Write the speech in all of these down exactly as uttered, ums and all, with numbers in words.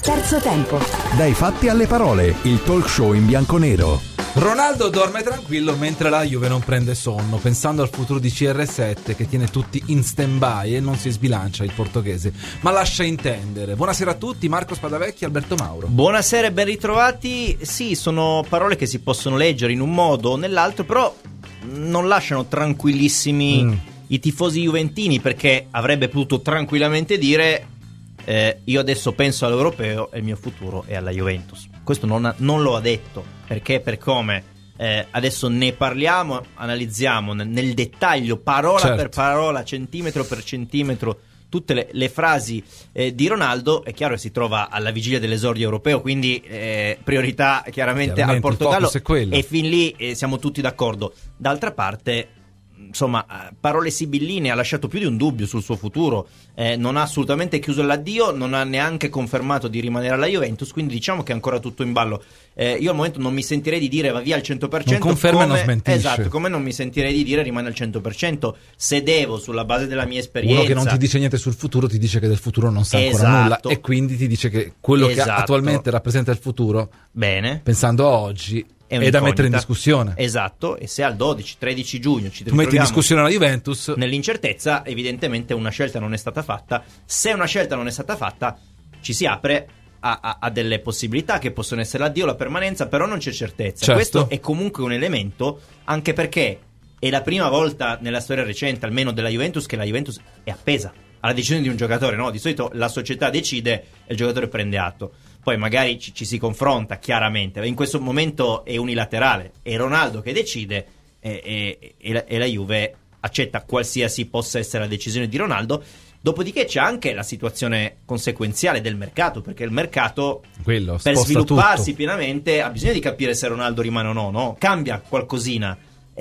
Terzo tempo. Dai fatti alle parole, il talk show in bianconero. Ronaldo dorme tranquillo mentre la Juve non prende sonno, pensando al futuro di C R sette che tiene tutti in stand-by e non si sbilancia il portoghese, ma lascia intendere. Buonasera a tutti, Marco Spadavecchi e Alberto Mauro. Buonasera e ben ritrovati. Sì, sono parole che si possono leggere in un modo o nell'altro, però non lasciano tranquillissimi mm. i tifosi juventini, perché avrebbe potuto tranquillamente dire eh, io adesso penso all'europeo e il mio futuro è alla Juventus. Questo non, ha, non lo ha detto, perché per come eh, adesso ne parliamo, analizziamo nel, nel dettaglio, parola certo. per parola, centimetro per centimetro, tutte le, le frasi eh, di Ronaldo. È chiaro che si trova alla vigilia dell'esordio europeo, quindi eh, priorità chiaramente, chiaramente al Portogallo, e fin lì eh, siamo tutti d'accordo. D'altra parte, insomma, parole sibilline, ha lasciato più di un dubbio sul suo futuro, eh, non ha assolutamente chiuso l'addio, non ha neanche confermato di rimanere alla Juventus, quindi diciamo che è ancora tutto in ballo. Eh, io al momento non mi sentirei di dire va via al cento per cento, non conferma come, e non smentisce. Esatto, come non mi sentirei di dire rimane al cento per cento se devo, sulla base della mia esperienza. Uno che non ti dice niente sul futuro ti dice che del futuro non sa ancora esatto. nulla, e quindi ti dice che quello esatto. che attualmente rappresenta il futuro, bene, pensando a oggi, è, è da mettere in discussione. Esatto, e se al dodici tredici giugno ci tu metti in discussione la Juventus, nell'incertezza, evidentemente una scelta non è stata fatta. Se una scelta non è stata fatta, ci si apre a, a, a delle possibilità che possono essere l'addio o la permanenza, però non c'è certezza. Certo. Questo è comunque un elemento, anche perché è la prima volta nella storia recente, almeno della Juventus, che la Juventus è appesa alla decisione di un giocatore, no? Di solito la società decide e il giocatore prende atto. Poi magari ci, ci si confronta chiaramente, in questo momento è unilaterale, è Ronaldo che decide e, e, e, la, e la Juve accetta qualsiasi possa essere la decisione di Ronaldo. Dopodiché c'è anche la situazione conseguenziale del mercato, perché il mercato, quello, per svilupparsi tutto. pienamente, ha bisogno di capire se Ronaldo rimane o no, no? Cambia qualcosina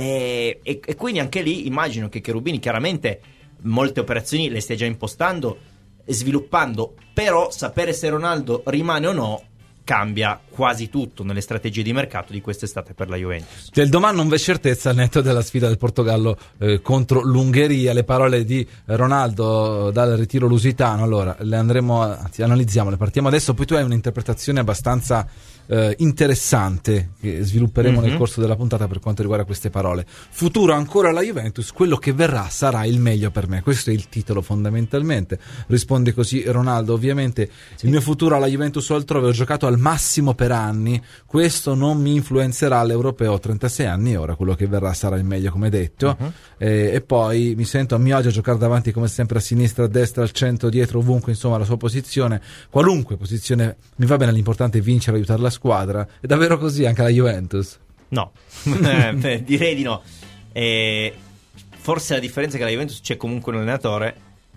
e, e, e quindi anche lì immagino che Cherubini chiaramente molte operazioni le stia già impostando e sviluppando, però sapere se Ronaldo rimane o no cambia quasi tutto nelle strategie di mercato di quest'estate per la Juventus. Del domani non v'è certezza al netto della sfida del Portogallo eh, contro l'Ungheria. Le parole di Ronaldo dal ritiro lusitano, allora le andremo a, anzi, analizziamole, partiamo adesso, poi tu hai un'interpretazione abbastanza eh, interessante che svilupperemo mm-hmm. nel corso della puntata per quanto riguarda queste parole. Futuro ancora alla Juventus, quello che verrà sarà il meglio per me, questo è il titolo fondamentalmente. Risponde così Ronaldo, ovviamente sì. Il mio futuro alla Juventus o altrove, ho giocato al massimo per anni, questo non mi influenzerà all'europeo, ho trentasei anni ora, quello che verrà sarà il meglio, come detto. Uh-huh. eh, e poi mi sento a mio agio a giocare davanti come sempre, a sinistra, a destra, al centro, dietro, ovunque, insomma la sua posizione, qualunque posizione mi va bene, l'importante è vincere, aiutare la squadra. È davvero così anche la Juventus? No, eh, direi di no. Eh, forse la differenza è che la Juventus c'è comunque un allenatore,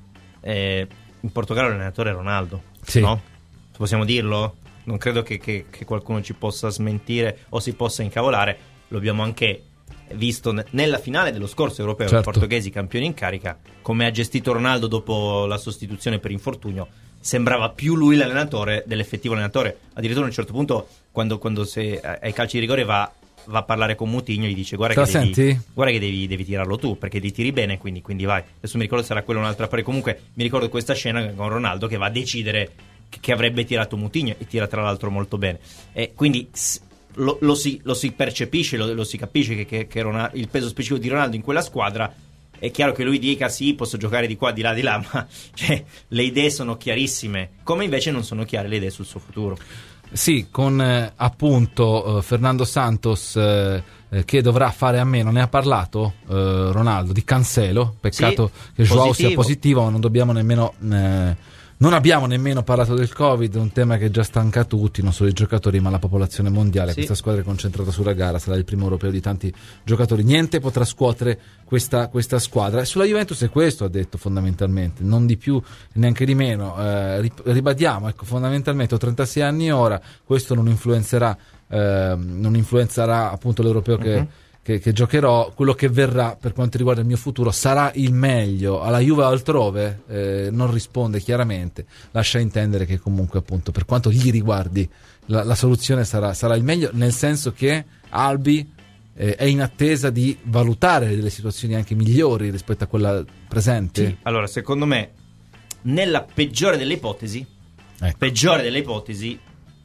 eh, in Portogallo l'allenatore è Ronaldo, sì. No? Possiamo dirlo? Non credo che, che, che qualcuno ci possa smentire o si possa incavolare. Lo abbiamo anche visto ne- nella finale dello scorso europeo, certo. I portoghesi campioni in carica, come ha gestito Ronaldo dopo la sostituzione per infortunio. Sembrava più lui l'allenatore dell'effettivo allenatore. Addirittura a un certo punto, quando, quando se, ai calci di rigore va, va a parlare con Moutinho, gli dice guarda che, devi, guarda che devi, devi tirarlo tu, perché li tiri bene, quindi, quindi vai. Adesso mi ricordo se era quella o un'altra, perché comunque mi ricordo questa scena con Ronaldo che va a decidere che avrebbe tirato Moutinho, e tira tra l'altro molto bene, e quindi lo, lo, si, lo si percepisce, lo, lo si capisce che, che, che Ronaldo, il peso specifico di Ronaldo in quella squadra. È chiaro che lui dica sì, posso giocare di qua, di là, di là, ma cioè, le idee sono chiarissime, come invece non sono chiare le idee sul suo futuro. Sì, con eh, appunto eh, Fernando Santos eh, eh, che dovrà fare a meno, ne ha parlato eh, Ronaldo, di Cancelo, peccato sì, che Joao sia positivo, ma non dobbiamo nemmeno eh, non abbiamo nemmeno parlato del Covid, un tema che già stanca tutti, non solo i giocatori ma la popolazione mondiale. Sì. Questa squadra è concentrata sulla gara, sarà il primo europeo di tanti giocatori, niente potrà scuotere questa, questa squadra. E sulla Juventus è questo, ha detto fondamentalmente, non di più neanche di meno. Eh, ribadiamo, ecco, fondamentalmente ho trentasei anni ora, questo non influenzerà eh, non influenzerà appunto l'europeo che uh-huh. Che, che giocherò, quello che verrà per quanto riguarda il mio futuro sarà il meglio. Alla Juve altrove eh, non risponde chiaramente, lascia intendere che comunque appunto per quanto gli riguardi la, la soluzione sarà, sarà il meglio, nel senso che Albi eh, è in attesa di valutare delle situazioni anche migliori rispetto a quella presente. Sì, allora secondo me nella peggiore delle ipotesi ecco. peggiore delle ipotesi,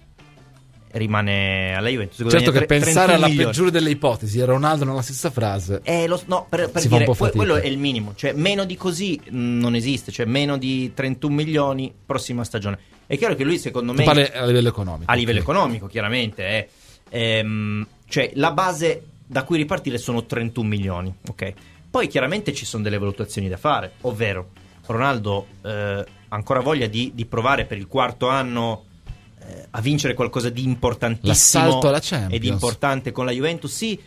rimane alla Juventus. Certo che pensare alla milioni. peggiore delle ipotesi e Ronaldo nella stessa frase, eh, lo, no, per, per dire, quello è il minimo, cioè meno di così non esiste, cioè meno di trentuno milioni prossima stagione. È chiaro che lui, secondo me, tu parli a livello economico, a livello okay. economico chiaramente è, ehm, cioè la base da cui ripartire sono trentuno milioni, ok? Poi chiaramente ci sono delle valutazioni da fare, ovvero Ronaldo eh, ancora voglia di, di provare per il quarto anno a vincere qualcosa di importantissimo e di importante con la Juventus, sì,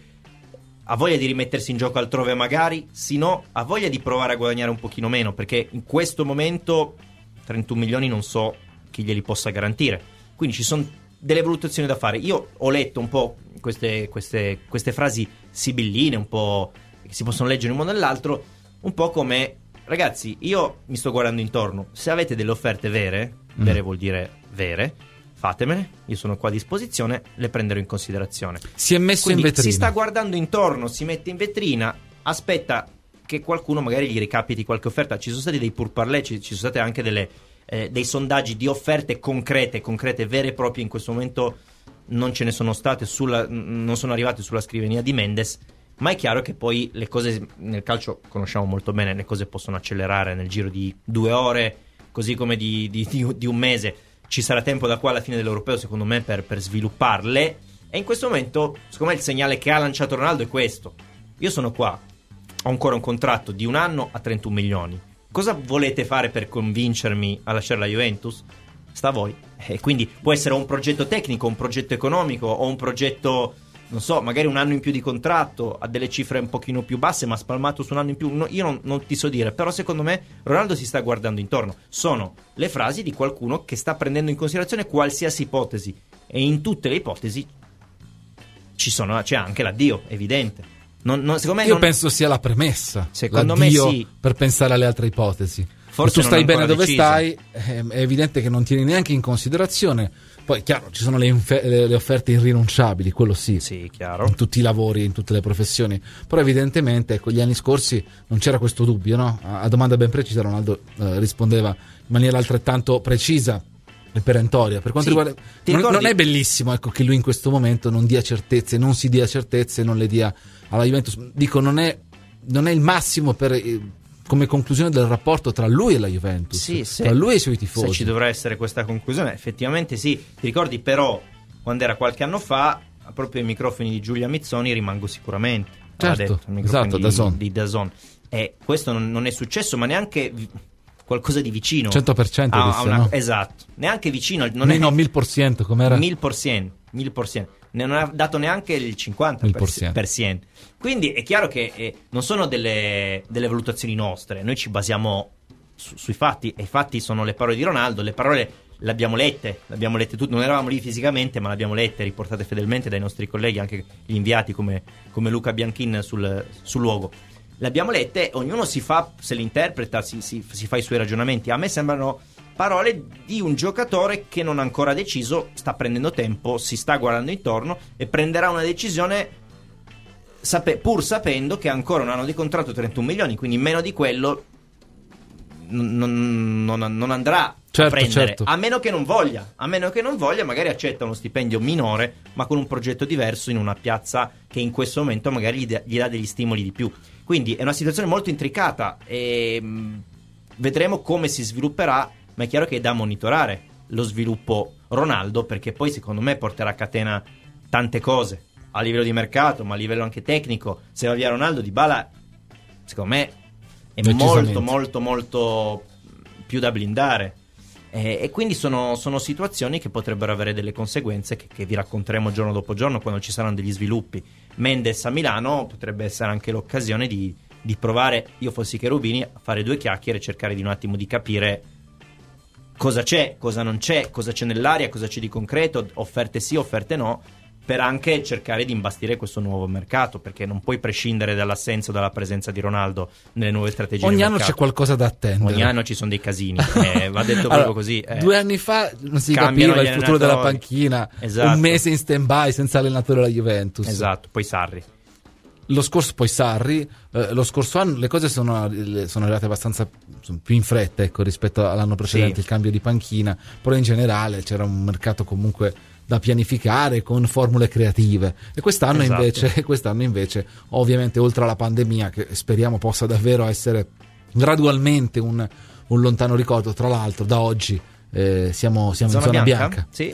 ha voglia di rimettersi in gioco altrove magari, sì no, ha voglia di provare a guadagnare un pochino meno, perché in questo momento trentuno milioni non so chi glieli possa garantire, quindi ci sono delle valutazioni da fare. Io ho letto un po' queste, queste, queste frasi sibilline, un po' che si possono leggere in un modo o nell'altro, un po' come, ragazzi, io mi sto guardando intorno, se avete delle offerte vere, mm. vere vuol dire vere, fatemele, io sono qua a disposizione, le prenderò in considerazione. Si è messo Quindi in vetrina. Si sta guardando intorno, si mette in vetrina, aspetta che qualcuno magari gli ricapiti qualche offerta. Ci sono stati dei pourparlers, ci, ci sono state anche delle, eh, dei sondaggi di offerte concrete, concrete, vere e proprie. In questo momento non ce ne sono state, sulla, non sono arrivate sulla scrivania di Mendes, ma è chiaro che poi le cose nel calcio conosciamo molto bene, le cose possono accelerare nel giro di due ore, così come di, di, di, di un mese. Ci sarà tempo da qua alla fine dell'Europeo, secondo me, per, per svilupparle. E in questo momento, secondo me, il segnale che ha lanciato Ronaldo è questo. Io sono qua, ho ancora un contratto di un anno a trentuno milioni. Cosa volete fare per convincermi a lasciare la Juventus? Sta a voi. E quindi può essere un progetto tecnico, un progetto economico, o un progetto, non so, magari un anno in più di contratto, a delle cifre un pochino più basse, ma spalmato su un anno in più. No, io non, non ti so dire, però secondo me Ronaldo si sta guardando intorno. Sono le frasi di qualcuno che sta prendendo in considerazione qualsiasi ipotesi, e in tutte le ipotesi ci sono, c'è anche l'addio, evidente. Non, non, secondo me io non... penso sia la premessa, secondo l'addio me sì, per pensare alle altre ipotesi. Forse tu stai bene dove deciso. stai, è evidente che non tieni neanche in considerazione. Poi chiaro, ci sono le, infe- le offerte irrinunciabili, quello sì, sì, chiaro, in tutti i lavori, in tutte le professioni, però evidentemente, ecco, gli anni scorsi non c'era questo dubbio, no? A, a domanda ben precisa Ronaldo eh, rispondeva in maniera altrettanto precisa e perentoria. Per quanto sì, riguarda, non, non è bellissimo, ecco, che lui in questo momento non dia certezze, non si dia certezze, non le dia alla Juventus. Dico, non è, non è il massimo per eh, come conclusione del rapporto tra lui e la Juventus, sì, se, tra lui e i suoi tifosi. Se ci dovrà essere questa conclusione, effettivamente sì. Ti ricordi però, quando era qualche anno fa, proprio ai microfoni di Giulia Mizzoni rimango sicuramente. Certo, detto, esatto, di, DAZN. di DAZN. E questo non, non è successo, ma neanche qualcosa di vicino. cento per cento a, disse, a una, no? Esatto, neanche vicino. Non no, è, no, mille per cento, com'era? mille per cento, mille per cento. Ne non ha dato neanche il cinquanta per cento. Quindi è chiaro che eh, non sono delle, delle valutazioni nostre, noi ci basiamo su, sui fatti, e i fatti sono le parole di Ronaldo. Le parole le abbiamo lette, le abbiamo lette tutte, non eravamo lì fisicamente, ma le abbiamo lette, riportate fedelmente dai nostri colleghi, anche gli inviati come, come Luca Bianchin sul, sul luogo. Le abbiamo lette, ognuno si fa, se le interpreta, si, si, si fa i suoi ragionamenti. A me sembrano parole di un giocatore che non ha ancora deciso, sta prendendo tempo, si sta guardando intorno e prenderà una decisione sape- pur sapendo che ha ancora un anno di contratto, trentuno milioni, quindi meno di quello non, non, non, non andrà certo, a prendere, certo. a meno che non voglia, a meno che non voglia magari accetta uno stipendio minore, ma con un progetto diverso in una piazza che in questo momento magari gli, da, gli dà degli stimoli di più. Quindi è una situazione molto intricata e mh, vedremo come si svilupperà. Ma è chiaro che è da monitorare lo sviluppo Ronaldo, perché poi secondo me porterà a catena tante cose a livello di mercato, ma a livello anche tecnico. Se va via Ronaldo, Dybala secondo me è molto molto molto più da blindare, e, e quindi sono, sono situazioni che potrebbero avere delle conseguenze che, che vi racconteremo giorno dopo giorno quando ci saranno degli sviluppi. Mendes a Milano potrebbe essere anche l'occasione di, di provare, io fossi Cherubini, a fare due chiacchiere e cercare di un attimo di capire cosa c'è, cosa non c'è, cosa c'è nell'aria, cosa c'è di concreto, offerte sì, offerte no, per anche cercare di imbastire questo nuovo mercato, perché non puoi prescindere dall'assenza o dalla presenza di Ronaldo nelle nuove strategie. Ogni anno mercato. C'è qualcosa da attendere. Ogni anno ci sono dei casini, eh, va detto proprio allora, così. Eh. Due anni fa non si capiva il futuro della panchina, esatto. Un mese in stand-by senza allenatore della Juventus. Esatto, poi Sarri. lo scorso poi Sarri, eh, lo scorso anno le cose sono, sono arrivate abbastanza sono più in fretta, ecco, rispetto all'anno precedente, sì. Il cambio di panchina, però in generale c'era un mercato comunque da pianificare con formule creative, e quest'anno esatto. invece quest'anno invece ovviamente, oltre alla pandemia, che speriamo possa davvero essere gradualmente un, un lontano ricordo, tra l'altro da oggi eh, siamo, siamo zona in zona bianca, bianca sì.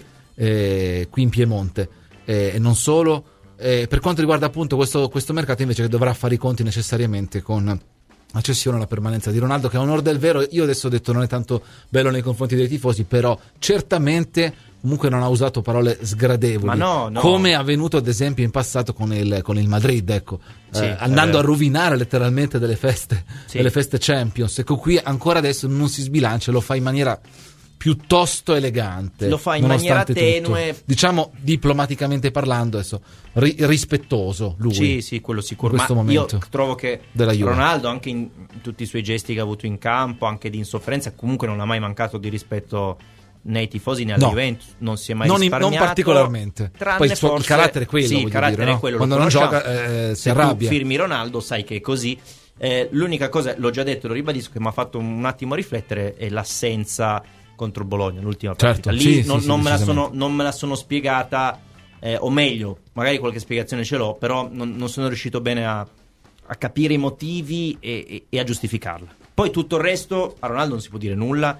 eh, qui in Piemonte, eh, e non solo. Eh, per quanto riguarda appunto questo, questo mercato invece, che dovrà fare i conti necessariamente con la cessione, la permanenza di Ronaldo, che a onor del vero, io adesso ho detto non è tanto bello nei confronti dei tifosi, però certamente comunque non ha usato parole sgradevoli, ma no, no. come è avvenuto ad esempio in passato con il, con il Madrid, ecco, sì, eh, andando a rovinare letteralmente delle feste, sì. delle feste Champions. Ecco, qui ancora adesso non si sbilancia, lo fa in maniera piuttosto elegante, lo fa in maniera tenue, tutto. Diciamo diplomaticamente parlando, adesso ri- rispettoso lui. Sì, sì, quello sicuro. In questo ma momento io trovo che Ronaldo, anche in tutti i suoi gesti che ha avuto in campo, anche di insofferenza, comunque non ha mai mancato di rispetto né ai tifosi né alla no. Juventus, non si è mai non, risparmiato, non particolarmente. Tranne poi il, suo, forse, il carattere è quello, sì, il carattere dire, è no? quello, quando non gioca eh, si se arrabbia. Tu firmi Ronaldo, sai che è così. Eh, l'unica cosa, l'ho già detto, lo ribadisco, che mi ha fatto un attimo riflettere è l'assenza contro il Bologna, l'ultima certo, partita. Lì sì, non, sì, non, sì, me la sono, non me la sono spiegata, eh, o meglio, magari qualche spiegazione ce l'ho, però non, non sono riuscito bene a, a capire i motivi e, e, e a giustificarla. Poi tutto il resto, a Ronaldo non si può dire nulla,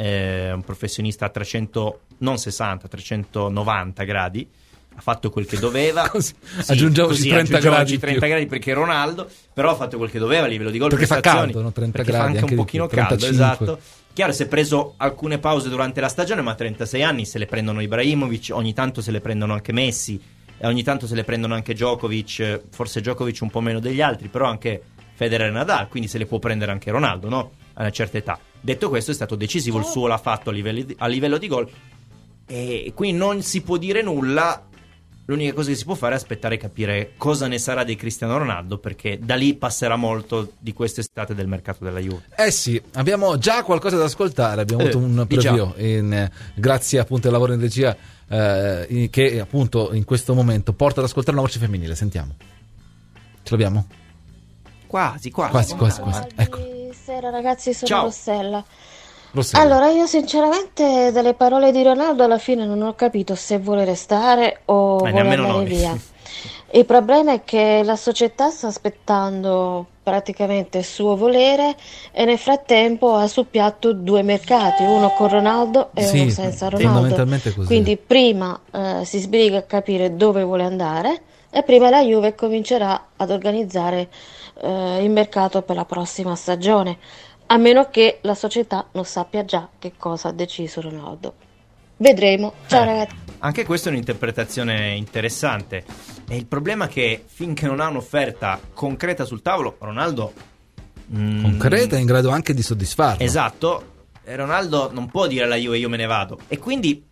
è un professionista a trecento, non sessanta, trecentonovanta gradi, ha fatto quel che doveva. Così, sì, aggiungiamoci così, trenta gradi trenta gradi perché Ronaldo, però ha fatto quel che doveva a livello di gol, perché prestazioni, fa caldo, no? trenta perché gradi, fa anche un pochino caldo, esatto. Chiaro, si è preso alcune pause durante la stagione, ma a trentasei anni se le prendono Ibrahimovic, ogni tanto se le prendono anche Messi, e ogni tanto se le prendono anche Djokovic, forse Djokovic un po' meno degli altri, però anche Federer e Nadal, quindi se le può prendere anche Ronaldo, no? A una certa età. Detto questo, è stato decisivo, il suo l'ha fatto a livello di, a livello di gol, e qui non si può dire nulla. L'unica cosa che si può fare è aspettare e capire cosa ne sarà di Cristiano Ronaldo, perché da lì passerà molto di quest'estate del mercato della Juve. Eh sì, abbiamo già qualcosa da ascoltare, abbiamo eh, avuto un preview in, eh, grazie appunto al lavoro in regia, eh, in, che appunto in questo momento porta ad ascoltare una voce femminile. Sentiamo. Ce l'abbiamo? Quasi, quasi. Quasi, quasi, quasi. Ecco. Buonasera ragazzi, sono Ciao. Rossella. Rossella. Allora, io sinceramente dalle parole di Ronaldo alla fine non ho capito se vuole restare o eh, vuole andare noi. via. Il problema è che la società sta aspettando praticamente il suo volere, e nel frattempo ha sul piatto due mercati, uno con Ronaldo e sì, uno senza Ronaldo. Fondamentalmente così. Quindi prima eh, si sbriga a capire dove vuole andare, e prima la Juve comincerà ad organizzare eh, il mercato per la prossima stagione. A meno che la società non sappia già che cosa ha deciso Ronaldo. Vedremo. Ciao eh, ragazzi. Anche questa è un'interpretazione interessante. E il problema è che finché non ha un'offerta concreta sul tavolo, Ronaldo mm, concreta è in grado anche di soddisfarlo. Esatto. Ronaldo non può dire alla Juve io me ne vado. E quindi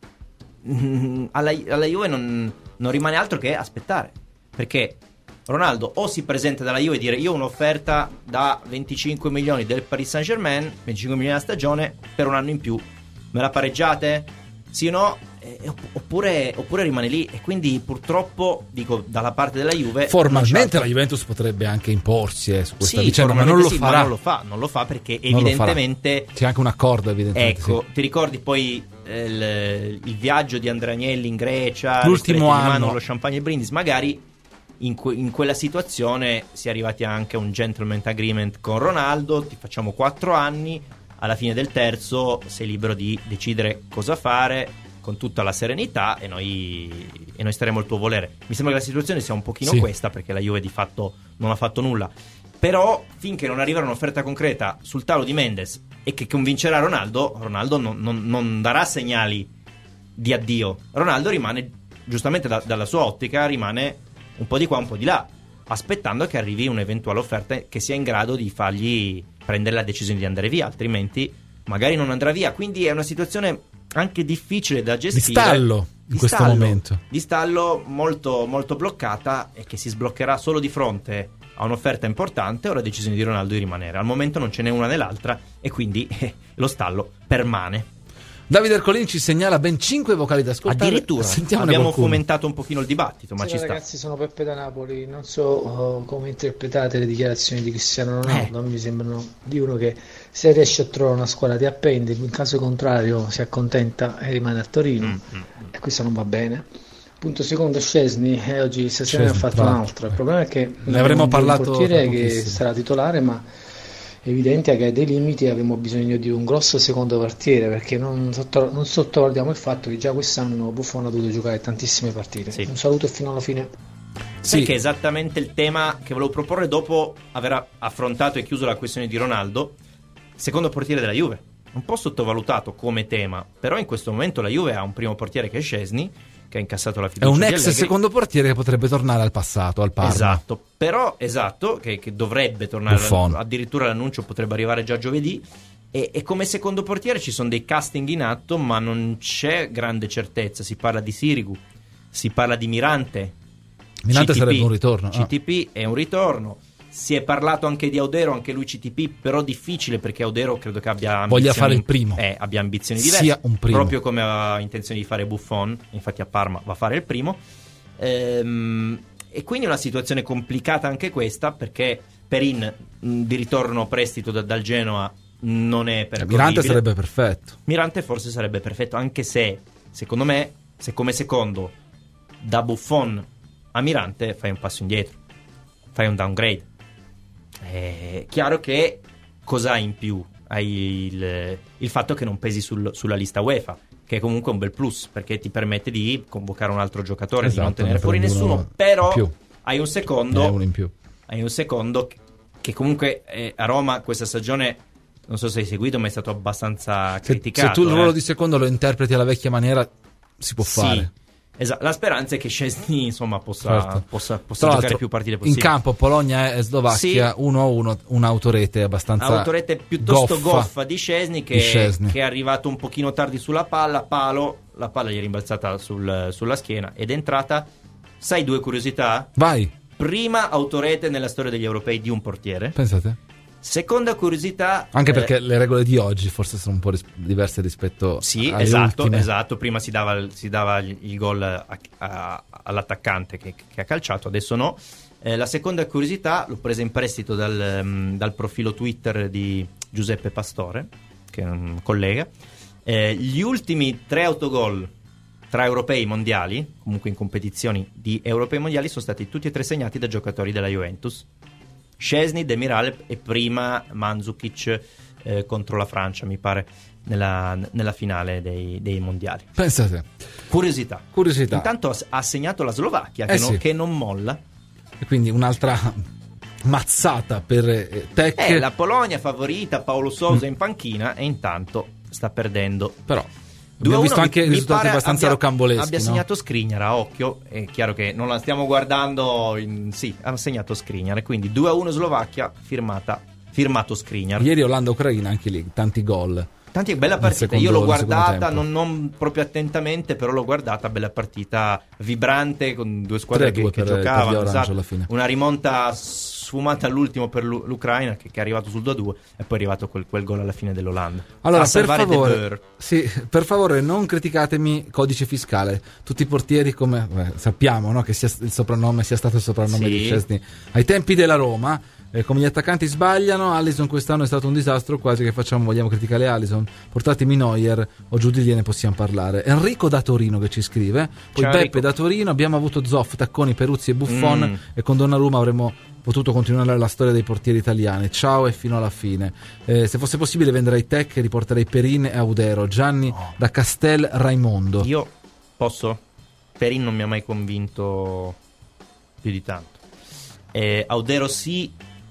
mm, alla, alla Juve non, non rimane altro che aspettare. Perché Ronaldo o si presenta dalla Juve e dire io ho un'offerta da venticinque milioni del Paris Saint-Germain, venticinque milioni a stagione per un anno in più, me la pareggiate? Sì o no? Eh, oppure, oppure rimane lì. E quindi purtroppo, dico, dalla parte della Juve formalmente la Juventus potrebbe anche imporsi eh, su questa sì, vicenda, ma non lo sì, farà. Ma non lo fa, non lo fa perché evidentemente c'è anche un accordo, evidentemente. Ecco, sì. Ti ricordi poi eh, il, il viaggio di Andrea Agnelli in Grecia, l'ultimo anno, mano, lo champagne e brindisi, magari In, que- in quella situazione si è arrivati anche a un gentleman agreement con Ronaldo, ti facciamo quattro anni, alla fine del terzo sei libero di decidere cosa fare con tutta la serenità e noi, e noi staremo al tuo volere. Mi sembra che la situazione sia un pochino sì. questa, perché la Juve di fatto non ha fatto nulla, però finché non arriverà un'offerta concreta sul tavolo di Mendes e che convincerà Ronaldo, Ronaldo non, non, non darà segnali di addio. Ronaldo rimane, giustamente da, dalla sua ottica, rimane un po' di qua, un po' di là, aspettando che arrivi un'eventuale offerta che sia in grado di fargli prendere la decisione di andare via, altrimenti magari non andrà via. Quindi è una situazione anche difficile da gestire, di stallo in di questo stallo, momento di stallo molto, molto bloccata, e che si sbloccherà solo di fronte a un'offerta importante o alla decisione di Ronaldo di rimanere. Al momento non ce n'è una né l'altra, e quindi eh, lo stallo permane. Davide Ercolini ci segnala ben cinque vocali da ascoltare. Addirittura abbiamo qualcuno. fomentato un pochino il dibattito, ma sì, ci sta. Ragazzi, sono Peppe da Napoli, non so uh, come interpretate le dichiarazioni di Cristiano Ronaldo, eh. mi sembrano di uno che se riesce a trovare una squadra ti appende, in caso contrario si accontenta e rimane a Torino, mm-hmm. e questo non va bene. Punto secondo, Szczesny, e oggi stasera ne ha fatto un'altra. Il problema è che ne avremmo parlato un portiere che sarà titolare, ma è evidente che ha dei limiti e abbiamo bisogno di un grosso secondo portiere, perché non, sotto, non sottovalutiamo il fatto che già quest'anno Buffon ha dovuto giocare tantissime partite. Sì. Un saluto e fino alla fine. Sì, che è esattamente il tema che volevo proporre dopo aver affrontato e chiuso la questione di Ronaldo. Secondo portiere della Juve, un po' sottovalutato come tema, però in questo momento la Juve ha un primo portiere che è Szczesny, che ha incassato la fiducia. È un ex secondo portiere che potrebbe tornare al passato, al Parma. Esatto, però esatto, che, che dovrebbe tornare, Buffon. Addirittura l'annuncio potrebbe arrivare già giovedì, e, e come secondo portiere ci sono dei casting in atto, ma non c'è grande certezza. Si parla di Sirigu, si parla di Mirante. Mirante C T P, sarebbe un ritorno. C T P ah. è un ritorno. Si è parlato anche di Audero, anche lui C T P, però difficile, perché Audero credo che abbia ambizioni, voglia fare il primo, eh, abbia ambizioni diverse, sia un primo, proprio come aveva intenzione di fare Buffon. Infatti a Parma va a fare il primo, ehm, e quindi è una situazione complicata anche questa, perché Perin di ritorno prestito da, dal Genoa non è percorribile. Mirante sarebbe perfetto. Mirante forse sarebbe perfetto, anche se secondo me, se come secondo da Buffon a Mirante fai un passo indietro, fai un downgrade. È chiaro che cosa hai in più? Hai il, il fatto che non pesi sul, sulla lista UEFA, che è comunque un bel plus, perché ti permette di convocare un altro giocatore, esatto, di non tenere fuori nessuno, però più. hai un secondo uno in più. Hai un secondo che, che comunque eh, a Roma questa stagione, non so se hai seguito, ma è stato abbastanza se, criticato. Se tu il eh. ruolo di secondo lo interpreti alla vecchia maniera, si può sì. fare. Esatto, la speranza è che Szczesny insomma possa, certo. possa, possa giocare più partite possibili. In campo Polonia e Slovacchia sì. uno a uno, un'autorete abbastanza autorete piuttosto goffa, goffa di Szczesny, che, di Szczesny, che è arrivato un pochino tardi sulla palla, palo, la palla gli è rimbalzata sul, sulla schiena ed è entrata. Sai due curiosità? Vai. Prima autorete nella storia degli europei di un portiere. Pensate. Seconda curiosità, anche eh, perché le regole di oggi forse sono un po' ris- diverse rispetto sì, alle esatto, ultime. esatto. Prima si dava, si dava il, il gol a, a, all'attaccante che, che ha calciato, adesso no. Eh, la seconda curiosità l'ho presa in prestito dal, um, dal profilo Twitter di Giuseppe Pastore, che è un collega. Eh, gli ultimi tre autogol tra europei mondiali, comunque in competizioni di europei mondiali, sono stati tutti e tre segnati da giocatori della Juventus. Szczesny, Demiral e prima Mandzukic eh, contro la Francia, mi pare, nella, nella finale dei, dei mondiali. Pensate. Curiosità. Curiosità. Intanto ha, ha segnato la Slovacchia, che, eh non, sì. che non molla. E quindi un'altra mazzata per eh, Tec. Eh, la Polonia favorita, Paolo Sousa mm. in panchina, e intanto sta perdendo. Però abbiamo visto anche mi, risultati abbastanza abbia, rocamboleschi. Abbia no? segnato Skriniar, a occhio. È chiaro che non la stiamo guardando. In, sì, ha segnato Skriniar. Quindi due a uno Slovacchia, firmata, firmato Skriniar. Ieri Olanda-Ucraina, anche lì, tanti gol. Tanti, bella partita. Secondo, Io l'ho guardata, non, non proprio attentamente, però l'ho guardata. Bella partita, vibrante, con due squadre che, che per, giocavano. Per esatto. Alla fine. Una rimonta sfumata all'ultimo per l'Ucraina, che, che è arrivato sul due a due, e poi è arrivato quel, quel gol alla fine dell'Olanda. Allora, a per favore, De sì, per favore, non criticatemi codice fiscale. Tutti i portieri, come beh, sappiamo, no, che sia il soprannome sia stato il soprannome sì. di Szczesny ai tempi della Roma. Eh, come gli attaccanti sbagliano, Alisson quest'anno è stato un disastro, quasi che facciamo, vogliamo criticare Alisson. Portatemi Neuer o giù di lì ne possiamo parlare. Enrico da Torino che ci scrive, poi Ciao, Beppe Enrico. da Torino, abbiamo avuto Zoff, Tacconi, Peruzzi e Buffon mm. e con Donnarumma avremmo potuto continuare la storia dei portieri italiani. Ciao e fino alla fine. Eh, se fosse possibile venderei Tec e riporterei Perin e Audero. Gianni oh. da Castel Raimondo. Io posso? Perin non mi ha mai convinto più di tanto. Eh, Audero sì,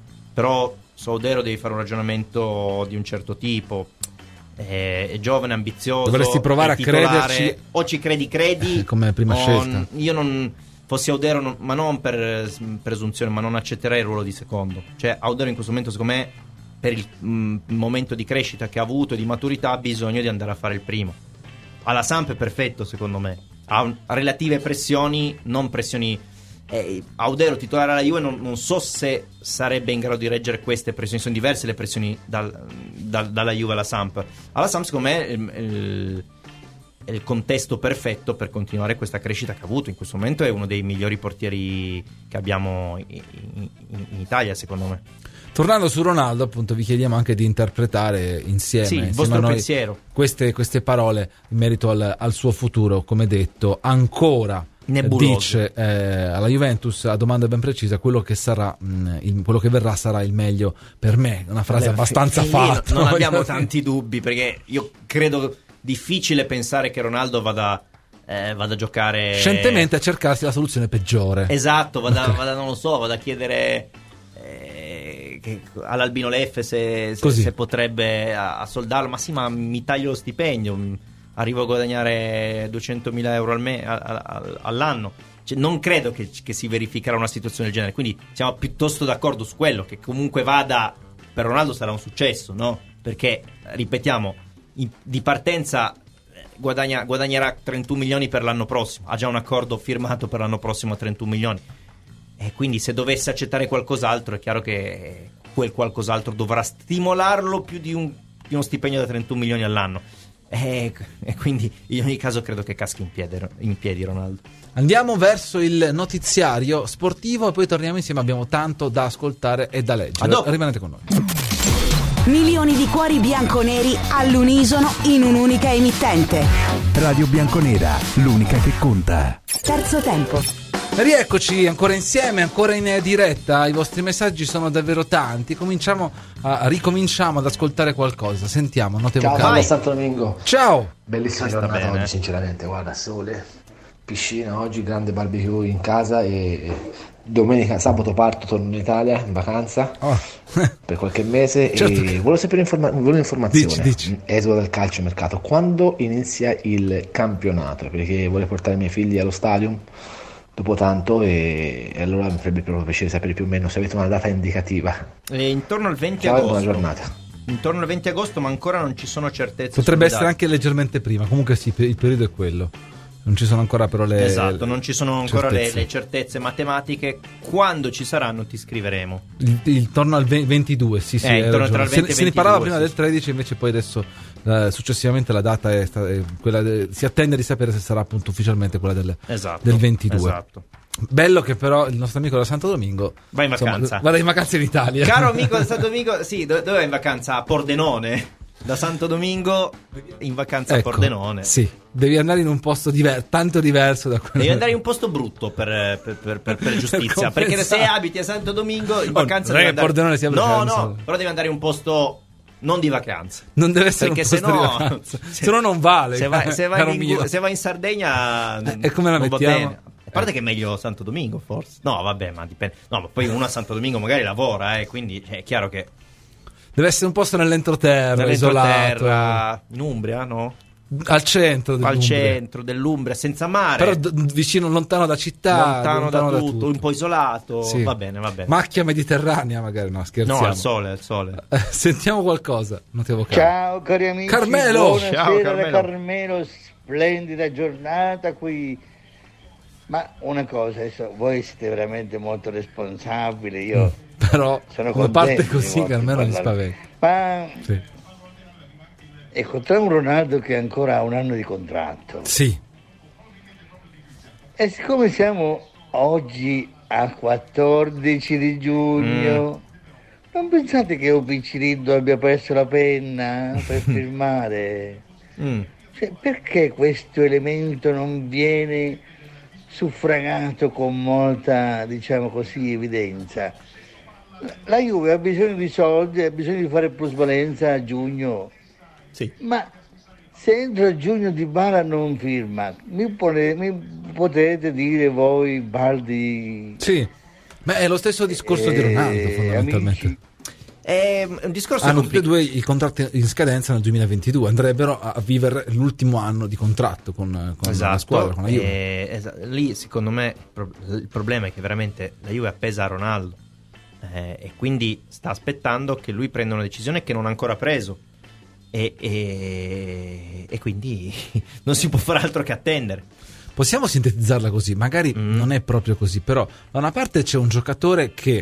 però su Audero devi fare un ragionamento di un certo tipo. È, è giovane, ambizioso. Dovresti provare a crederci. O ci credi, credi. Eh, come prima scelta. Io non fossi Audero, non, ma non per presunzione, ma non accetterei il ruolo di secondo. Cioè Audero in questo momento, secondo me, per il mh, momento di crescita che ha avuto e di maturità, ha bisogno di andare a fare il primo. Alla Samp è perfetto, secondo me. Ha un, relative pressioni, non pressioni. Eh, Audero titolare alla Juve, non, non so se sarebbe in grado di reggere queste pressioni. Sono diverse le pressioni dal, dal, dalla Juve alla Samp. Alla Samp, secondo me, il, il, è il contesto perfetto per continuare questa crescita che ha avuto. In questo momento è uno dei migliori portieri che abbiamo in, in, in Italia, secondo me. Tornando su Ronaldo, appunto, vi chiediamo anche di interpretare insieme, sì, il insieme vostro a noi pensiero. Queste, queste parole in merito al, al suo futuro. Come detto, ancora nebuloso. Dice eh, alla Juventus, a domanda ben precisa, quello che sarà mh, il, quello che verrà sarà il meglio per me. Una frase Vabbè, abbastanza lì fatta. Non abbiamo tanti dubbi, perché io credo difficile pensare che Ronaldo vada eh, vada a giocare scientemente a cercarsi la soluzione peggiore. Esatto, vada, Okay. vada non lo so, vada a chiedere eh, che, all'Albino Leffe se, se, se potrebbe a, a soldarlo. Ma sì, ma mi taglio lo stipendio, arrivo a guadagnare duecentomila euro al me, a, a, all'anno. Cioè, non credo che, che si verificherà una situazione del genere, quindi siamo piuttosto d'accordo su quello, che comunque vada, per Ronaldo sarà un successo, no? Perché, ripetiamo, in, di partenza guadagna, guadagnerà trentuno milioni per l'anno prossimo, ha già un accordo firmato per l'anno prossimo a trentuno milioni, e quindi se dovesse accettare qualcos'altro è chiaro che quel qualcos'altro dovrà stimolarlo più di, un, di uno stipendio da trentuno milioni all'anno, e, e quindi in ogni caso credo che caschi in piedi, in piedi Ronaldo. Andiamo verso il notiziario sportivo e poi torniamo insieme. Abbiamo tanto da ascoltare e da leggere. Rimanete con noi. Milioni di cuori bianconeri all'unisono in un'unica emittente. Radio Bianconera, l'unica che conta. Terzo tempo. Rieccoci ancora insieme, ancora in diretta. I vostri messaggi sono davvero tanti. Cominciamo a, ricominciamo ad ascoltare qualcosa. Sentiamo, note Ciao, vocali. Ciao Santo Domingo. Ciao. Bellissima Sta giornata bene. oggi, sinceramente. Guarda, sole, piscina oggi, grande barbecue in casa e domenica, sabato parto, torno in Italia in vacanza Oh. per qualche mese. Certo e che- volevo sapere informa- volevo un'informazione. Dici, dici. Esito del calcio mercato. Quando inizia il campionato? Perché vorrei portare i miei figli allo stadium dopo tanto e, e allora mi farebbe proprio piacere sapere più o meno se avete una data indicativa. E intorno al venti Ciao e agosto. buona giornata. Intorno al venti agosto, ma ancora non ci sono certezze. Potrebbe sulle essere date. anche leggermente prima. Comunque sì, il periodo è quello. Non ci sono ancora però le Esatto, non ci sono ancora le, certezze. le certezze matematiche. Quando ci saranno ti scriveremo. Il, intorno al ve- ventidue, sì, sì, Eh, hai intorno ragione. tra il Se, venti e se ne parlava ventidue, prima sì. del tredici, invece poi adesso eh, successivamente la data è, sta- è quella de- si attende di sapere se sarà appunto ufficialmente quella del, Esatto, del ventidue. esatto. Bello che però il nostro amico da Santo Domingo Va in insomma, vacanza. vada in vacanza in Italia. Caro amico da Santo Domingo, sì, do- dove vai in vacanza? A Pordenone. Da Santo Domingo in vacanza Ecco, a Pordenone. sì, devi andare in un posto diver- tanto diverso da quello. Devi andare in un posto brutto per, per, per, per, per giustizia. Per perché se compensare. abiti a Santo Domingo in Oh, vacanza non è devi che andare... Pordenone sia No, vacanza. no, però devi andare in un posto non di vacanza. Non deve essere Perché un se posto di no, vacanza. se, Se no non vale. Se vai, se vai caro in, mio. se vai in Sardegna Eh, e come la non va mettiamo? bene. A parte che è meglio Santo Domingo, forse. No, vabbè, ma dipende. No, ma poi uno a Santo Domingo magari lavora, eh, quindi è chiaro che Deve essere un posto nell'entroterra, isolato. nell'entroterra, in Umbria, no? Al centro Al dell'Umbria. centro dell'Umbria, senza mare. Però d- vicino, lontano da città, lontano, da, tutto, un po' isolato. Sì. Va bene, va bene. Macchia mediterranea, magari, no, scherziamo. No, al sole, al sole. Eh, sentiamo qualcosa. Note vocali. Ciao cari amici, Carmelo! buonasera Ciao, da Carmelo. Carmelo, splendida giornata qui. Ma una cosa, adesso, voi siete veramente molto responsabili, io Però, sono come contento parte di così, vostri Carmelo mi parlare. spaventa. Ma Sì. ecco, tra un Ronaldo che ancora ha un anno di contratto Sì. e siccome siamo oggi a quattordici di giugno, non pensate che Opiciriddo abbia perso la penna per firmare? Mm. Cioè, perché questo elemento non viene suffragato con molta, diciamo così, evidenza? La Juve ha bisogno di soldi, ha bisogno di fare plusvalenza a giugno, Sì. ma se entro giugno Dybala non firma, mi, pone- mi potete dire voi, Baldi? Sì. Ma è lo stesso discorso di Ronaldo, eh, fondamentalmente. amici? È un discorso Hanno tutti e complicato. due i contratti in scadenza nel duemilaventidue. Andrebbero a vivere l'ultimo anno di contratto con, con Esatto. la squadra, con la Juve. E- esa- lì secondo me pro- il problema è che veramente la Juve appesa a Ronaldo, eh, e quindi sta aspettando che lui prenda una decisione che non ha ancora preso, e, e- e quindi non si può fare altro che attendere. Possiamo sintetizzarla così, magari Mm. non è proprio così, però da una parte c'è un giocatore che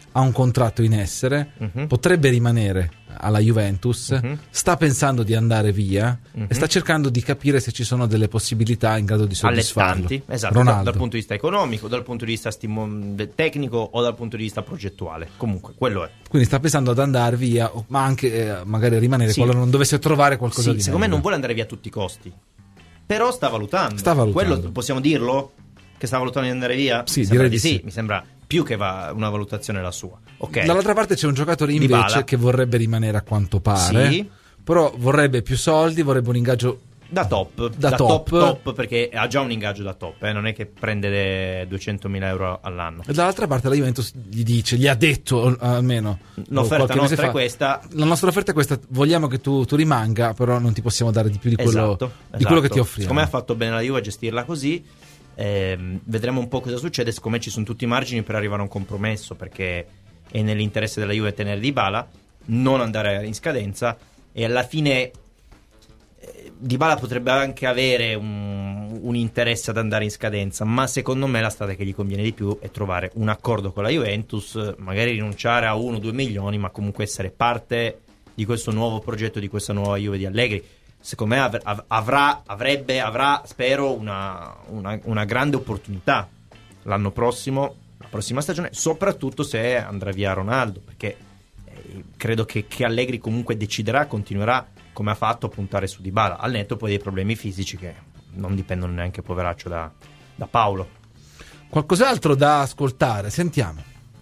ha un contratto in essere, uh-huh. potrebbe rimanere alla Juventus, uh-huh. sta pensando di andare via uh-huh. e sta cercando di capire se ci sono delle possibilità in grado di soddisfarlo. Allettanti, esatto, Ronaldo. Dal punto di vista economico, dal punto di vista stimo- tecnico o dal punto di vista progettuale. Comunque, quello è. Quindi sta pensando ad andare via, ma anche eh, magari rimanere sì. qualora non dovesse trovare qualcosa sì, di secondo meglio. me non vuole andare via a tutti i costi. Però sta valutando. Sta valutando. Quello possiamo dirlo? Che sta valutando di andare via? Sì, mi direi di di sì. sì. Mi sembra più che va una valutazione la sua. Okay. Dall'altra parte c'è un giocatore invece Dybala. che vorrebbe rimanere a quanto pare, sì. però vorrebbe più soldi, vorrebbe un ingaggio da top, da, da top. top top perché ha già un ingaggio da top, eh? Non è che prende duecentomila euro all'anno. E dall'altra parte la Juventus gli dice, gli ha detto almeno l'offerta nostra fa, è questa, la nostra offerta è questa, vogliamo che tu, tu rimanga, però non ti possiamo dare di più di quello, esatto, di esatto. quello che ti offriamo. Secondo me ha fatto bene la Juve a gestirla così. Eh, vedremo un po' cosa succede. Secondo me ci sono tutti i margini per arrivare a un compromesso, perché è nell'interesse della Juve tenere Dybala, non andare in scadenza, e alla fine eh, Dybala potrebbe anche avere un, un interesse ad andare in scadenza, ma secondo me la strada che gli conviene di più è trovare un accordo con la Juventus, magari rinunciare a uno o due milioni, ma comunque essere parte di questo nuovo progetto, di questa nuova Juve di Allegri. Secondo me av- avrà, avrebbe, avrà, spero, una, una, una grande opportunità l'anno prossimo, la prossima stagione, soprattutto se andrà via Ronaldo, perché eh, credo che, che Allegri comunque deciderà, continuerà come ha fatto a puntare su Dybala, al netto poi dei problemi fisici che non dipendono neanche, poveraccio, da, da Paolo. Qualcos'altro da ascoltare? Sentiamo.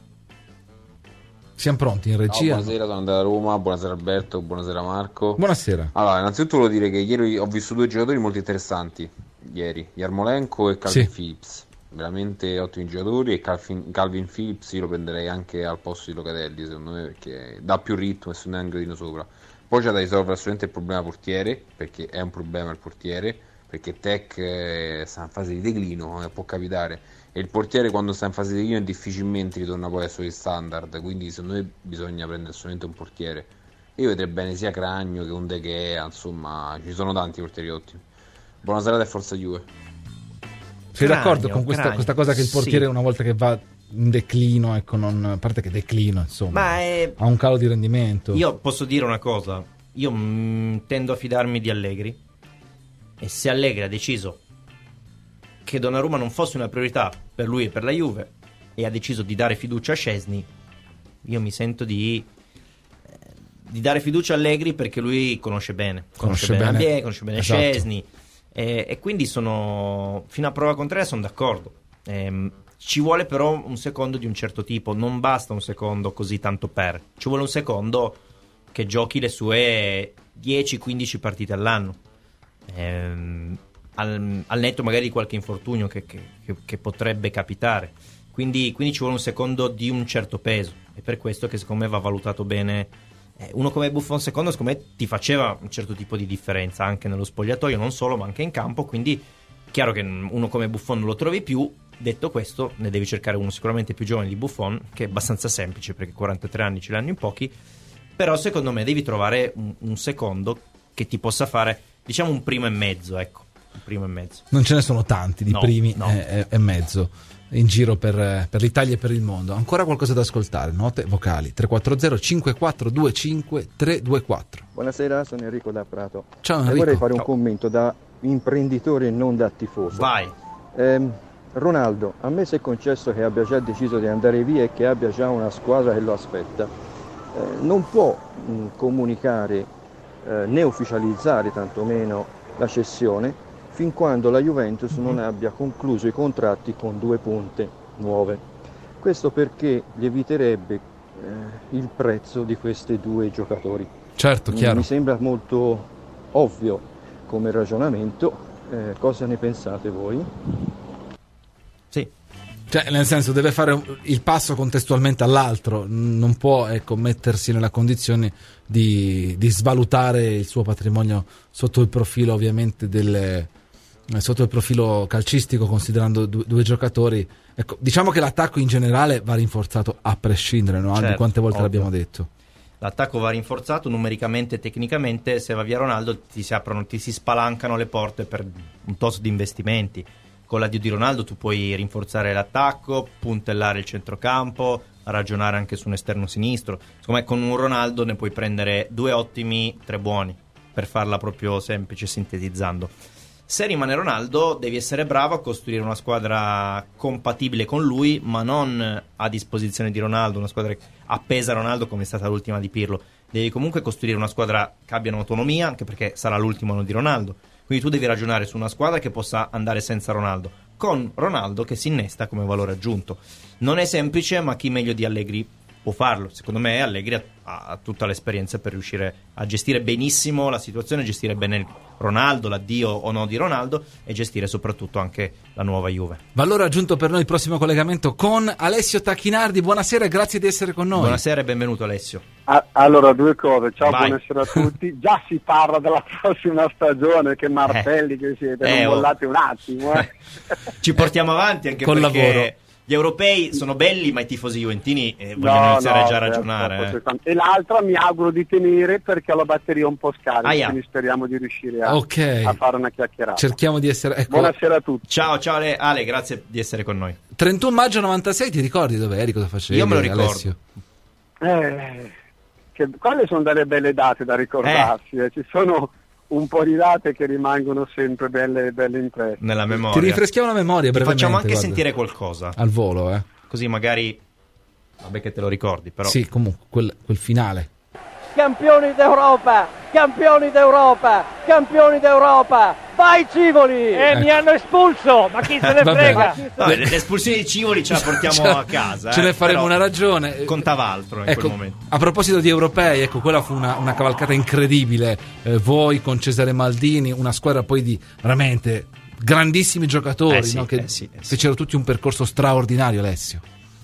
Siamo pronti in regia? Oh, buonasera, sono da Roma, buonasera Alberto, buonasera Marco. Buonasera. Allora, innanzitutto volevo dire che ieri ho visto due giocatori molto interessanti, ieri, Yarmolenko e Calvin sì. Phillips, veramente ottimi giocatori, e Calvin, Calvin Phillips io lo prenderei anche al posto di Locatelli, secondo me, perché dà più ritmo e secondo me è un gradino sopra. Poi c'è da risolvere assolutamente il problema portiere, perché è un problema il portiere, perché Tech eh, sta in fase di declino, eh, può capitare, e il portiere quando sta in fase di declino difficilmente ritorna poi ai suoi standard, quindi secondo me bisogna prendere solamente un portiere. Io vedrei bene sia Cragno che un De Gea, insomma ci sono tanti portieri ottimi. Buona serata e forza Juve. Sei Cragno, d'accordo con questa, questa cosa che il portiere sì. una volta che va in declino, ecco, non, a parte che declino, insomma, Ma è... ha un calo di rendimento. Io posso dire una cosa, io mh, tendo a fidarmi di Allegri, e se Allegri ha deciso che Donnarumma non fosse una priorità per lui e per la Juve e ha deciso di dare fiducia a Szczęsny, io mi sento di eh, di dare fiducia a Allegri, perché lui conosce bene conosce, conosce bene l'ambiente, conosce bene esatto. Szczęsny, e, e quindi sono, fino a prova contraria sono d'accordo. Ehm, ci vuole però un secondo di un certo tipo, non basta un secondo così tanto per, ci vuole un secondo che giochi le sue dieci quindici partite all'anno, ehm, al, al netto magari di qualche infortunio che, che, che, che potrebbe capitare, quindi, quindi ci vuole un secondo di un certo peso, e per questo che secondo me va valutato bene. eh, uno come Buffon secondo secondo me ti faceva un certo tipo di differenza anche nello spogliatoio, non solo ma anche in campo, quindi chiaro che uno come Buffon non lo trovi più. Detto questo, ne devi cercare uno sicuramente più giovane di Buffon, che è abbastanza semplice perché quarantatré anni ce l'hanno in pochi, però secondo me devi trovare un, un secondo che ti possa fare, diciamo, un primo e mezzo, ecco, un primo e mezzo. Non ce ne sono tanti di no, primi no. E, e mezzo in giro per, per l'Italia e per il mondo. Ancora qualcosa da ascoltare? Note vocali tre quattro zero cinque quattro due cinque tre due quattro. Buonasera, sono Enrico da Prato. Ciao Enrico. E vorrei fare un Ciao. commento da imprenditore e non da tifoso. Vai. Ehm, Ronaldo, a me si è concesso che abbia già deciso di andare via e che abbia già una squadra che lo aspetta. Eh, non può mh, comunicare eh, né ufficializzare tantomeno la cessione fin quando la Juventus mm-hmm. non abbia concluso i contratti con due punte nuove. Questo perché gli eviterebbe eh, il prezzo di questi due giocatori. Certo, chiaro. Mi sembra molto ovvio come ragionamento. Eh, cosa ne pensate voi? Sì. Cioè, nel senso, deve fare il passo contestualmente all'altro, non può, ecco, mettersi nella condizione di, di svalutare il suo patrimonio sotto il profilo, ovviamente, delle, sotto il profilo calcistico, considerando due, due giocatori. Ecco, diciamo che l'attacco in generale va rinforzato a prescindere, no? Certo, Di quante volte ovvio. l'abbiamo detto. L'attacco va rinforzato numericamente e tecnicamente. Se va via Ronaldo ti si aprono, ti si spalancano le porte per un tot di investimenti. con l'addio di Ronaldo tu puoi rinforzare l'attacco, puntellare il centrocampo, ragionare anche su un esterno sinistro. Secondo me con un Ronaldo ne puoi prendere due ottimi, tre buoni, per farla proprio semplice sintetizzando. Se rimane Ronaldo devi essere bravo a costruire una squadra compatibile con lui, ma non a disposizione di Ronaldo, una squadra appesa a Ronaldo come è stata l'ultima di Pirlo. Devi comunque costruire una squadra che abbia un'autonomia, anche perché sarà l'ultimo anno di Ronaldo. Quindi tu devi ragionare su una squadra che possa andare senza Ronaldo, con Ronaldo che si innesta come valore aggiunto. Non è semplice, ma chi meglio di Allegri può farlo. Secondo me Allegri ha, ha tutta l'esperienza per riuscire a gestire benissimo la situazione, gestire bene il Ronaldo, l'addio o no di Ronaldo, e gestire soprattutto anche la nuova Juve. Valore aggiunto per noi il prossimo collegamento con Alessio Tacchinardi. Buonasera e grazie di essere con noi. Buonasera e benvenuto Alessio. Ah, allora, due cose. Ciao, Vai. buonasera a tutti. Già si parla della prossima stagione, che martelli eh. che siete, eh, non oh. bollate un attimo. Eh. Ci portiamo avanti anche Col perché lavoro. Gli europei sono belli, ma i tifosi juventini eh, vogliono No, iniziare no, già a certo, ragionare. eh. E l'altra mi auguro di tenere perché ho la batteria un po' scarica, Ah, yeah. quindi speriamo di riuscire a, Ok. a fare una chiacchierata. Cerchiamo di essere... Ecco, Buonasera a tutti. Ciao, ciao Ale, Ale, grazie di essere con noi. trentuno maggio novantasei, ti ricordi dove eri, cosa facevi? Io me lo ricordo. Alessio? Eh, che, quelle sono delle belle date da ricordarsi, eh. Ci sono un po' di date che rimangono sempre belle, belle impresse. Nella memoria. Ti rinfreschiamo la memoria Ti brevemente. facciamo anche guarda. sentire qualcosa. Al volo, eh. Così magari... Vabbè che te lo ricordi, però... Sì, comunque, quel, quel finale. Campioni d'Europa, campioni d'Europa, campioni d'Europa, vai Civoli! E Ecco. mi hanno espulso, ma chi se ne Vabbè. frega? Vabbè, l'espulsione di Civoli ce la portiamo Ce- a casa. Ce eh, ne faremo però una ragione. Contava altro in Ecco, quel momento. a proposito di europei, ecco, quella fu una, una cavalcata incredibile. Eh, voi con Cesare Maldini, una squadra poi di veramente grandissimi giocatori, Eh sì, no? che eh sì, eh sì. fecero tutti un percorso straordinario, Alessio.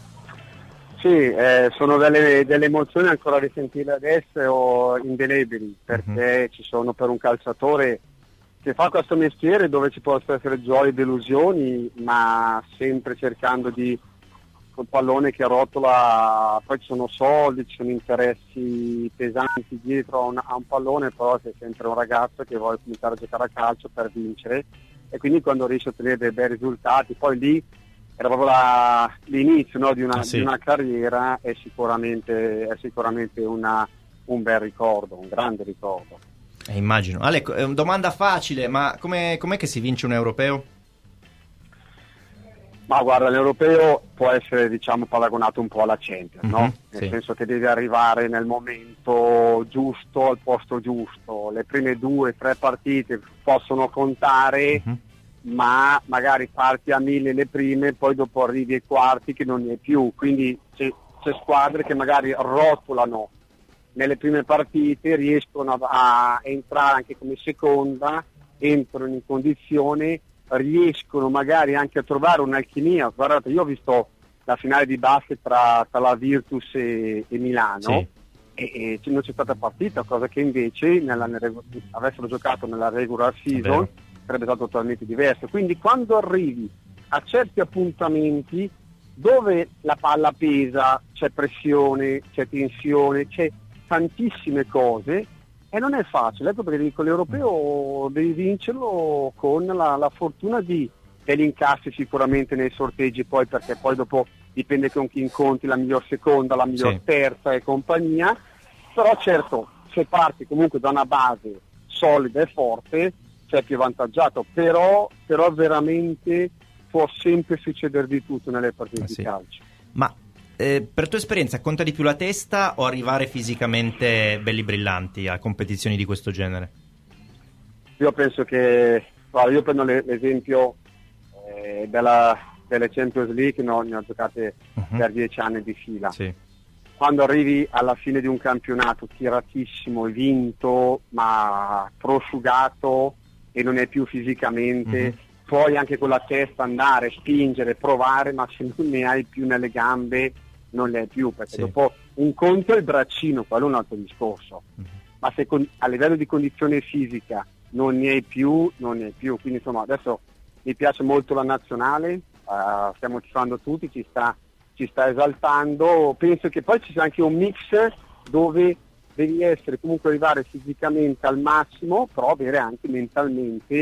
Sì, eh, sono delle, delle emozioni ancora risentite adesso indelebili, perché Mhm. ci sono per un calciatore che fa questo mestiere dove ci possono essere gioie e delusioni, ma sempre cercando di col pallone che rotola, poi ci sono soldi, ci sono interessi pesanti dietro a un, a un pallone, però sei sempre un ragazzo che vuole cominciare a giocare a calcio per vincere, e quindi quando riesce a ottenere dei bei risultati, poi lì era proprio la, l'inizio, no, di, una, Ah, sì. di una carriera, è sicuramente, è sicuramente una, un bel ricordo, un grande ricordo. Eh, immagino. Ale, è una domanda facile, ma come, com'è che si vince un europeo? Ma guarda, l'europeo può essere, diciamo, paragonato un po' alla Champions, no? Mhm, Nel sì. senso che devi arrivare nel momento giusto, al posto giusto. Le prime due, tre partite possono contare, Mhm. ma magari parti a mille le prime, poi dopo arrivi ai quarti che non ne è più. Quindi c'è, c'è squadre che magari rotolano nelle prime partite, riescono a, a entrare anche come seconda, entrano in condizione, riescono magari anche a trovare un'alchimia. Guardate, io ho visto la finale di basket tra, tra la Virtus e, e Milano, Sì. e, e non c'è stata partita, cosa che invece nella, nella, avessero giocato nella regular season vero. sarebbe stato totalmente diverso. Quindi quando arrivi a certi appuntamenti dove la palla pesa, c'è pressione, c'è tensione, c'è tantissime cose, e non è facile, ecco perché dico, l'europeo devi vincerlo con la, la fortuna di te li incassi sicuramente nei sorteggi, poi perché poi dopo dipende con chi incontri la miglior seconda, la miglior Sì. terza e compagnia, però certo se parti comunque da una base solida e forte sei più avvantaggiato, però, però veramente può sempre succedere di tutto nelle partite Ah, di sì. calcio. Ma eh, per tua esperienza conta di più la testa o arrivare fisicamente belli brillanti a competizioni di questo genere? Io penso che, guarda, io prendo le- l'esempio eh, della, delle Champions League, no, ne ho giocate Mhm. per dieci anni di fila. Sì. Quando arrivi alla fine di un campionato tiratissimo, hai vinto, ma prosciugato e non è più fisicamente, Mhm. puoi anche con la testa andare, spingere, provare, ma se non ne hai più nelle gambe non le hai più, perché Sì. dopo un conto è il braccino, quello è un altro discorso, Mhm. ma se con- a livello di condizione fisica non ne hai più, non ne hai più. Quindi insomma adesso mi piace molto la nazionale, eh, stiamo tifando tutti, ci sta, ci sta esaltando, penso che poi ci sia anche un mix dove devi essere comunque arrivare fisicamente al massimo, però avere anche mentalmente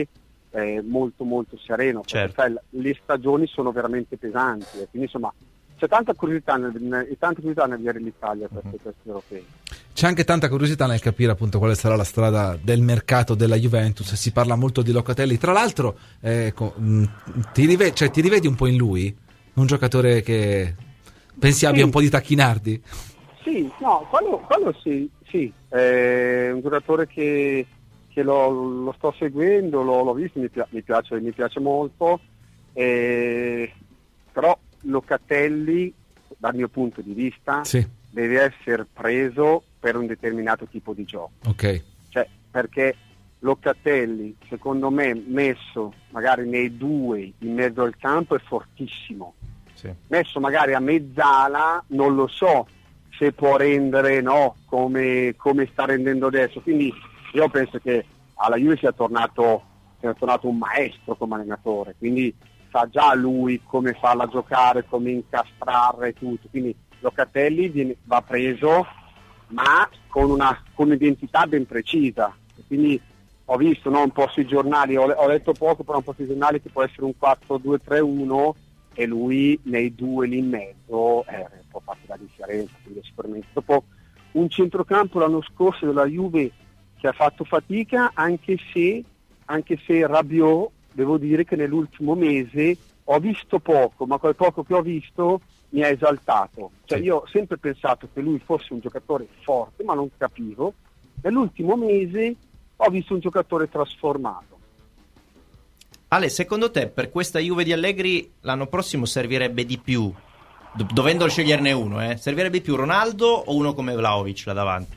eh, molto molto sereno, perché certo. sai, le stagioni sono veramente pesanti, e quindi insomma c'è tanta curiosità nel, nel, tanta curiosità nel vedere l'Italia per Uh-huh. questi europei. C'è anche tanta curiosità nel capire appunto quale sarà la strada del mercato della Juventus. Si parla molto di Locatelli, tra l'altro eh, co- mh, ti, rive- cioè, ti rivedi un po' in lui? Un giocatore che pensi abbia Sì. un po' di tacchinardi? Sì, no, quello, quello sì, sì, è un giocatore che, che lo, lo sto seguendo, lo, l'ho visto, mi, pi- mi, piace, mi piace molto, eh, però Locatelli, dal mio punto di vista, Sì. deve essere preso per un determinato tipo di gioco. Ok. Cioè, perché Locatelli, secondo me, messo magari nei due in mezzo al campo è fortissimo. Sì. Messo magari a mezzala, non lo so se può rendere, no, come, come sta rendendo adesso. Quindi io penso che alla Juve sia tornato, sia tornato un maestro come allenatore, quindi sa già lui come farla giocare, come incastrare tutto. Quindi Locatelli viene, va preso, ma con una con un'identità ben precisa. Quindi ho visto, no, un po' sui giornali, ho, ho letto poco, però un po' sui giornali che può essere un quattro due tre uno, e lui nei due lì in mezzo eh, può fare la differenza. Quindi sicuramente dopo un centrocampo l'anno scorso della Juve che ha fatto fatica, anche se anche se Rabiot, devo dire che nell'ultimo mese ho visto poco, ma quel poco che ho visto mi ha esaltato. Cioè io ho sempre pensato che lui fosse un giocatore forte, ma non capivo. Nell'ultimo mese ho visto un giocatore trasformato. Ale, secondo te per questa Juve di Allegri l'anno prossimo servirebbe di più, do- dovendo sceglierne uno, eh? Servirebbe di più Ronaldo o uno come Vlahovic là davanti?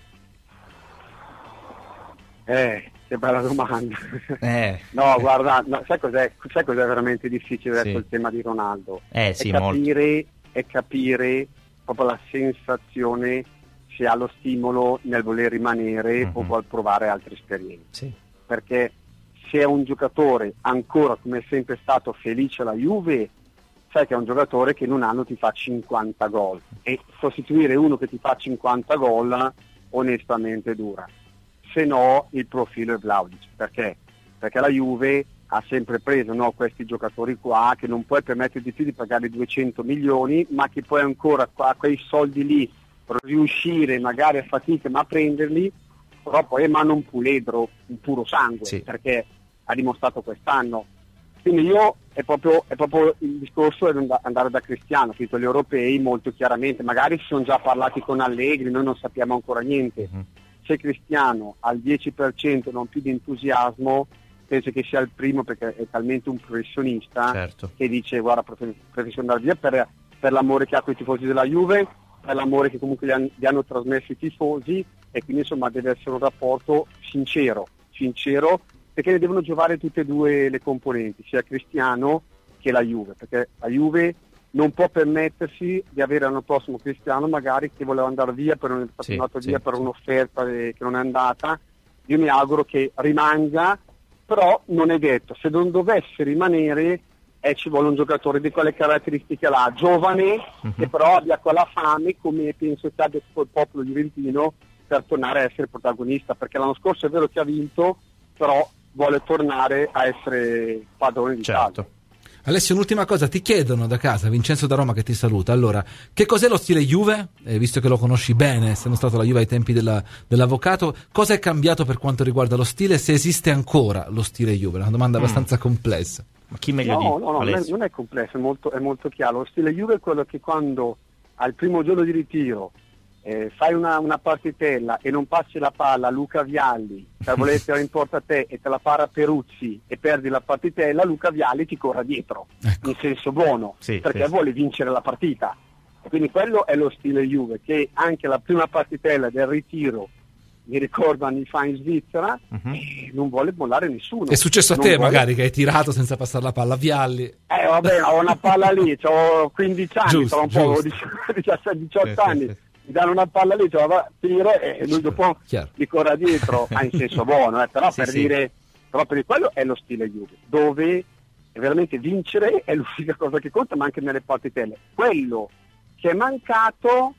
Eh, che bella domanda. Eh. No, guarda, no, sai cos'è, sai cos'è veramente difficile adesso Sì. il tema di Ronaldo? Eh, sì, è capire, è capire proprio la sensazione, se ha lo stimolo nel voler rimanere Mhm. o vuol provare altre esperienze. Sì. Perché se è un giocatore ancora come è sempre stato felice alla Juve, sai che è un giocatore che in un anno ti fa cinquanta gol, e sostituire uno che ti fa cinquanta gol onestamente dura. Se no il profilo è Vlahovic. Perché? Perché la Juve ha sempre preso, no, questi giocatori qua che non puoi permetterti più di pagare duecento milioni, ma che poi ancora a quei soldi lì riuscire magari a fatica ma a prenderli, però poi emanano un puledro, un puro sangue, Sì. perché ha dimostrato quest'anno. Quindi io è proprio, è proprio il discorso è andare da Cristiano, finito gli europei molto chiaramente, magari si sono già parlati con Allegri, noi non sappiamo ancora niente. Mm-hmm. Se Cristiano ha il dieci per cento non più di entusiasmo, penso che sia il primo, perché è talmente un professionista, Certo. che dice guarda, preferisco andare via per, per l'amore che ha con i tifosi della Juve, per l'amore che comunque gli, han, gli hanno trasmesso i tifosi, e quindi insomma deve essere un rapporto sincero, sincero, perché ne devono giocare tutte e due le componenti, sia Cristiano che la Juve, perché la Juve non può permettersi di avere l'anno prossimo Cristiano magari che voleva andare via, per un, Sì, andato sì, via per sì. un'offerta che non è andata. Io mi auguro che rimanga, però non è detto, se non dovesse rimanere eh, ci vuole un giocatore di quelle caratteristiche là, giovane, Mhm. che però abbia quella fame, come penso che abbia tutto il popolo juventino, per tornare a essere protagonista, perché l'anno scorso è vero che ha vinto, però vuole tornare a essere padrone d'Italia. Certo. Alessio, un'ultima cosa, ti chiedono da casa, Vincenzo da Roma che ti saluta. Allora, che cos'è lo stile Juve? Eh, visto che lo conosci bene, essendo stato la Juve ai tempi della, dell'avvocato, cosa è cambiato per quanto riguarda lo stile? Se esiste ancora lo stile Juve? Una domanda Mm. abbastanza complessa. Ma chi meglio No, di no, no, non è, Alessio? non è complesso, è molto, è molto chiaro. Lo stile Juve è quello che quando al primo giorno di ritiro eh, fai una, una partitella e non passi la palla a Luca Vialli, per voler tirare in porta a te e te la para Peruzzi e perdi la partitella, Luca Vialli ti corra dietro, Ecco. in senso buono, Sì, perché sì, vuole vincere la partita. E quindi quello è lo stile Juve, che anche la prima partitella del ritiro, mi ricordo anni fa in Svizzera, Mhm. eh, non vuole mollare nessuno. È successo a Non te vuole- magari che hai tirato senza passare la palla a Vialli? eh vabbè, ho una palla lì, ho quindici anni, Giusto, sono un po' giusto. diciassette diciotto Sì, sì, anni, sì. mi danno una palla lì, cioè, va, tiro e lui dopo Chiaro. mi corre dietro, ah, in senso buono, eh, però Sì, per sì. dire, però per quello è lo stile Juve, dove veramente vincere è l'unica cosa che conta, ma anche nelle partitelle. Quello che è mancato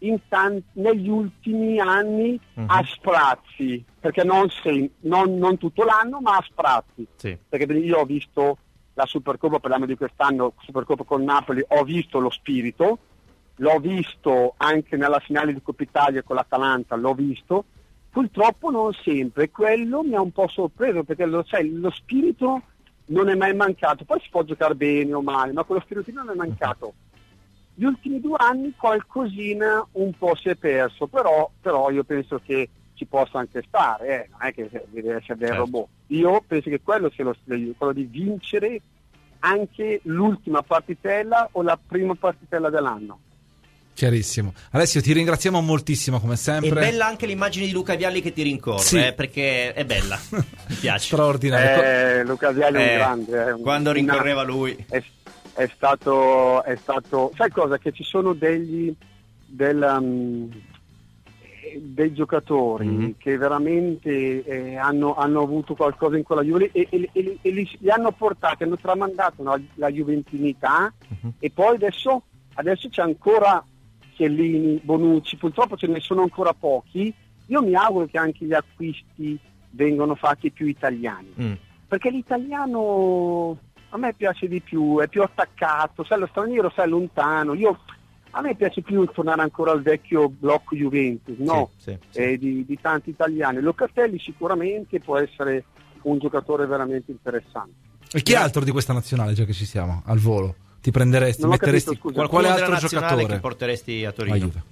in tan- negli ultimi anni Mhm. a sprazzi, perché non, sem- non, non tutto l'anno, ma a sprazzi. Sì. Perché io ho visto la Supercoppa, parliamo di quest'anno, Supercoppa con Napoli, ho visto lo spirito, l'ho visto anche nella finale di Coppa Italia con l'Atalanta, l'ho visto, purtroppo non sempre, quello mi ha un po' sorpreso, perché lo sai, lo spirito non è mai mancato, poi si può giocare bene o male, ma quello spirito non è mancato. Gli ultimi due anni qualcosina un po' si è perso, però, però io penso che ci possa anche stare, eh, non è che deve essere del Certo. robot. Io penso che quello sia lo stile, quello di vincere anche l'ultima partitella o la prima partitella dell'anno. Chiarissimo. Alessio, ti ringraziamo moltissimo come È sempre. bella anche l'immagine di Luca Vialli che ti rincorre, Sì. eh, perché è bella, mi piace. Straordinario. Eh, Luca Vialli è Eh, un grande. È un- quando una- rincorreva lui. È, è stato, è stato, sai cosa? Che ci sono degli del, um, eh, dei giocatori Mhm. che veramente eh, hanno, hanno avuto qualcosa in quella Juve e, e- e- e li, li hanno portati, hanno tramandato no, la juventinità Mhm. e poi adesso, adesso c'è ancora Chiellini, Bonucci, purtroppo ce ne sono ancora pochi. Io mi auguro che anche gli acquisti vengano fatti più italiani, Mm. perché l'italiano a me piace di più, è più attaccato, sai, lo straniero sai lontano. Io a me piace più tornare ancora al vecchio blocco Juventus, no? Sì, sì, sì. Eh, di, di tanti italiani. Locatelli sicuramente può essere un giocatore veramente interessante. E chi altro di questa nazionale, già che ci siamo, al volo? Ti prenderesti, Non ho metteresti capito, scusa. quale Qualcuno altro della nazionale giocatore? che porteresti a Torino? Aiuto.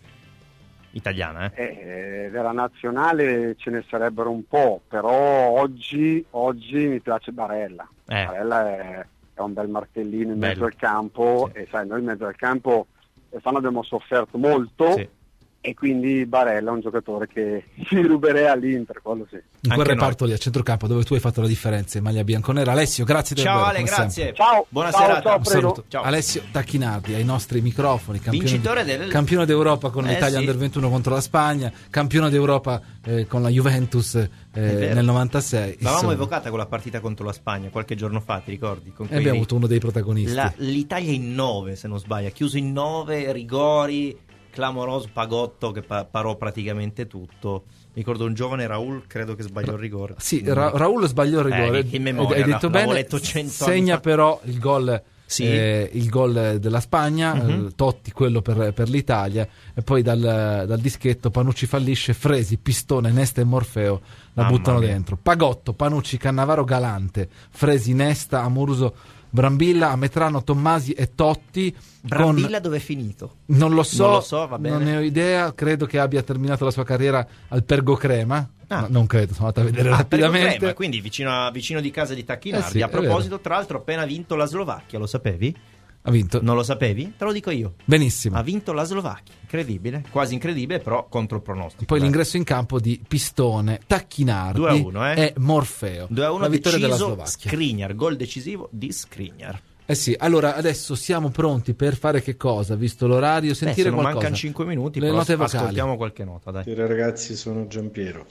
Italiana, eh? Eh, della nazionale ce ne sarebbero un po', però oggi, oggi mi piace Barella. Eh. Barella è, è un bel martellino in Bello. mezzo al campo, Sì. e sai, noi in mezzo al campo quest'anno abbiamo sofferto molto, Sì. e quindi Barella è un giocatore che si ruberei all'Inter, quello sì. In quel Anche reparto lì a centrocampo dove tu hai fatto la differenza in maglia bianconera. Alessio, grazie Ciao davvero, Ale, come grazie. sempre. Ciao, Buona ciao, serata. ciao, Un prego. saluto. Ciao. Alessio Tacchinardi ai nostri microfoni, campione, Vincitore del- campione d'Europa con Eh, l'Italia sì. Under ventuno contro la Spagna, campione d'Europa eh, con la Juventus eh, vero. nel novantasei. L'avevamo Insomma, evocata con la partita contro la Spagna qualche giorno fa, ti ricordi? Con e quei- abbiamo avuto uno dei protagonisti. La- L'Italia in nove, se non sbaglio, ha chiuso in nove, rigori, clamoroso, Pagotto che pa- parò praticamente tutto. Mi ricordo un giovane Raul, credo che sbagliò il rigore. Sì, Mm. Ra- Raul sbagliò il rigore. Eh, che memoria, hai detto l'avevo bene. letto cento anni Segna fa. però il gol. Sì. eh, il gol della Spagna, Mhm. eh, Totti quello per, per l'Italia, e poi dal, dal dischetto Panucci fallisce, Fresi, Pistone, Nesta e Morfeo la Mamma buttano mia. dentro. Pagotto, Panucci, Cannavaro, Galante, Fresi, Nesta, Amoruso, Brambilla, Ametrano, Tommasi e Totti. Brambilla con... dove è finito? Non lo so, Non lo so, va bene. non ne ho idea, credo che abbia terminato la sua carriera al Pergo Crema. Ah. No, non credo, sono andato a vedere Ah, per rapidamente. Crema, quindi vicino, a- vicino di casa di Tacchinardi. Eh sì, a è proposito, tra l'altro, ha appena vinto la Slovacchia, lo sapevi? Ha vinto. Non lo sapevi? Te lo dico io. Benissimo. Ha vinto la Slovacchia, incredibile, quasi incredibile, però contro il pronostico. Poi dai. l'ingresso in campo di Pistone, Tacchinardi due a uno, eh? e Morfeo. due a uno la vittoria della deciso, Slovacchia. Skriniar, gol decisivo di Skriniar. Eh sì, allora adesso siamo pronti per fare che cosa? Visto l'orario, sentire Beh, se non qualcosa. mancano cinque minuti, Le però note vocali. ascoltiamo qualche nota, dai. Buonasera ragazzi, sono Giampiero.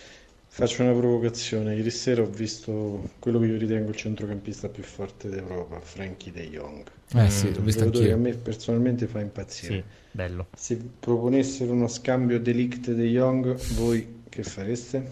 Faccio una provocazione. Ieri sera ho visto quello che io ritengo il centrocampista più forte d'Europa, Frankie De Jong. Eh sì, Un l'ho visto giocatore che a anch'io. me personalmente fa impazzire. Sì, bello. Se proponessero uno scambio De Ligt De Jong, voi che fareste?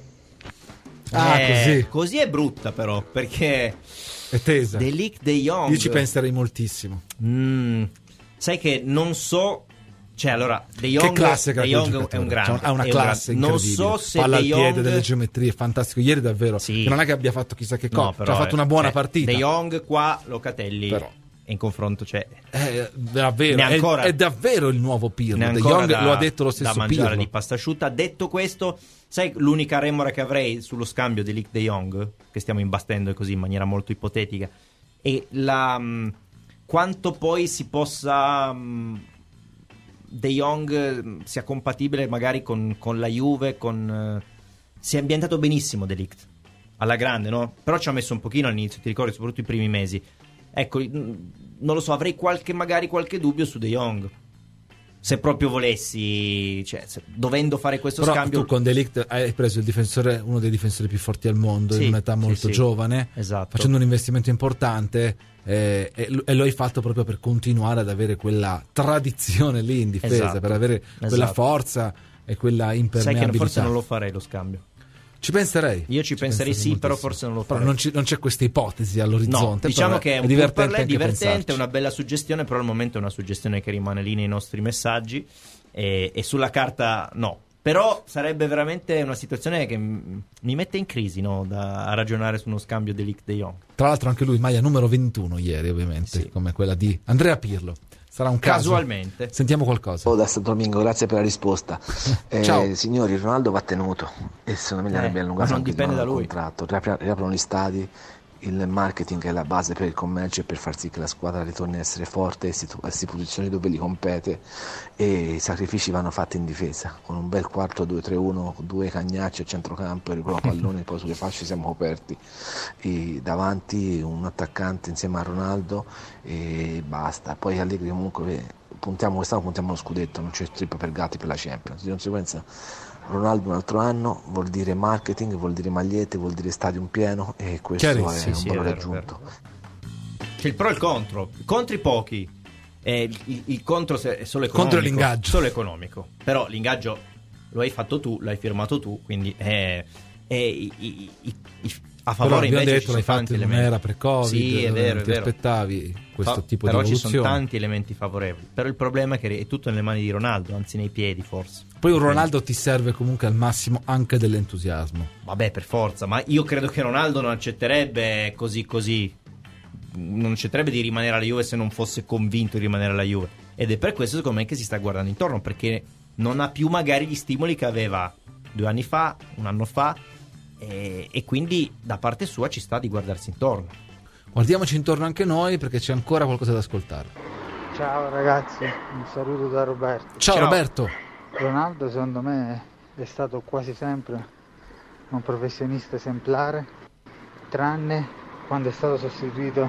Ah, Eh, così. è brutta però, perché È tesa. De Ligt De Jong. Io ci penserei moltissimo. Mm, sai che non so. Cioè, allora, De Jong, Che classe che De ha quel Jong è giocatore. un grande. Cioè, ha una è un classe grande. Non incredibile. so se Palla De al piede, Jong delle geometrie, fantastico. Ieri davvero, Sì. che non è che abbia fatto chissà che No, cosa, però ha fatto è- una buona cioè, partita. De Jong qua, Locatelli Però. in confronto c'è È davvero, Ne è, ancora- è davvero il nuovo Pirlo. ne De ancora Jong da, lo ha detto lo da stesso mangiare Pirlo. di pasta asciutta. Detto questo, sai l'unica remora che avrei sullo scambio di Ligt De Jong, che stiamo imbastendo così in maniera molto ipotetica, è la mh, quanto poi si possa mh, De Jong mh, sia compatibile magari con, con la Juve, con eh, si è ambientato benissimo De Ligt alla grande, no? Però ci ha messo un pochino all'inizio, ti ricordi, soprattutto i primi mesi. Ecco, mh, non lo so, avrei qualche magari qualche dubbio su De Jong. se proprio volessi, cioè se, dovendo fare questo Però scambio. Tu con De Ligt hai preso il difensore, uno dei difensori più forti al mondo, sì, in un'età molto sì, sì. giovane, Esatto. facendo un investimento importante, eh, e, e lo hai fatto proprio per continuare ad avere quella tradizione lì in difesa, Esatto. per avere Esatto. quella forza e quella impermeabilità. Sai che forse non lo farei lo scambio. Ci penserei. Io ci, ci penserei sì, moltissimo. Però forse non lo farei. Però non, ci, non c'è questa ipotesi all'orizzonte. No, diciamo che è un divertente, è divertente, pensarci. È una bella suggestione, però al momento è una suggestione che rimane lì nei nostri messaggi e, e sulla carta no. Però sarebbe veramente una situazione che m- mi mette in crisi, no? Da, a ragionare su uno scambio De Ligt De Jong. Tra l'altro anche lui maglia numero ventuno ieri, ovviamente, sì. come quella di Andrea Pirlo. Sarà un caso. Casualmente. Sentiamo qualcosa. Oh, da Santo Domingo, grazie per la risposta. Eh, Ciao. Signori, Ronaldo va tenuto e secondo me gli Eh, avrebbe allungato ma non anche dipende il da lui. contratto. Riapri- riaprono gli stadi, il marketing è la base per il commercio e per far sì che la squadra ritorni a essere forte e si, e si posizioni dove li compete, e i sacrifici vanno fatti in difesa con un bel quattro due tre uno, due Cagnacci a centrocampo e con pallone poi sulle fasce siamo coperti, e davanti un attaccante insieme a Ronaldo e basta. Poi Allegri comunque puntiamo quest'anno puntiamo allo scudetto, non c'è strippo per gatti per la Champions, di conseguenza Ronaldo un altro anno vuol dire marketing, vuol dire magliette, vuol dire stadium pieno, e questo è sì, un sì, valore è vero, aggiunto. C'è il pro e il contro. Contri pochi. Eh, il, il, il contro è solo economico. Contro l'ingaggio. Solo economico. Però l'ingaggio lo hai fatto tu, l'hai firmato tu, quindi è, è, i, i, i, i, a favore però invece detto, l'hai fatto in un'era pre-Covid, sì, è vero, ti è vero. aspettavi questo Fa, tipo però di evoluzione. Però ci sono tanti elementi favorevoli. Però il problema è che è tutto nelle mani di Ronaldo, anzi nei piedi forse. Poi un Ronaldo ti serve comunque al massimo anche dell'entusiasmo. Vabbè, per forza, ma io credo che Ronaldo non accetterebbe così così. Non accetterebbe di rimanere alla Juve se non fosse convinto di rimanere alla Juve. Ed è per questo secondo me che si sta guardando intorno, perché non ha più magari gli stimoli che aveva due anni fa, un anno fa, e, e quindi da parte sua ci sta di guardarsi intorno. Guardiamoci intorno anche noi, perché c'è ancora qualcosa da ascoltare. Ciao ragazzi, un saluto da Roberto. Ciao, Ciao. Roberto. Ronaldo secondo me è stato quasi sempre un professionista esemplare, tranne quando è stato sostituito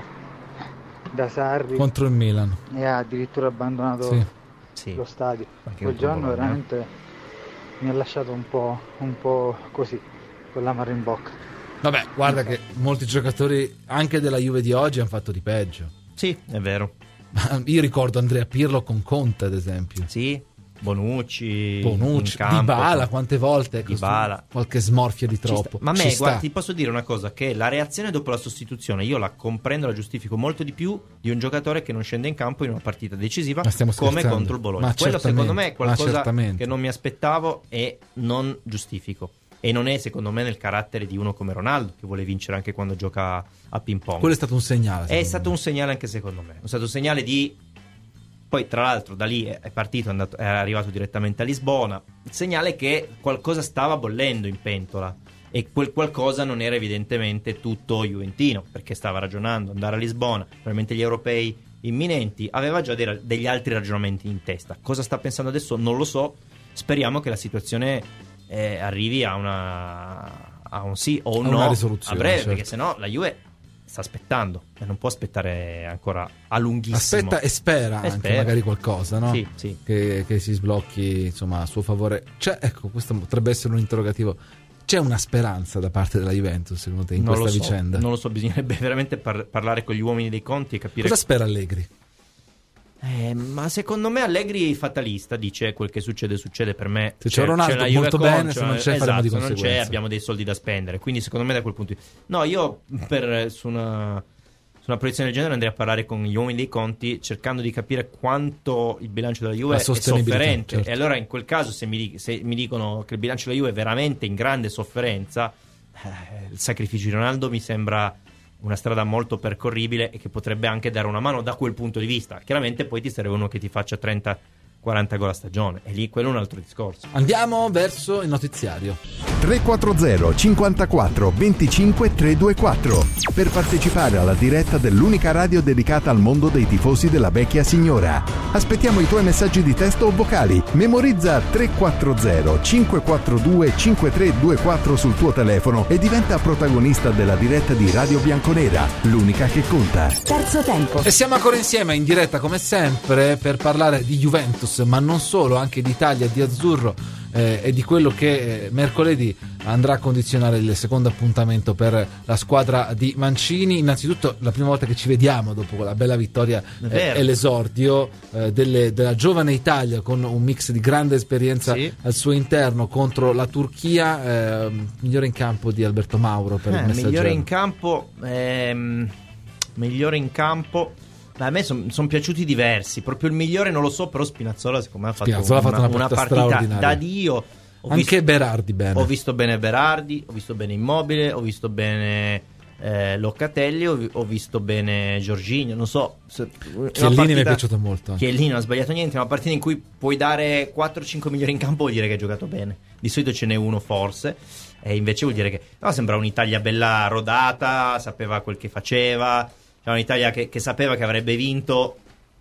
da Sarri contro il Milan e ha addirittura abbandonato sì. Sì. lo stadio. Quel Anche giorno buono, veramente eh? mi ha lasciato un po', un po' così, con l'amaro in bocca. Vabbè, guarda che molti giocatori anche della Juve di oggi hanno fatto di peggio. Sì, è vero. Io ricordo Andrea Pirlo con Conte, ad esempio. Sì, Bonucci, Bonucci, campo, Dybala, quante volte Dybala. Qualche smorfia di troppo. Ma a me, Ci guarda, sta. ti posso dire una cosa, che la reazione dopo la sostituzione io la comprendo, la giustifico molto di più di un giocatore che non scende in campo in una partita decisiva come scherzando. contro il Bologna. Ma Quello secondo me è qualcosa certamente. che non mi aspettavo e non giustifico. E non è secondo me nel carattere di uno come Ronaldo, che vuole vincere anche quando gioca a ping pong. Quello è stato un segnale. È stato me. un segnale anche secondo me. È stato un segnale di... Poi tra l'altro da lì è partito, è, andato, è arrivato direttamente a Lisbona. Il segnale che qualcosa stava bollendo in pentola. E quel qualcosa non era evidentemente tutto juventino, perché stava ragionando andare a Lisbona, probabilmente gli europei imminenti, aveva già dei, degli altri ragionamenti in testa. Cosa sta pensando adesso non lo so. Speriamo che la situazione eh, arrivi a una a un sì o un a no una risoluzione, a breve, certo. perché sennò la Juve sta aspettando e non può aspettare ancora a lunghissimo. Aspetta e spera e anche spera. magari qualcosa, no? Sì, sì. Che, che si sblocchi insomma a suo favore. Cioè, ecco, questo potrebbe essere un interrogativo. C'è una speranza da parte della Juventus secondo te in non questa lo so, vicenda? Non lo so, bisognerebbe veramente par- parlare con gli uomini dei conti e capire. Cosa spera Allegri? Eh, ma secondo me Allegri è fatalista, dice quel che succede succede. Per me se c'è, c'è Ronaldo c'è la Juve molto bene, se non c'è esatto, faremo di se non conseguenza. c'è abbiamo dei soldi da spendere, quindi secondo me da quel punto di vista no, io per su una, su una proiezione del genere andrei a parlare con gli uomini dei conti cercando di capire quanto il bilancio della Juve è sofferente, certo. E allora in quel caso se mi, se mi dicono che il bilancio della Juve è veramente in grande sofferenza, eh, il sacrificio di Ronaldo mi sembra una strada molto percorribile e che potrebbe anche dare una mano da quel punto di vista. Chiaramente poi ti serve uno che ti faccia trenta quaranta gol a stagione e lì quello è un altro discorso. Andiamo verso il notiziario. tre quattro zero cinquantaquattro venticinque trecentoventiquattro per partecipare alla diretta dell'unica radio dedicata al mondo dei tifosi della vecchia signora. Aspettiamo i tuoi messaggi di testo o vocali. Memorizza tre quattro zero cinque quattro due cinque tre due quattro sul tuo telefono e diventa protagonista della diretta di Radio Bianconera, l'unica che conta. Terzo tempo. E siamo ancora insieme in diretta come sempre per parlare di Juventus Juventus, ma non solo, anche d'Italia, di azzurro eh, e di quello che eh, mercoledì andrà a condizionare il secondo appuntamento per la squadra di Mancini. Innanzitutto la prima volta che ci vediamo dopo la bella vittoria eh, e l'esordio eh, delle, della giovane Italia, con un mix di grande esperienza sì. al suo interno, contro la Turchia. Eh, migliore in campo di Alberto Mauro per eh, il Messaggero. Migliore in campo ehm, migliore in campo a me sono son piaciuti diversi. Proprio il migliore non lo so, però Spinazzola secondo me ha fatto, Spinazzola una, ha fatto una, una partita, partita da Dio. Ho anche visto, Berardi bene. Ho visto bene Berardi, ho visto bene Immobile, ho visto bene eh, Locatelli, ho, ho visto bene Jorginho. Non so se, Chiellini partita, mi è piaciuto molto. Chiellini non ha sbagliato niente. Una partita in cui puoi dare quattro cinque migliori in campo vuol dire che hai giocato bene. Di solito ce n'è uno forse, e invece vuol dire che no, sembra un'Italia bella rodata, sapeva quel che faceva. Cioè un'Italia che, che sapeva che avrebbe vinto,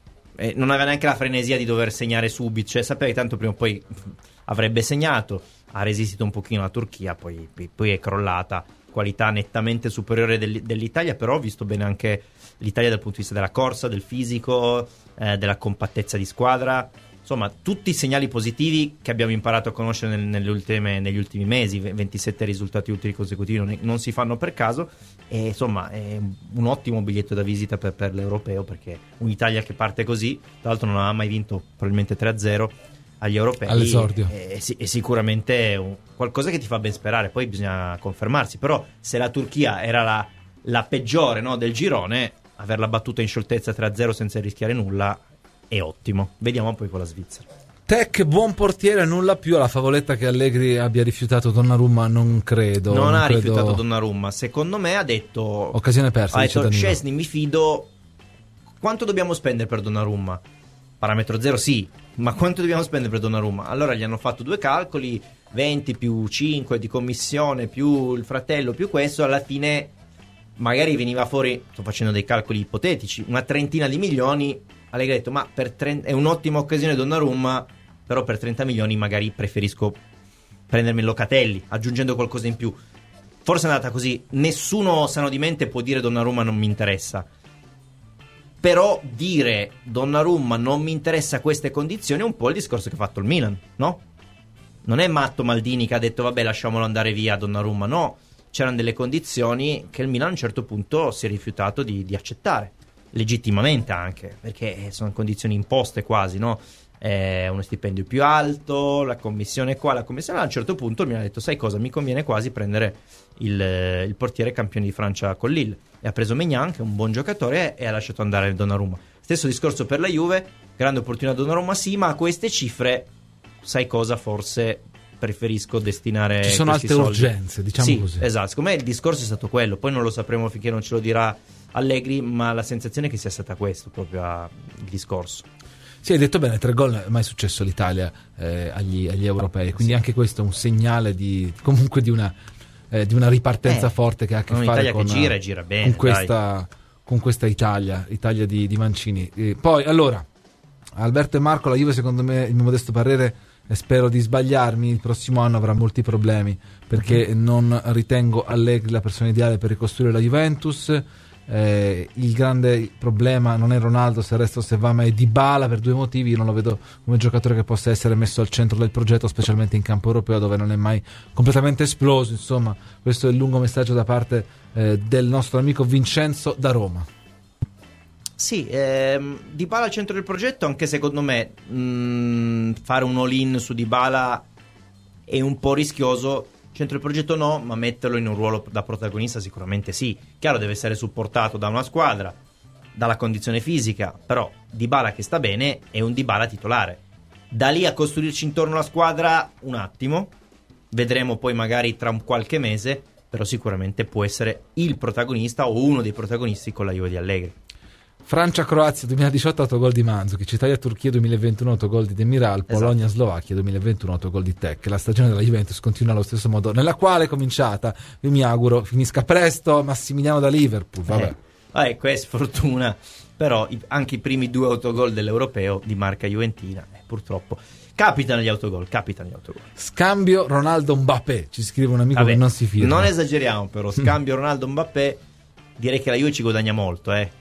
e non aveva neanche la frenesia di dover segnare subito, cioè sapeva che tanto prima o poi avrebbe segnato. Ha resistito un pochino la Turchia, poi, poi è crollata. Qualità nettamente superiore del, dell'Italia, però ho visto bene anche l'Italia dal punto di vista della corsa, del fisico, eh, della compattezza di squadra. Insomma, tutti i segnali positivi che abbiamo imparato a conoscere nel, nelle ultime, negli ultimi mesi. ventisette risultati utili consecutivi non, non si fanno per caso, e insomma è un ottimo biglietto da visita per, per l'Europeo, perché un'Italia che parte così, tra l'altro non aveva mai vinto probabilmente tre a zero agli Europei all'esordio, è, è, è sicuramente un, qualcosa che ti fa ben sperare. Poi bisogna confermarsi, però se la Turchia era la, la peggiore, no, del girone, averla battuta in scioltezza tre a zero senza rischiare nulla è ottimo. Vediamo poi con la Svizzera. Tec, buon portiere, nulla più. Alla favoletta che Allegri abbia rifiutato Donnarumma non credo. Non, non ha credo... rifiutato Donnarumma. Secondo me ha detto, occasione persa, ha detto Szczesny mi fido. Quanto dobbiamo spendere per Donnarumma? Parametro zero sì, ma quanto dobbiamo spendere per Donnarumma? Allora gli hanno fatto due calcoli, venti più cinque di commissione più il fratello più questo. Alla fine magari veniva fuori, sto facendo dei calcoli ipotetici, una trentina di milioni. Allegri ha detto ma per trenta, è un'ottima occasione Donnarumma, però per trenta milioni magari preferisco prendermi il Locatelli, aggiungendo qualcosa in più. Forse è andata così. Nessuno sano di mente può dire Donnarumma non mi interessa, però dire Donnarumma non mi interessa a queste condizioni è un po' il discorso che ha fatto il Milan, no? Non è Matto Maldini che ha detto vabbè lasciamolo andare via Donnarumma, no, c'erano delle condizioni che il Milan a un certo punto si è rifiutato di, di accettare, legittimamente anche, perché sono condizioni imposte quasi, no? Eh, uno stipendio più alto, la commissione qua, la commissione là. A un certo punto il Milan ha detto sai cosa, mi conviene quasi prendere il, il portiere campione di Francia con Lille, e ha preso Maignan che è un buon giocatore e ha lasciato andare il Donnarumma. Stesso discorso per la Juve, grande opportunità Donnarumma sì, ma a queste cifre sai cosa, forse preferisco destinare ci sono altre soldi. urgenze, diciamo sì, così. Esatto, secondo me il discorso è stato quello, poi non lo sapremo finché non ce lo dirà Allegri, ma la sensazione è che sia stata questo proprio a, il discorso. Sì, hai detto bene, tre gol è mai successo all'Italia eh, agli, agli europei, quindi sì, anche questo è un segnale di comunque di una, eh, di una ripartenza eh, forte che ha a che fare con, che gira e gira bene, con, questa, con questa Italia, Italia di, di Mancini. E poi, allora, Alberto e Marco, la Juve secondo me, il mio modesto parere, e spero di sbagliarmi, il prossimo anno avrà molti problemi, perché mm-hmm. non ritengo Allegri la persona ideale per ricostruire la Juventus. Eh, il grande problema non è Ronaldo se resta o se va, ma è Dybala, per due motivi. Io non lo vedo come giocatore che possa essere messo al centro del progetto, specialmente in campo europeo dove non è mai completamente esploso. Insomma, questo è il lungo messaggio da parte eh, del nostro amico Vincenzo da Roma. Sì, ehm, Dybala al centro del progetto, anche secondo me mh, fare un all-in su Dybala è un po' rischioso. Centro del progetto no, ma metterlo in un ruolo da protagonista sicuramente sì. Chiaro, deve essere supportato da una squadra, dalla condizione fisica, però Dybala che sta bene è un Dybala titolare. Da lì a costruirci intorno alla squadra un attimo, vedremo poi magari tra qualche mese, però sicuramente può essere il protagonista o uno dei protagonisti con la Juve di Allegri. Francia-Croazia duemiladiciotto, autogol di Mandzukic. Italia-Turchia duemilaventuno, autogol di Demiral. Polonia-Slovacchia duemilaventuno, autogol di Tec. La stagione della Juventus continua allo stesso modo nella quale è cominciata. Io mi auguro finisca presto. Massimiliano da Liverpool, vabbè. Eh, ah, ecco, è sfortuna, però i, anche i primi due autogol dell'Europeo di marca juventina, eh, purtroppo capitano gli autogol, capitano gli autogol. Scambio Ronaldo-Mbappé, ci scrive un amico. Vabbè, che non si firma. Non esageriamo però, scambio Ronaldo-Mbappé, direi che la Juve ci guadagna molto, eh.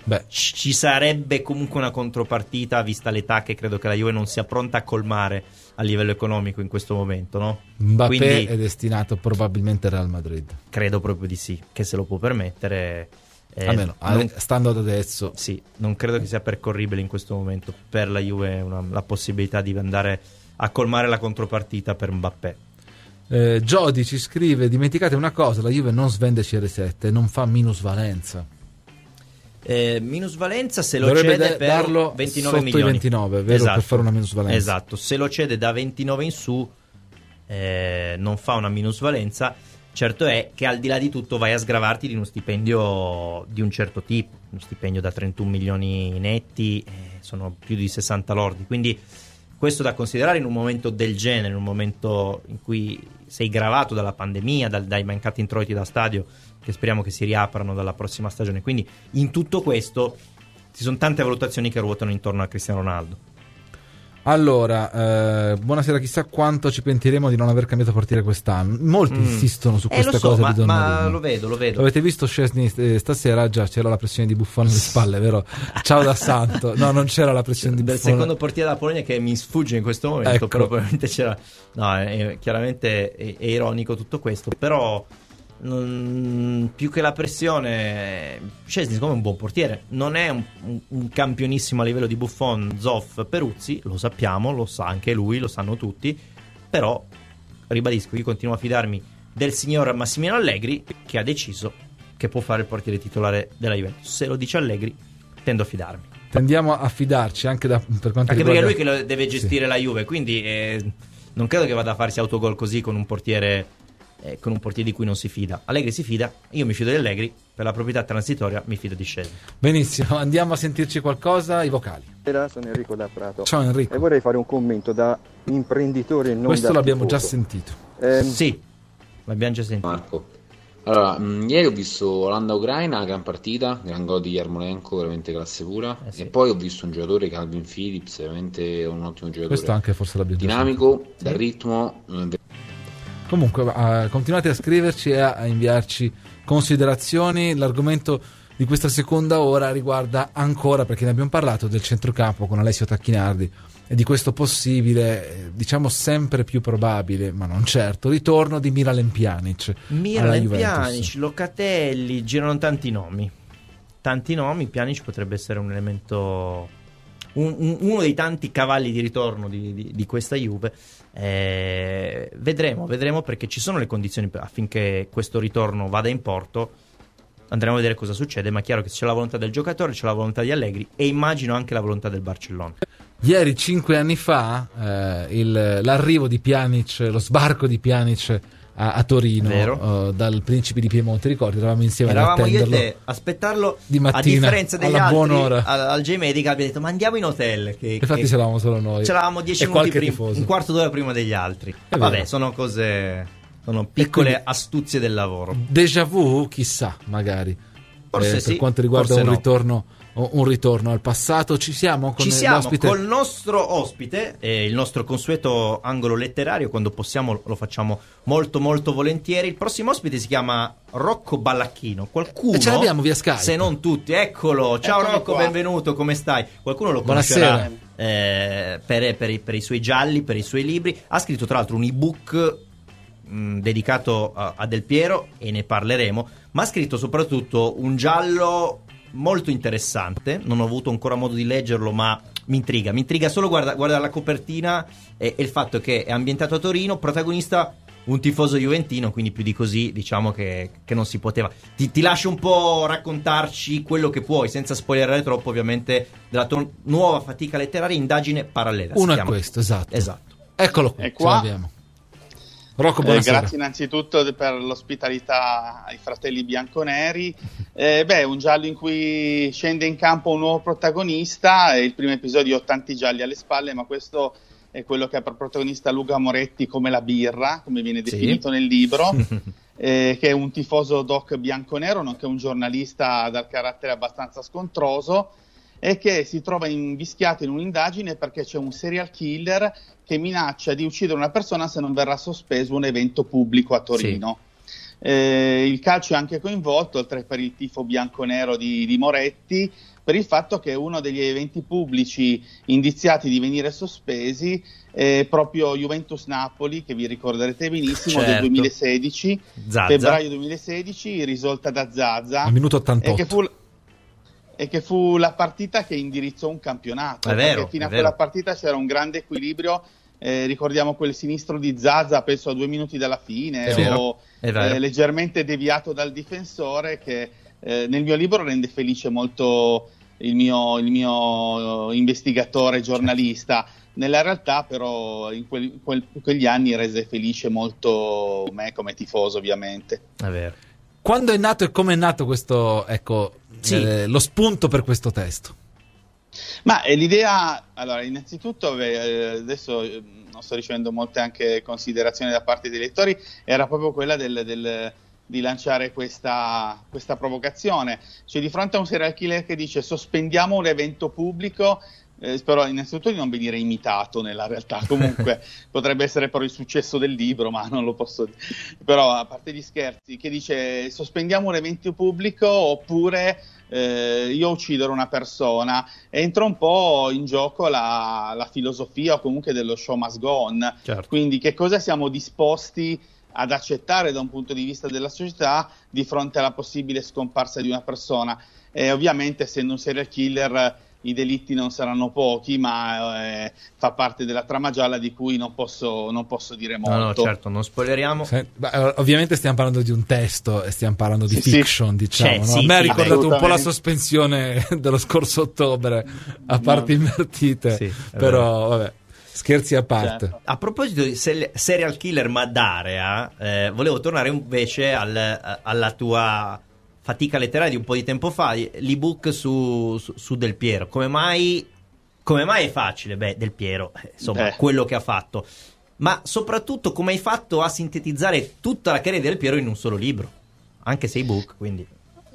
Beh. ci sarebbe comunque una contropartita, vista l'età che credo che la Juve non sia pronta a colmare a livello economico in questo momento, no? Mbappé Quindi, è destinato probabilmente al Real Madrid. credo proprio di sì, che se lo può permettere. Eh, Almeno non, stando ad adesso. Sì, non credo che sia percorribile in questo momento per la Juve una, la possibilità di andare a colmare la contropartita per Mbappé. Eh, Jody ci scrive: dimenticate una cosa, la Juve non svende C R sette, non fa minusvalenza. Eh, minusvalenza se lo Dovrebbe cede da- per darlo ventinove sotto milioni. i ventinove, vero? Esatto. Per fare una minusvalenza. Esatto, se lo cede da ventinove in su eh, non fa una minusvalenza. Certo è che al di là di tutto vai a sgravarti di uno stipendio di un certo tipo, uno stipendio da trentuno milioni netti, eh, sono più di sessanta lordi, quindi questo da considerare in un momento del genere, in un momento in cui sei gravato dalla pandemia, dal, dai mancati introiti da stadio, che speriamo che si riaprano dalla prossima stagione. Quindi in tutto questo ci sono tante valutazioni che ruotano intorno a Cristiano Ronaldo. Allora, eh, buonasera, chissà quanto ci pentiremo di non aver cambiato portiere quest'anno. Molti Mm. insistono su Eh, questa lo so, cosa ma, di Donnarumma. ma lo vedo, lo vedo. Avete visto Szczesny eh, stasera? Già c'era la pressione di Buffon alle spalle, vero? Ciao da santo. No, non c'era la pressione di Del Buffon. secondo portiere della Polonia che mi sfugge in questo momento, Ecco. però probabilmente c'era. No, è, chiaramente è, è ironico tutto questo, però non- più che la pressione, Szczesny secondo me è un buon portiere, non è un, un- un campionissimo a livello di Buffon, Zoff, Peruzzi, lo sappiamo, lo sa anche lui, lo sanno tutti, però ribadisco, io continuo a fidarmi del signor Massimiliano Allegri, che ha deciso che può fare il portiere titolare della Juventus. Se lo dice Allegri tendo a fidarmi. Tendiamo a fidarci anche da, per quanto Anche riguarda... perché è lui che lo deve gestire la Juve, quindi eh, non credo che vada a farsi autogol così con un portiere eh, con un portiere di cui non si fida. Allegri si fida, io mi fido di Allegri, per la proprietà transitoria mi fido di Szczesny. Benissimo, andiamo a sentirci qualcosa, i vocali. Buonasera, sono Enrico da Prato. Ciao Enrico. E vorrei fare un commento da imprenditore non Questo da l'abbiamo già tifoso. sentito. Ehm, Sì, l'abbiamo già sentito. Marco. Allora, mh, ieri ho visto Olanda-Ucraina, gran partita, gran gol di Yarmolenko, veramente classe pura. Eh sì. E poi ho visto un giocatore, Calvin Phillips, veramente un ottimo giocatore. Questo anche forse l'abbiamo già dinamico, Sì. dal ritmo. eh, Comunque, eh, continuate a scriverci e a, a inviarci considerazioni. L'argomento di questa seconda ora riguarda ancora, perché ne abbiamo parlato, del centrocampo con Alessio Tacchinardi e di questo possibile, eh, diciamo sempre più probabile, ma non certo, ritorno di Miralem Pjanic alla Miralem Juventus. Pjanic, Locatelli, girano tanti nomi. Tanti nomi, Pjanic potrebbe essere un elemento, un- un- uno dei tanti cavalli di ritorno di, di- di questa Juve. Eh, vedremo, vedremo perché ci sono le condizioni per- affinché questo ritorno vada in porto. Andremo a vedere cosa succede, ma è chiaro che c'è la volontà del giocatore, c'è la volontà di Allegri e immagino anche la volontà del Barcellona. Ieri, cinque anni fa, eh, il- l'arrivo di Pjanic, lo sbarco di Pjanic a, a Torino, Vero. eh, dal Principe di Piemonte, ricordi? Eravamo insieme ad Eravamo io e attenderlo. te, aspettarlo di a mattina, differenza degli alla altri buon'ora. al, al J-Medica abbiamo detto ma andiamo in hotel che, Infatti che- c'eravamo solo noi. c'eravamo dieci E minuti qualche prima, tifoso. un quarto d'ora prima degli altri. È Vabbè, vero. sono cose, sono piccole quindi- astuzie del lavoro. Déjà vu, chissà, magari. Forse Eh, per sì, quanto riguarda forse un no. ritorno, un ritorno al passato, ci siamo con Ci siamo l'ospite? col nostro ospite, eh, il nostro consueto angolo letterario, quando possiamo lo facciamo molto molto volentieri. Il prossimo ospite si chiama Rocco Ballacchino. Qualcuno, E ce l'abbiamo via Skype. se non tutti, eccolo. Ciao Eccomi Rocco, qua. benvenuto, come stai? Qualcuno lo Buonasera. conoscerà eh, per, per i, per i suoi gialli, per i suoi libri. Ha scritto tra l'altro un ebook mh, dedicato a, a Del Piero e ne parleremo, ma ha scritto soprattutto un giallo molto interessante. Non ho avuto ancora modo di leggerlo, ma mi intriga, mi intriga solo guarda, guarda la copertina e, e il fatto che è ambientato a Torino, protagonista un tifoso juventino, quindi più di così diciamo che, che non si poteva. Ti, ti lascio un po' raccontarci quello che puoi, senza spoilerare troppo ovviamente, della tua nuova fatica letteraria, indagine parallela. si Uno è chiama. questo, esatto. Esatto. Eccolo qui, È ce qua. l'abbiamo. Rocco, Eh, buonasera. grazie innanzitutto per l'ospitalità ai fratelli bianconeri. Eh, beh, un giallo in cui scende in campo un nuovo protagonista. Il primo episodio ho tanti gialli alle spalle, ma questo è quello che ha per protagonista Luca Moretti come la birra, come viene Sì. definito nel libro, eh, che è un tifoso doc bianconero, nonché un giornalista dal carattere abbastanza scontroso, e che si trova invischiato in un'indagine perché c'è un serial killer che minaccia di uccidere una persona se non verrà sospeso un evento pubblico a Torino. Eh, il calcio è anche coinvolto, oltre per il tifo bianconero di, di Moretti, per il fatto che uno degli eventi pubblici indiziati di venire sospesi è proprio Juventus-Napoli, che vi ricorderete benissimo, certo. del duemilasedici, Zaza. febbraio duemilasedici, risolta da Zaza. Al minuto ottantotto. E che fu, e che fu la partita che indirizzò un campionato. È vero, perché fino è a vero. quella partita c'era un grande equilibrio. Eh, ricordiamo quel sinistro di Zaza, penso a due minuti dalla fine, È vero, o è vero. eh, leggermente deviato dal difensore, che eh, nel mio libro rende felice molto il mio, il mio investigatore giornalista. Nella realtà però in, quel, quel, quegli anni rese felice molto me come tifoso, ovviamente. È vero. Quando è nato e come è nato questo, ecco, Sì. eh, lo spunto per questo testo? Ma eh, l'idea, allora, innanzitutto eh, adesso eh, non sto ricevendo molte anche considerazioni da parte dei lettori, era proprio quella del, del, di lanciare questa, questa provocazione. Cioè, di fronte a un serial killer che dice sospendiamo un evento pubblico, eh, spero innanzitutto di non venire imitato nella realtà, comunque potrebbe essere però il successo del libro, ma non lo posso dire. Però a parte gli scherzi, che dice sospendiamo un evento pubblico oppure eh, io uccidere una persona, entra un po' in gioco la, la filosofia o comunque dello show must go on. Certo. Quindi che cosa siamo disposti ad accettare da un punto di vista della società di fronte alla possibile scomparsa di una persona. E ovviamente, essendo un serial killer, i delitti non saranno pochi, ma eh, fa parte della trama gialla di cui non posso, non posso dire molto. No, no, certo, non spoileriamo. Se, beh, ovviamente stiamo parlando di un testo e stiamo parlando di Sì, fiction, sì. diciamo. Cioè, No? sì, A me ha sì, ricordato un po' la assolutamente. sospensione dello scorso ottobre, a parti invertite, Sì, è però vabbè, scherzi a parte. Certo. A proposito di sel- serial killer ma d'area, eh, volevo tornare invece al- alla tua fatica letteraria di un po' di tempo fa, l'ebook su, su, su Del Piero. Come mai, come mai è facile? Beh, Del Piero, eh, insomma, Beh. quello che ha fatto. Ma soprattutto come hai fatto a sintetizzare tutta la carriera di Del Piero in un solo libro? Anche se ebook, quindi...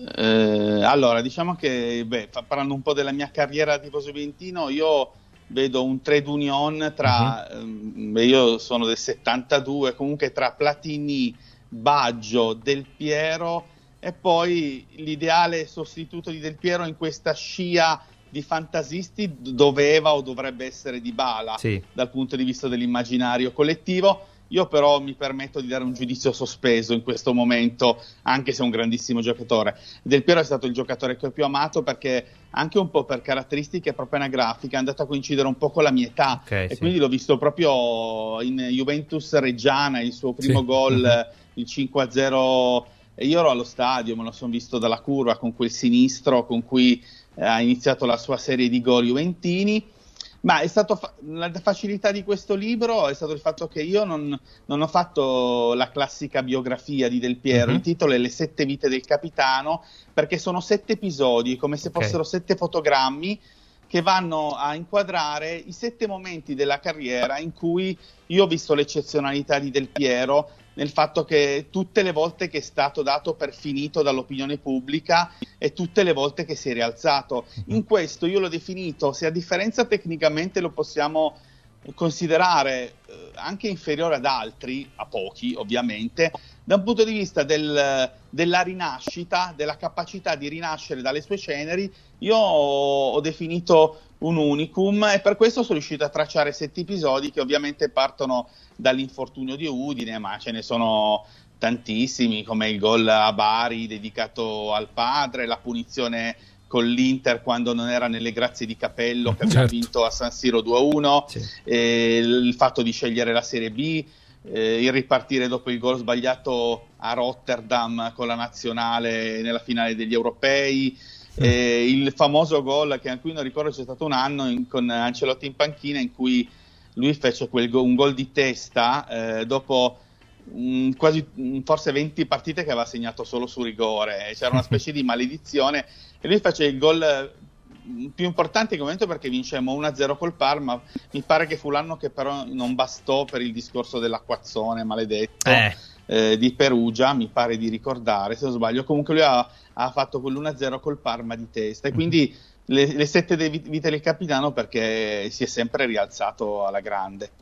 Eh, allora, diciamo che, beh, fa- parlando un po' della mia carriera da tifoso juventino, io vedo un trade union tra, ehm, beh, io sono del settantadue, comunque tra Platini, Baggio, Del Piero e poi l'ideale sostituto di Del Piero in questa scia di fantasisti doveva o dovrebbe essere Dybala, Sì. dal punto di vista dell'immaginario collettivo. Io però mi permetto di dare un giudizio sospeso in questo momento, anche se è un grandissimo giocatore. Del Piero è stato il giocatore che ho più amato, perché anche un po' per caratteristiche proprio anagrafiche è andato a coincidere un po' con la mia età, Okay, e sì. quindi l'ho visto proprio in Juventus Reggiana, il suo primo Sì. gol, Mhm. il cinque a zero, e io ero allo stadio, me lo sono visto dalla curva con quel sinistro con cui eh, ha iniziato la sua serie di gol juventini. Ma è stato fa- la facilità di questo libro è stato il fatto che io non, non ho fatto la classica biografia di Del Piero. Mhm. Il titolo è Le sette vite del capitano, perché sono sette episodi, come se Ok. fossero sette fotogrammi che vanno a inquadrare i sette momenti della carriera in cui io ho visto l'eccezionalità di Del Piero, nel fatto che tutte le volte che è stato dato per finito dall'opinione pubblica e tutte le volte che si è rialzato. In questo io l'ho definito, se a differenza tecnicamente lo possiamo considerare eh, anche inferiore ad altri, a pochi ovviamente, da un punto di vista del, della rinascita, della capacità di rinascere dalle sue ceneri, io ho, ho definito un unicum, e per questo sono riuscito a tracciare sette episodi che ovviamente partono dall'infortunio di Udine, ma ce ne sono tantissimi, come il gol a Bari dedicato al padre, la punizione con l'Inter quando non era nelle grazie di Capello, che abbiamo Certo. vinto a San Siro due a uno, Sì. eh, il fatto di scegliere la Serie B, eh, il ripartire dopo il gol sbagliato a Rotterdam con la nazionale nella finale degli europei, eh, il famoso gol che anche qui non ricordo, c'è stato un anno in, con Ancelotti in panchina, in cui lui fece quel go- un gol di testa eh, dopo mh, quasi mh, forse venti partite che aveva segnato solo su rigore, c'era una specie di maledizione, e lui fece il gol eh, più importante in quel momento, perché vincemmo uno a zero col Parma. Mi pare che fu l'anno che però non bastò per il discorso dell'acquazzone maledetto Eh. eh, di Perugia, mi pare di ricordare, se non sbaglio. Comunque lui ha, ha fatto quell'uno a zero col Parma di testa, e quindi le, le sette de- vite del capitano, perché si è sempre rialzato alla grande.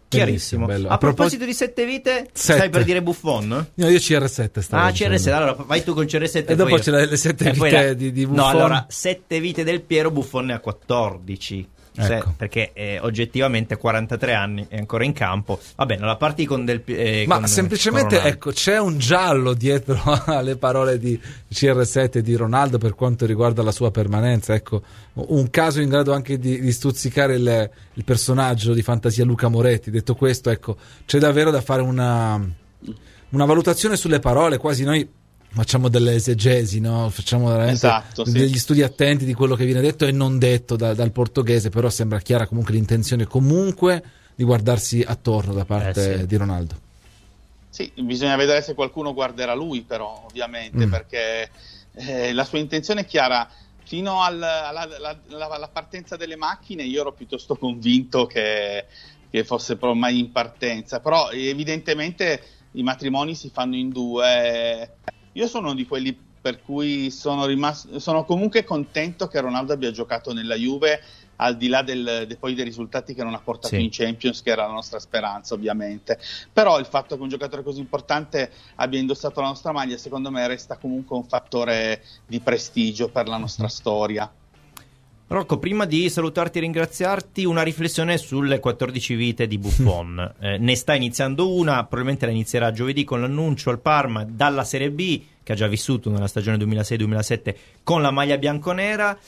Chiarissimo. Bello. A, a proposito di sette vite, sette. Stai per dire Buffon? No, io C R sette stavo Ah, dicendo. C R sette, allora vai tu con C R sette e dopo poi c'è le sette vite la... di, di Buffon. No, allora, sette vite del Piero, Buffon ne ha quattordici. Se, ecco. Perché eh, oggettivamente a quarantatré anni è ancora in campo. Va bene, la parti con del eh, ma con, semplicemente con ecco, c'è un giallo dietro alle parole di C R sette e di Ronaldo per quanto riguarda la sua permanenza. Ecco, un caso in grado anche di, di stuzzicare il, il personaggio di fantasia Luca Moretti. Detto questo, ecco, c'è davvero da fare una, una valutazione sulle parole, quasi noi facciamo delle esegesi, no? Facciamo veramente esatto, sì. degli studi attenti di quello che viene detto e non detto da, dal portoghese, però sembra chiara comunque l'intenzione comunque di guardarsi attorno da parte eh sì. di Ronaldo. Sì, bisogna vedere se qualcuno guarderà lui, però ovviamente, mm. perché eh, la sua intenzione è chiara. Fino al, alla, alla, alla, alla partenza delle macchine io ero piuttosto convinto che, che fosse ormai in partenza, però evidentemente i matrimoni si fanno in due. Io sono uno di quelli per cui sono rimasto, sono comunque contento che Ronaldo abbia giocato nella Juve, al di là del, de, poi dei risultati che non ha portato sì. in Champions, che era la nostra speranza ovviamente. Però il fatto che un giocatore così importante abbia indossato la nostra maglia, secondo me resta comunque un fattore di prestigio per la nostra storia. Rocco, prima di salutarti e ringraziarti, una riflessione sulle quattordici vite di Buffon. eh, ne sta iniziando una, probabilmente la inizierà giovedì con l'annuncio al Parma dalla Serie B, che ha già vissuto nella stagione duemilasei duemilasette con la maglia bianconera.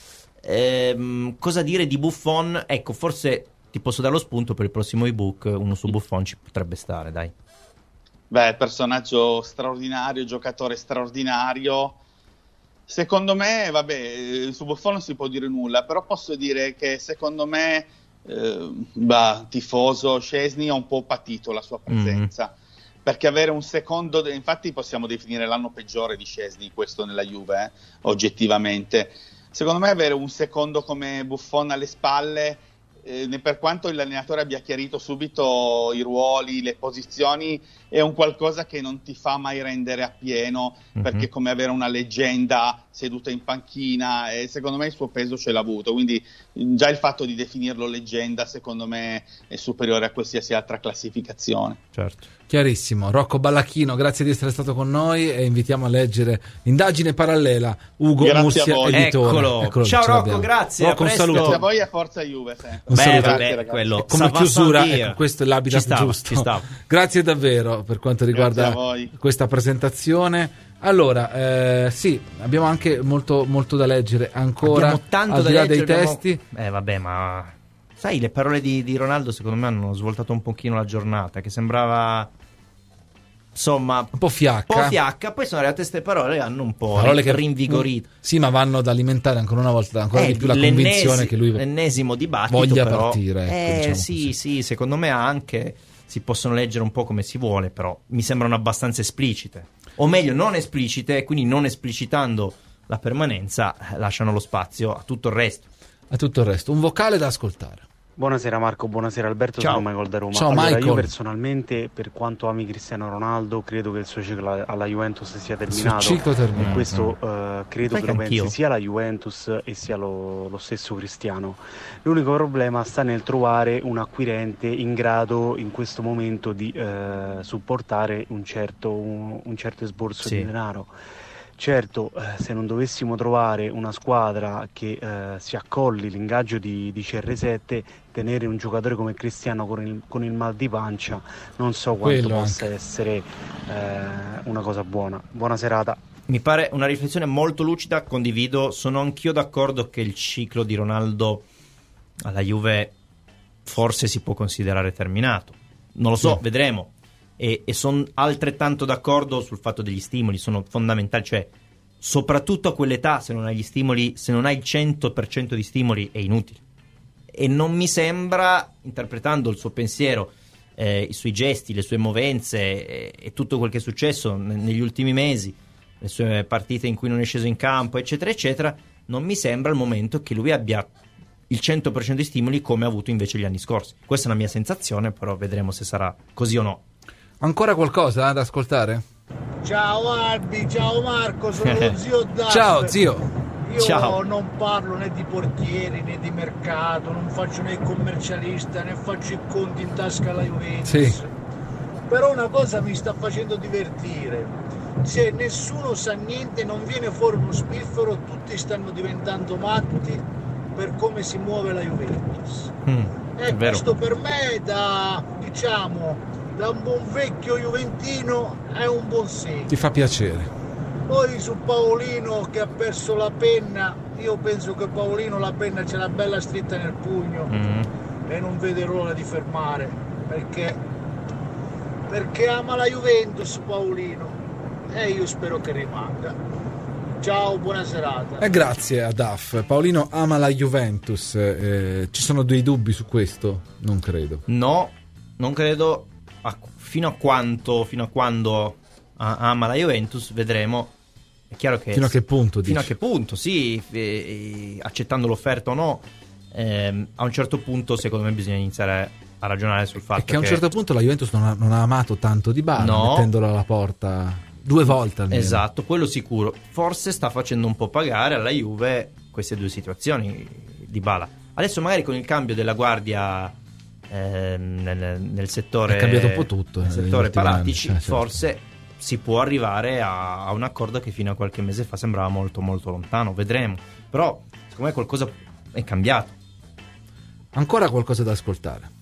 Eh, cosa dire di Buffon? Ecco, forse ti posso dare lo spunto per il prossimo ebook, uno su Buffon ci potrebbe stare, dai. Beh, personaggio straordinario, giocatore straordinario. Secondo me, vabbè, su Buffon non si può dire nulla, però posso dire che secondo me, eh, bah, tifoso, Szczęsny ha un po' patito la sua presenza, mm. perché avere un secondo, infatti possiamo definire l'anno peggiore di Szczęsny questo nella Juve, eh, oggettivamente. Secondo me avere un secondo come Buffon alle spalle, eh, per quanto l'allenatore abbia chiarito subito i ruoli, le posizioni, è un qualcosa che non ti fa mai rendere appieno, mm-hmm. perché è come avere una leggenda seduta in panchina, e secondo me il suo peso ce l'ha avuto, quindi già il fatto di definirlo leggenda secondo me è superiore a qualsiasi altra classificazione. Certo. Chiarissimo. Rocco Ballacchino, grazie di essere stato con noi e invitiamo a leggere Indagine parallela, Ugo Grazie Mursia, a voi. editore. Eccolo. Eccolo, ciao Rocco, l'abbiamo. grazie. Rocco, un saluto. Grazie a voi e a Forza Juve. Sempre. Un Beh, saluto. vabbè, Grazie, quello. Come Ça va chiusura, sans dire. ecco, questo è l'habitat Ci stava, giusto. ci stava. Grazie davvero per quanto riguarda Grazie a voi. questa presentazione. Allora, eh, sì, abbiamo anche molto, molto da leggere ancora. Abbiamo tanto al da di là leggere, dei abbiamo- testi. Eh vabbè, ma sai, le parole di, di Ronaldo secondo me hanno svoltato un pochino la giornata, che sembrava insomma un po' fiacca. un po' fiacca, poi sono arrivate queste parole e hanno un po' Parole che rinvigorito. Sì, ma vanno ad alimentare ancora una volta ancora Eh, di più la l'ennesi- convinzione che lui l'ennesimo dibattito voglia però, partire, ecco, eh diciamo sì così. sì, secondo me anche si possono leggere un po' come si vuole, però mi sembrano abbastanza esplicite, o meglio non esplicite, quindi non esplicitando la permanenza eh, lasciano lo spazio a tutto il resto. a tutto il resto. Un vocale da ascoltare. Buonasera Marco, buonasera Alberto, Ciao. sono Michael da Roma. Ciao, allora, Michael. io personalmente, per quanto ami Cristiano Ronaldo, credo che il suo ciclo alla Juventus sia terminato. ciclo terminato. E questo eh, credo Sai che che lo anch'io. pensi sia la Juventus e sia lo, lo stesso Cristiano. L'unico problema sta nel trovare un acquirente in grado in questo momento di eh, supportare un certo, un, un certo esborso Sì. di denaro. Certo, eh, se non dovessimo trovare una squadra che eh, si accolli l'ingaggio di, di C R sette, tenere un giocatore come Cristiano con il, con il mal di pancia, non so quanto Quello possa anche. essere eh, una cosa buona. Buona serata. Mi pare una riflessione molto lucida, condivido, sono anch'io d'accordo che il ciclo di Ronaldo alla Juve forse si può considerare terminato, non lo so, Sì. vedremo. E, e sono altrettanto d'accordo sul fatto degli stimoli, sono fondamentali, cioè soprattutto a quell'età, se non hai gli stimoli, se non hai il cento per cento di stimoli è inutile. E non mi sembra, interpretando il suo pensiero, eh, i suoi gesti, le sue movenze eh, e tutto quel che è successo ne- negli ultimi mesi, le sue partite in cui non è sceso in campo, eccetera eccetera, non mi sembra il momento che lui abbia il cento per cento di stimoli come ha avuto invece gli anni scorsi. Questa è una mia sensazione, però vedremo se sarà così o no. Ancora qualcosa eh, da ascoltare? Ciao Albi, ciao Marco, sono lo zio Daf. Ciao zio. Io Ciao. non parlo né di portieri né di mercato, non faccio né il commercialista né faccio i conti in tasca alla Juventus. Sì. Però una cosa mi sta facendo divertire: se nessuno sa niente, non viene fuori uno spiffero, tutti stanno diventando matti per come si muove la Juventus. Mm, E questo per me, da diciamo da un buon vecchio juventino, è un buon segno. Ti fa piacere. Poi su Paolino che ha perso la penna, io penso che Paolino la penna ce l'ha bella stritta nel pugno Mm. e non vede l'ora di fermare, perché perché ama la Juventus Paolino, e io spero che rimanga. Ciao, buona serata. E grazie a Daf. Paolino ama la Juventus. Eh, ci sono dei dubbi su questo? Non credo. No, non credo. A, fino a quanto, fino a quando a, ama la Juventus, vedremo. È chiaro che Fino a che punto? Fino dici? a che punto, sì, eh, eh, accettando l'offerta o no, ehm, a un certo punto secondo me bisogna iniziare a ragionare sul fatto È che a un che certo punto la Juventus non ha, non ha amato tanto Dybala, No. mettendolo alla porta due volte almeno. Esatto, quello sicuro. Forse sta facendo un po' pagare alla Juve queste due situazioni Dybala. Adesso magari con il cambio della guardia ehm, nel, nel settore È cambiato un po' tutto, nel eh, negli settore ultimi Paratici, anni, certo. forse si può arrivare a, a un accordo che fino a qualche mese fa sembrava molto molto lontano. Vedremo. Però secondo me qualcosa è cambiato. Ancora qualcosa da ascoltare.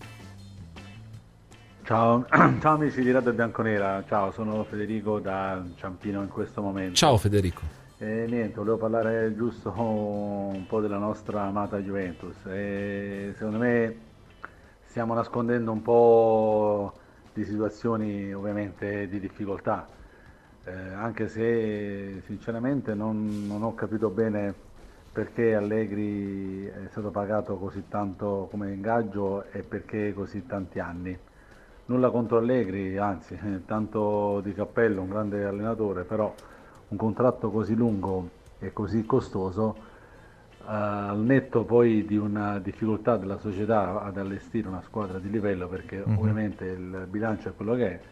Ciao, ciao amici di Radio Bianconera, ciao, sono Federico da Ciampino in questo momento. Ciao Federico. E niente, volevo parlare giusto un po' della nostra amata Juventus. E secondo me stiamo nascondendo un po' di situazioni ovviamente di difficoltà, eh, anche se sinceramente non, non ho capito bene perché Allegri è stato pagato così tanto come ingaggio e perché così tanti anni. Nulla contro Allegri, anzi, eh, tanto di cappello, un grande allenatore, però un contratto così lungo e così costoso, eh, al netto poi di una difficoltà della società ad allestire una squadra di livello, perché Mhm. ovviamente il bilancio è quello che è,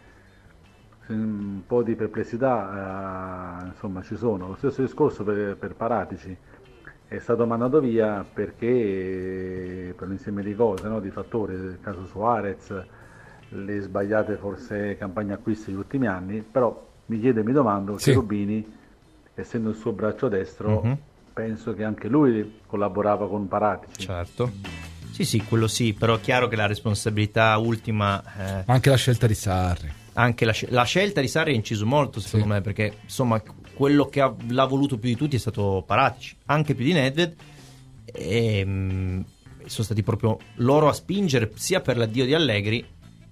un po' di perplessità eh, insomma ci sono. Lo stesso discorso per, per Paratici, è stato mandato via perché per un insieme di cose, no? Di fattori, il caso Suarez, le sbagliate forse campagne acquisti degli ultimi anni, però mi chiedo e mi domando Sì. se Rubini, essendo il suo braccio destro, Mhm. penso che anche lui collaborava con Paratici. Certo. Sì, sì, quello sì, però è chiaro che la responsabilità ultima eh, Ma anche la scelta di Sarri. anche la, sc- la scelta di Sarri ha inciso molto secondo Sì. me, perché insomma quello che ha, l'ha voluto più di tutti è stato Paratici, anche più di Nedved, e mm, sono stati proprio loro a spingere sia per l'addio di Allegri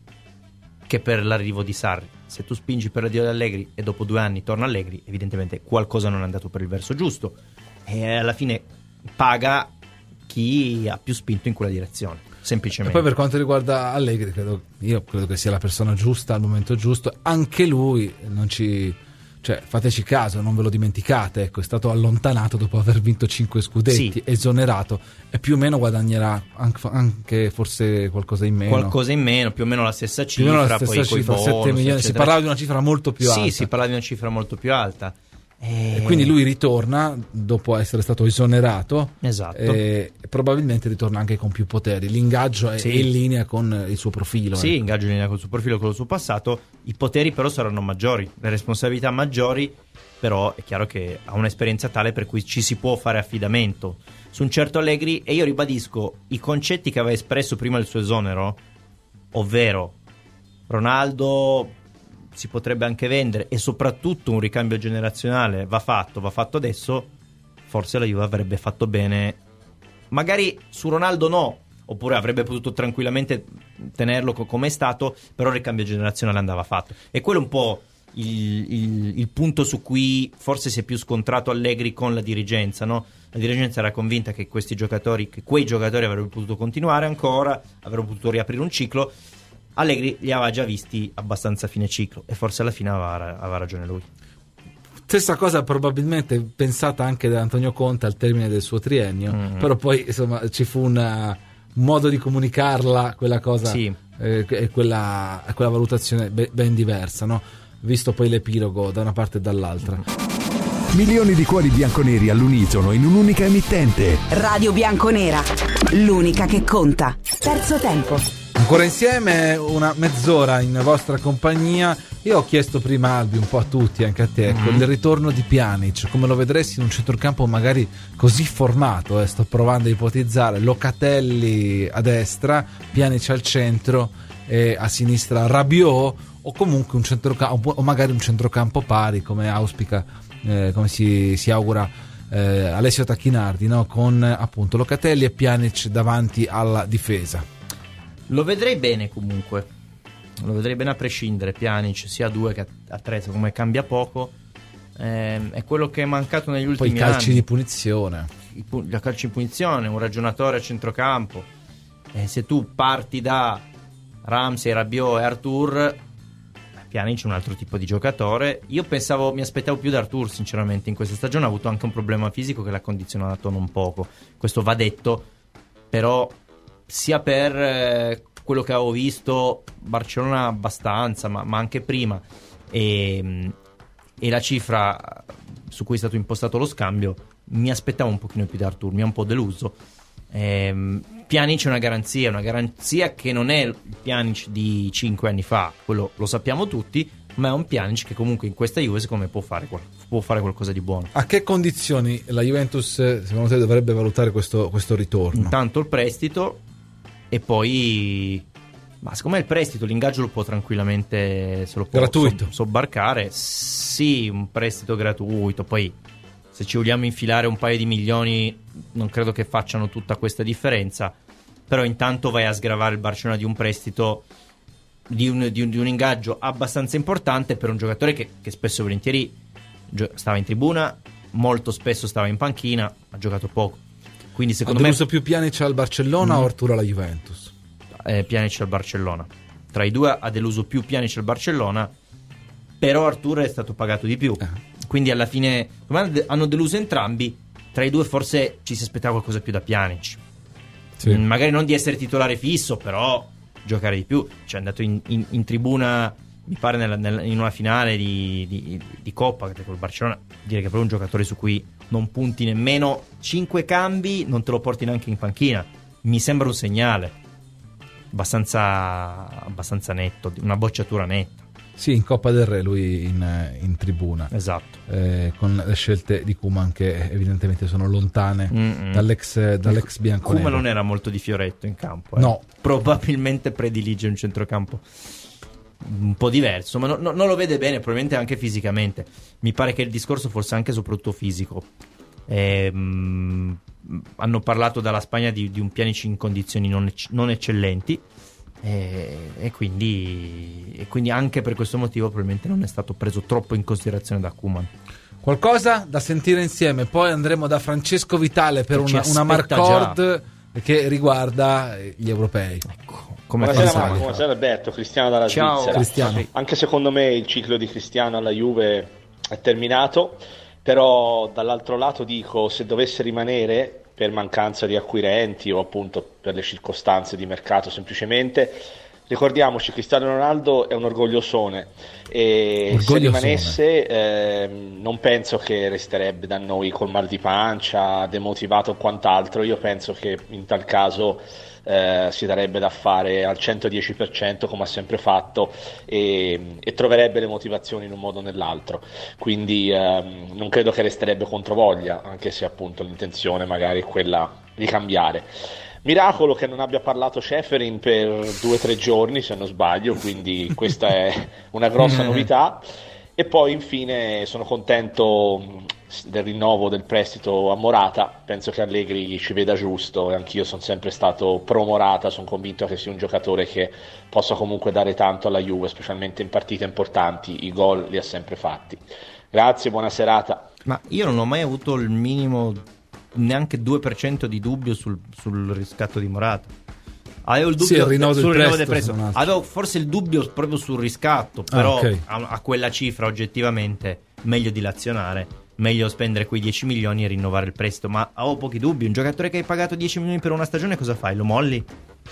che per l'arrivo di Sarri. Se tu spingi per l'addio di Allegri e dopo due anni torna Allegri, evidentemente qualcosa non è andato per il verso giusto, e alla fine paga chi ha più spinto in quella direzione, E semplicemente. poi per quanto riguarda Allegri, credo, io credo che sia la persona giusta al momento giusto. Anche lui non ci... Cioè, fateci caso, non ve lo dimenticate, ecco, è stato allontanato dopo aver vinto cinque scudetti, Sì. esonerato, e più o meno guadagnerà anche, anche forse qualcosa in meno. Qualcosa in meno, più o meno la stessa Più o cifra, meno la stessa poi cifra, coi sette bonus, milioni, si eccetera. parlava di una cifra molto più sì, alta. si parlava di una cifra molto più alta. E, E quindi lui ritorna dopo essere stato esonerato. Esatto. E probabilmente ritorna anche con più poteri. L'ingaggio è Sì. in linea con il suo profilo. Sì, ecco. ingaggio in linea col suo profilo, con il suo passato. I poteri però saranno maggiori, le responsabilità maggiori, però è chiaro che ha un'esperienza tale per cui ci si può fare affidamento su un certo Allegri. E io ribadisco i concetti che aveva espresso prima del suo esonero, ovvero Ronaldo si potrebbe anche vendere e soprattutto un ricambio generazionale va fatto, va fatto adesso. Forse la Juve avrebbe fatto bene, magari su Ronaldo no, oppure avrebbe potuto tranquillamente tenerlo co- come è stato, però il ricambio generazionale andava fatto. E quello è un po' il, il, il punto su cui forse si è più scontrato Allegri con la dirigenza, no? La dirigenza era convinta che questi giocatori, che quei giocatori avrebbero potuto continuare ancora, avrebbero potuto riaprire un ciclo. Allegri li aveva già visti abbastanza a fine ciclo e forse alla fine aveva, aveva ragione lui. Stessa cosa probabilmente pensata anche da Antonio Conte al termine del suo triennio, Mm. però poi insomma ci fu una, un modo di comunicarla, quella cosa, Sì. eh, e quella, quella valutazione be- ben diversa, no? Visto poi l'epilogo da una parte e dall'altra. Milioni di cuori bianconeri all'unisono in un'unica emittente. Radio Bianconera, l'unica che conta. Terzo tempo. Ancora insieme, una mezz'ora in vostra compagnia. Io ho chiesto prima, Albi, un po' a tutti, anche a te, ecco, mm-hmm. il ritorno di Pjanic, come lo vedresti in un centrocampo magari così formato, eh, sto provando a ipotizzare, Locatelli a destra, Pjanic al centro e a sinistra Rabiot, o comunque un centrocampo, o magari un centrocampo pari, come auspica, eh, come si, si augura eh, Alessio Tacchinardi, no? Con appunto Locatelli e Pjanic davanti alla difesa. Lo vedrei bene comunque, lo vedrei bene a prescindere. Pjanic sia a due che a tre, come cambia poco, eh, è quello che è mancato negli ultimi anni. Poi i calci anni. di punizione, I, pu- i calci di punizione, un ragionatore a centrocampo, eh, se tu parti da Ramsey, Rabiot e Arthur, Pjanic è un altro tipo di giocatore. Io pensavo, mi aspettavo più da Arthur sinceramente. In questa stagione ha avuto anche un problema fisico che l'ha condizionato non poco, questo va detto, però sia per eh, quello che avevo visto Barcellona abbastanza, ma, ma anche prima, e, e la cifra su cui è stato impostato lo scambio, mi aspettavo un pochino più da Arthur, mi ha un po' deluso. ehm, Pjanic è una garanzia, una garanzia che non è il Pjanic di cinque anni fa, quello lo sappiamo tutti, ma è un Pjanic che comunque in questa Juve secondo me può fare, può fare qualcosa di buono. A che condizioni la Juventus secondo te dovrebbe valutare questo, questo ritorno? Intanto il prestito, e poi, ma secondo me il prestito, l'ingaggio lo può tranquillamente, se lo può gratuito. So, sobbarcare. Sì, un prestito gratuito. Poi se ci vogliamo infilare un paio di milioni non credo che facciano tutta questa differenza, però intanto vai a sgravare il Barcellona di un prestito, di un, di un, di un ingaggio abbastanza importante per un giocatore che, che spesso e volentieri gio- stava in tribuna, molto spesso stava in panchina, ha giocato poco. Quindi secondo ha me deluso più Pjanic al Barcellona mm. o Arthur alla Juventus? Eh, Pjanic al Barcellona. Tra i due ha deluso più Pjanic al Barcellona, però Arthur è stato pagato di più. Eh. Quindi alla fine hanno deluso entrambi. Tra i due forse ci si aspettava qualcosa più da Pjanic. Sì. Mm, magari non di essere titolare fisso, però giocare di più. Cioè è andato in, in, in tribuna, mi pare nella, nella, in una finale di, di, di Coppa con il Barcellona. Direi che è proprio un giocatore su cui non punti nemmeno cinque cambi, non te lo porti neanche in panchina. Mi sembra un segnale abbastanza, abbastanza netto, una bocciatura netta. Sì, in Coppa del Re lui in, in tribuna. Esatto. Eh, con le scelte di Koeman che evidentemente sono lontane Mm-mm. dall'ex, dall'ex bianconero. Koeman non era molto di fioretto in campo. Eh. No. Probabilmente predilige un centrocampo un po' diverso, ma no, no, non lo vede bene, probabilmente anche fisicamente. Mi pare che il discorso fosse anche soprattutto fisico. Eh, mh, hanno parlato dalla Spagna di, di un Pjanic in condizioni non, ecc- non eccellenti, e, e, quindi, e quindi anche per questo motivo probabilmente non è stato preso troppo in considerazione da Koeman. Qualcosa da sentire insieme, poi andremo da Francesco Vitale per una, una Marcord che riguarda gli europei. Ecco. Come buonasera Marco, buonasera Alberto, Cristiano dalla Ciao, Svizzera. Cristiano. Anche secondo me il ciclo di Cristiano alla Juve è terminato, però dall'altro lato dico, se dovesse rimanere per mancanza di acquirenti o appunto per le circostanze di mercato semplicemente, ricordiamoci, Cristiano Ronaldo è un orgogliosone e orgogliosone. Se rimanesse eh, non penso che resterebbe da noi col mal di pancia, demotivato o quant'altro. Io penso che in tal caso eh, si darebbe da fare al centodieci per cento come ha sempre fatto e, e troverebbe le motivazioni in un modo o nell'altro, quindi eh, non credo che resterebbe controvoglia, anche se appunto l'intenzione magari è quella di cambiare. Miracolo che non abbia parlato Ceferin per due o tre giorni, se non sbaglio, quindi questa è una grossa novità. E poi infine sono contento del rinnovo del prestito a Morata, penso che Allegri ci veda giusto e anch'io sono sempre stato pro Morata, sono convinto che sia un giocatore che possa comunque dare tanto alla Juve, specialmente in partite importanti, i gol li ha sempre fatti. Grazie, buona serata. Ma io non ho mai avuto il minimo, neanche due per cento di dubbio sul, sul riscatto di Morata. Avevo il dubbio sì, il rinnovo sul del rinnovo prestito, del prestito. Avevo forse il dubbio proprio sul riscatto, però ah, okay. a, a quella cifra oggettivamente meglio dilazionare, meglio spendere quei dieci milioni e rinnovare il prestito. Ma avevo pochi dubbi. Un giocatore che hai pagato dieci milioni per una stagione, cosa fai? Lo molli?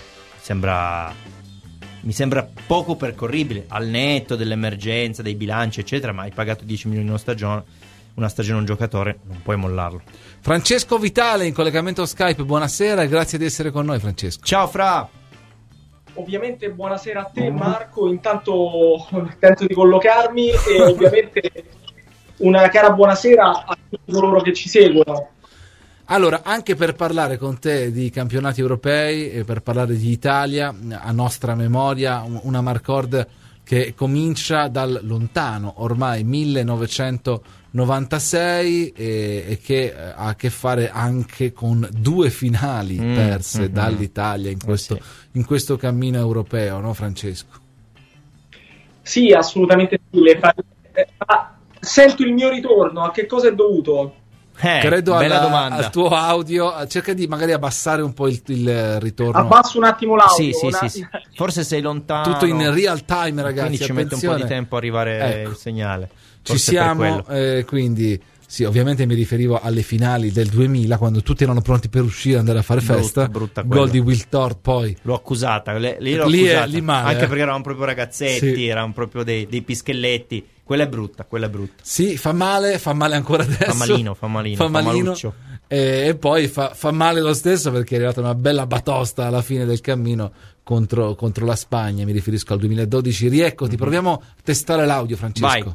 Sembra mi sembra poco percorribile al netto dell'emergenza, dei bilanci eccetera, ma hai pagato dieci milioni in una stagione, una stagione un giocatore, non puoi mollarlo. Francesco Vitale in collegamento Skype, buonasera e grazie di essere con noi, Francesco. Ciao Fra. Ovviamente buonasera a te Marco, intanto tento di collocarmi e ovviamente una cara buonasera a tutti coloro che ci seguono. Allora, anche per parlare con te di campionati europei e per parlare di Italia, a nostra memoria, una Marcord che comincia dal lontano ormai millenovecentonovantasei e, e che ha a che fare anche con due finali mm, perse mm-hmm. dall'Italia in questo, eh sì. in questo cammino europeo, no Francesco? Sì, assolutamente sì. Le fa... Sento il mio ritorno, a che cosa è dovuto? Eh, Credo alla, al tuo audio, cerca di magari abbassare un po' il, il ritorno. Abbasso un attimo l'audio. Sì, sì, sì, sì. Forse sei lontano. Tutto in real time, ragazzi. Quindi ci mette un po' di tempo a arrivare ecco. il segnale. Forse ci siamo, eh, quindi sì, ovviamente mi riferivo alle finali del duemila quando tutti erano pronti per uscire e andare a fare brutta, festa. Brutta Gol di Will Thorpe, poi l'ho accusata, lì, lì l'ho lì accusata. È, lì male, anche eh. perché eravamo proprio ragazzetti, sì. erano proprio dei, dei pischelletti. Quella è brutta, quella è brutta. Sì, fa male, fa male ancora adesso. Fa malino, fa malino, fa malino. Fa e, e poi fa, fa male lo stesso perché è arrivata una bella batosta alla fine del cammino contro, contro la Spagna, mi riferisco al duemiladodici. Rieccoti, mm-hmm. proviamo a testare l'audio, Francesco. Vai.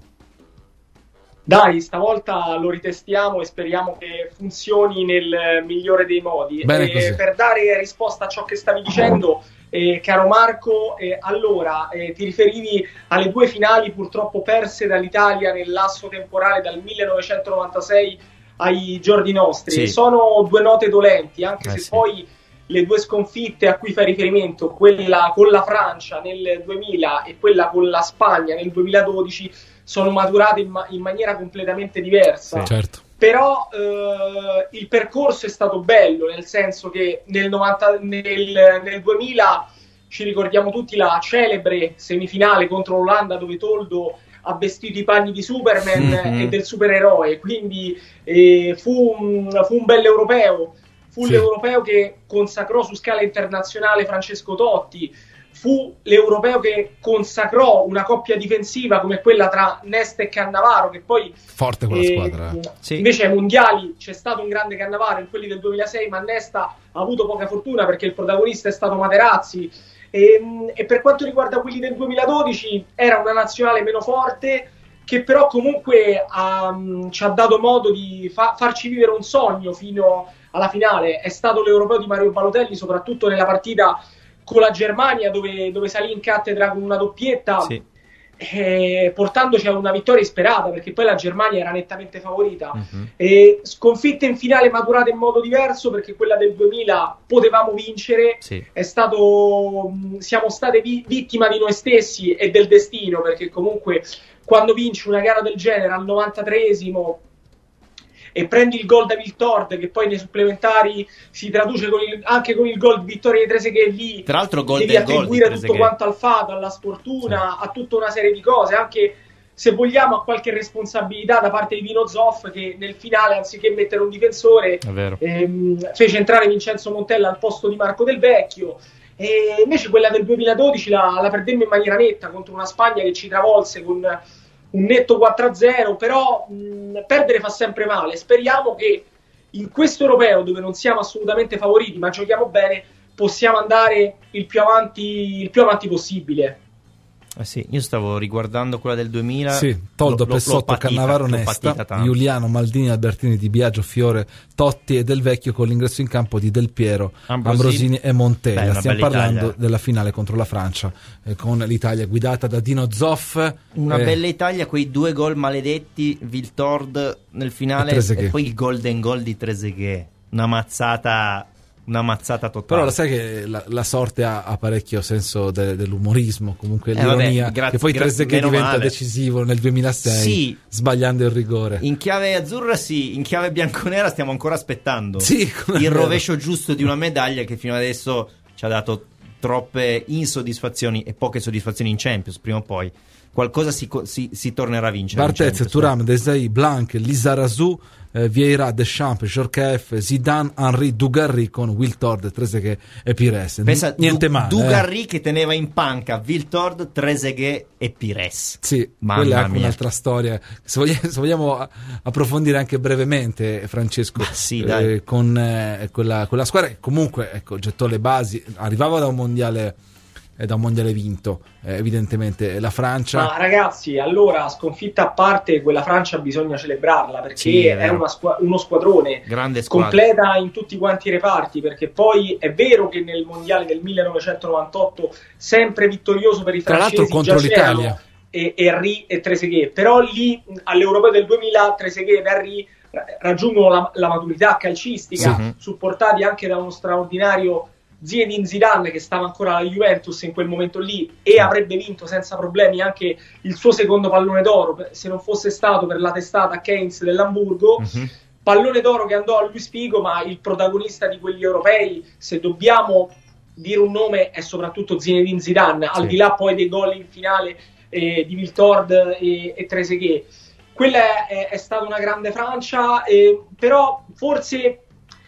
Dai, stavolta lo ritestiamo e speriamo che funzioni nel migliore dei modi. Bene e così. Per dare risposta a ciò che stavi dicendo, eh, caro Marco, eh, allora eh, ti riferivi alle due finali purtroppo perse dall'Italia nel lasso temporale dal millenovecentonovantasei ai giorni nostri. Sì. Sono due note dolenti, anche eh se sì. poi le due sconfitte a cui fai riferimento, quella con la Francia nel duemila e quella con la Spagna nel duemiladodici, sono maturate in, ma- in maniera completamente diversa. Sì, certo. Però eh, il percorso è stato bello, nel senso che nel, novanta, nel, nel duemila ci ricordiamo tutti la celebre semifinale contro l'Olanda dove Toldo ha vestito i panni di Superman mm-hmm. e del supereroe, quindi eh, fu, un, fu un bel europeo, fu sì. l'europeo che consacrò su scala internazionale Francesco Totti, fu l'europeo che consacrò una coppia difensiva come quella tra Nesta e Cannavaro, che poi forte quella eh, squadra sì. invece ai mondiali c'è stato un grande Cannavaro in quelli del duemilasei, ma Nesta ha avuto poca fortuna perché il protagonista è stato Materazzi. E, e per quanto riguarda quelli del duemiladodici era una nazionale meno forte che però comunque um, ci ha dato modo di fa- farci vivere un sogno fino alla finale. È stato l'europeo di Mario Balotelli, soprattutto nella partita con la Germania dove, dove salì in cattedra con una doppietta, sì. eh, portandoci a una vittoria isperata, perché poi la Germania era nettamente favorita. Mm-hmm. E sconfitte in finale maturate in modo diverso, perché quella del duemila potevamo vincere, sì. è stato siamo state vi- vittima di noi stessi e del destino, perché comunque quando vinci una gara del genere al novantatreesimo e prendi il gol da Viltord, che poi nei supplementari si traduce con il, anche con il gol di vittoria di Trezeguet, lì tra l'altro gol devi del attribuire gol tutto quanto al fato, alla sfortuna, sì. a tutta una serie di cose, anche se vogliamo a qualche responsabilità da parte di Dino Zoff, che nel finale anziché mettere un difensore ehm, fece entrare Vincenzo Montella al posto di Marco Del Vecchio. E invece quella del duemiladodici la, la perdemmo in maniera netta contro una Spagna che ci travolse con un netto quattro a zero, però mh, perdere fa sempre male. Speriamo che in questo europeo, dove non siamo assolutamente favoriti ma giochiamo bene, possiamo andare il più avanti, il più avanti possibile. Eh sì, io stavo riguardando quella del duemila. Sì, Toldo, l'ho, Pessotto, l'ho patita, Cannavaro, Nesta, Giuliano, Maldini, Albertini, Di Biagio, Fiore, Totti e Del Vecchio, con l'ingresso in campo di Del Piero, Ambrosini, Ambrosini e Montella. Beh, stiamo parlando Italia. della finale contro la Francia, eh, con l'Italia guidata da Dino Zoff. Una eh, bella Italia, quei due gol maledetti, Viltord nel finale e, e poi il golden goal di Trezeguet. Una mazzata... una mazzata totale. Però lo sai che la, la sorte ha, ha parecchio senso de, dell'umorismo, comunque eh, l'ironia, vabbè, grazie, che poi Trezeguet diventa male. decisivo nel duemilasei, sì, sbagliando il rigore. In chiave azzurra sì, in chiave bianconera stiamo ancora aspettando sì, il rovescio giusto di una medaglia che fino adesso ci ha dato troppe insoddisfazioni e poche soddisfazioni in Champions. Prima o poi qualcosa si, si, si tornerà a vincere. Barthez, Thuram, Desailly, Blanc, Lizarazu, eh, Vieira, Deschamps, Djorkaeff, Zidane, Henry, Dugarry con Wiltord, Trezeguet e Pires. Pensa, niente du- male. Dugarry eh. che teneva in panca Wiltord, Trezeguet e Pires. Sì, Mamma quella è anche mia. un'altra storia. Se vogliamo, se vogliamo approfondire anche brevemente, Francesco, sì, dai. Eh, con eh, quella, quella squadra che comunque ecco, gettò le basi, arrivava da un mondiale eh, da un mondiale vinto, eh, evidentemente la Francia. Ma ragazzi, allora sconfitta a parte, quella Francia bisogna celebrarla perché sì, è è una squa- uno squadrone grande squadra, completa in tutti quanti i reparti, perché poi è vero che nel mondiale del millenovecentonovantotto sempre vittorioso per i tra francesi, l'altro contro l'Italia, e Henry e Trezeguet, però lì all'Europeo del duemila Trezeguet e Henry raggiungono la, la maturità calcistica, sì, supportati anche da uno straordinario Zinedine Zidane che stava ancora alla Juventus in quel momento lì e avrebbe vinto senza problemi anche il suo secondo pallone d'oro se non fosse stato per la testata a Keynes dell'Hamburgo. Uh-huh. Pallone d'oro che andò a Luis Figo, ma il protagonista di quegli europei, se dobbiamo dire un nome, è soprattutto Zinedine Zidane, sì, al di là poi dei gol in finale eh, di Wiltord e, e Trezeguet. Quella è, è stata una grande Francia, eh, però forse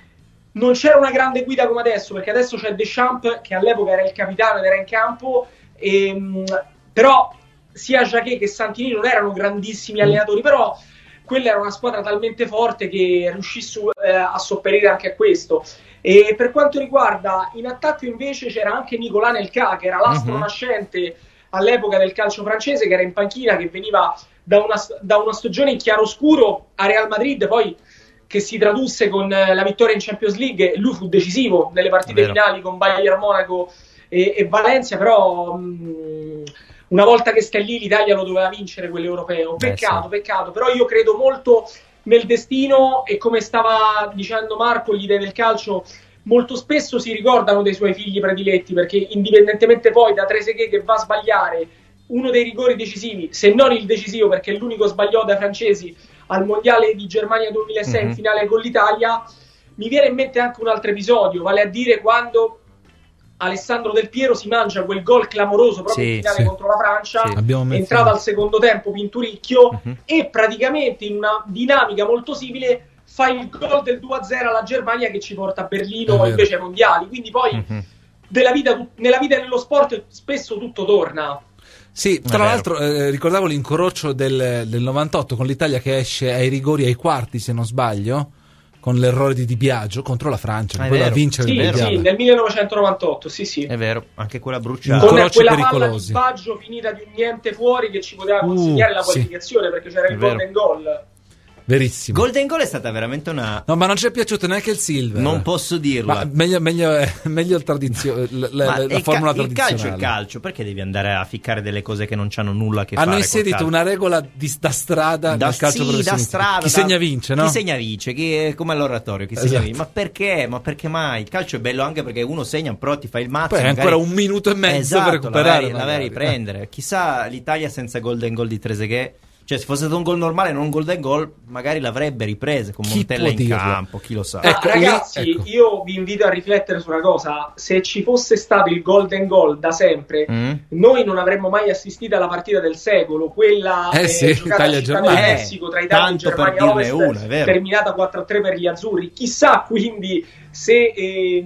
non c'era una grande guida come adesso, perché adesso c'è Deschamps che all'epoca era il capitano ed era in campo, e, però sia Jacquet che Santini non erano grandissimi allenatori, però quella era una squadra talmente forte che riuscì su, eh, a sopperire anche a questo. E per quanto riguarda in attacco invece c'era anche Nicolas Nelka, che era l'astro uh-huh. nascente all'epoca del calcio francese, che era in panchina, che veniva da una, da una stagione in chiaroscuro a Real Madrid, poi che si tradusse con la vittoria in Champions League. Lui fu decisivo nelle partite finali con Bayern Monaco e, e Valencia, però mh, una volta che stai lì l'Italia lo doveva vincere quell'europeo. Peccato, eh sì. peccato, però io credo molto nel destino e, come stava dicendo Marco, gli dei del calcio molto spesso si ricordano dei suoi figli prediletti, perché indipendentemente poi da Trezeguet che va a sbagliare uno dei rigori decisivi, se non il decisivo perché è l'unico sbagliò dai francesi al mondiale di Germania duemilasei, mm-hmm. in finale con l'Italia, mi viene in mente anche un altro episodio, vale a dire quando Alessandro Del Piero si mangia quel gol clamoroso proprio sì, in finale sì. contro la Francia, sì. entrava al secondo tempo Pinturicchio, mm-hmm. e praticamente in una dinamica molto simile fa il gol del due a zero alla Germania che ci porta a Berlino invece ai mondiali, quindi poi mm-hmm. della vita, nella vita e nello sport spesso tutto torna. Sì, tra l'altro eh, ricordavo l'incrocio del, del novantotto con l'Italia che esce ai rigori ai quarti, se non sbaglio, con l'errore di Di Biagio contro la Francia, che poi va a vincere sì, il sì, nel millenovecentonovantotto, sì sì. È vero, anche quella bruciata. Con quella palla di Baggio finita di un niente fuori che ci poteva consegnare uh, la qualificazione, sì. perché c'era il golden goal. Verissimo. Golden Goal è stata veramente una... No, ma non ci è piaciuto neanche il Silver. Non posso dirlo. Ma meglio, meglio, meglio il tradizio- la, la, la formula ca- tradizionale. Il calcio è calcio, perché devi andare a ficcare delle cose che non c'hanno nulla a che Hanno fare? Hanno inserito una regola di, da strada da, nel calcio sì, da strada. Chi da, segna vince, no? Chi segna vince, chi, come all'oratorio, chi esatto. segna vince. Ma perché? Ma perché mai? Il calcio è bello anche perché uno segna, però ti fa il mazzo. Poi è ancora un minuto e mezzo esatto, per recuperare. La vai a riprendere. Chissà l'Italia senza Golden Goal di Trezeguet. Cioè, se fosse stato un gol normale, non un golden goal, magari l'avrebbe ripresa con Montella in dirlo? campo, chi lo sa. Ecco, ragazzi, ecco. io vi invito a riflettere su una cosa: se ci fosse stato il golden goal da sempre, mm. noi non avremmo mai assistito alla partita del secolo, quella eh, eh, sì, giocata a Città del Messico tra Italia e Germania Ovest, una, terminata quattro a tre per gli azzurri. Chissà quindi se eh,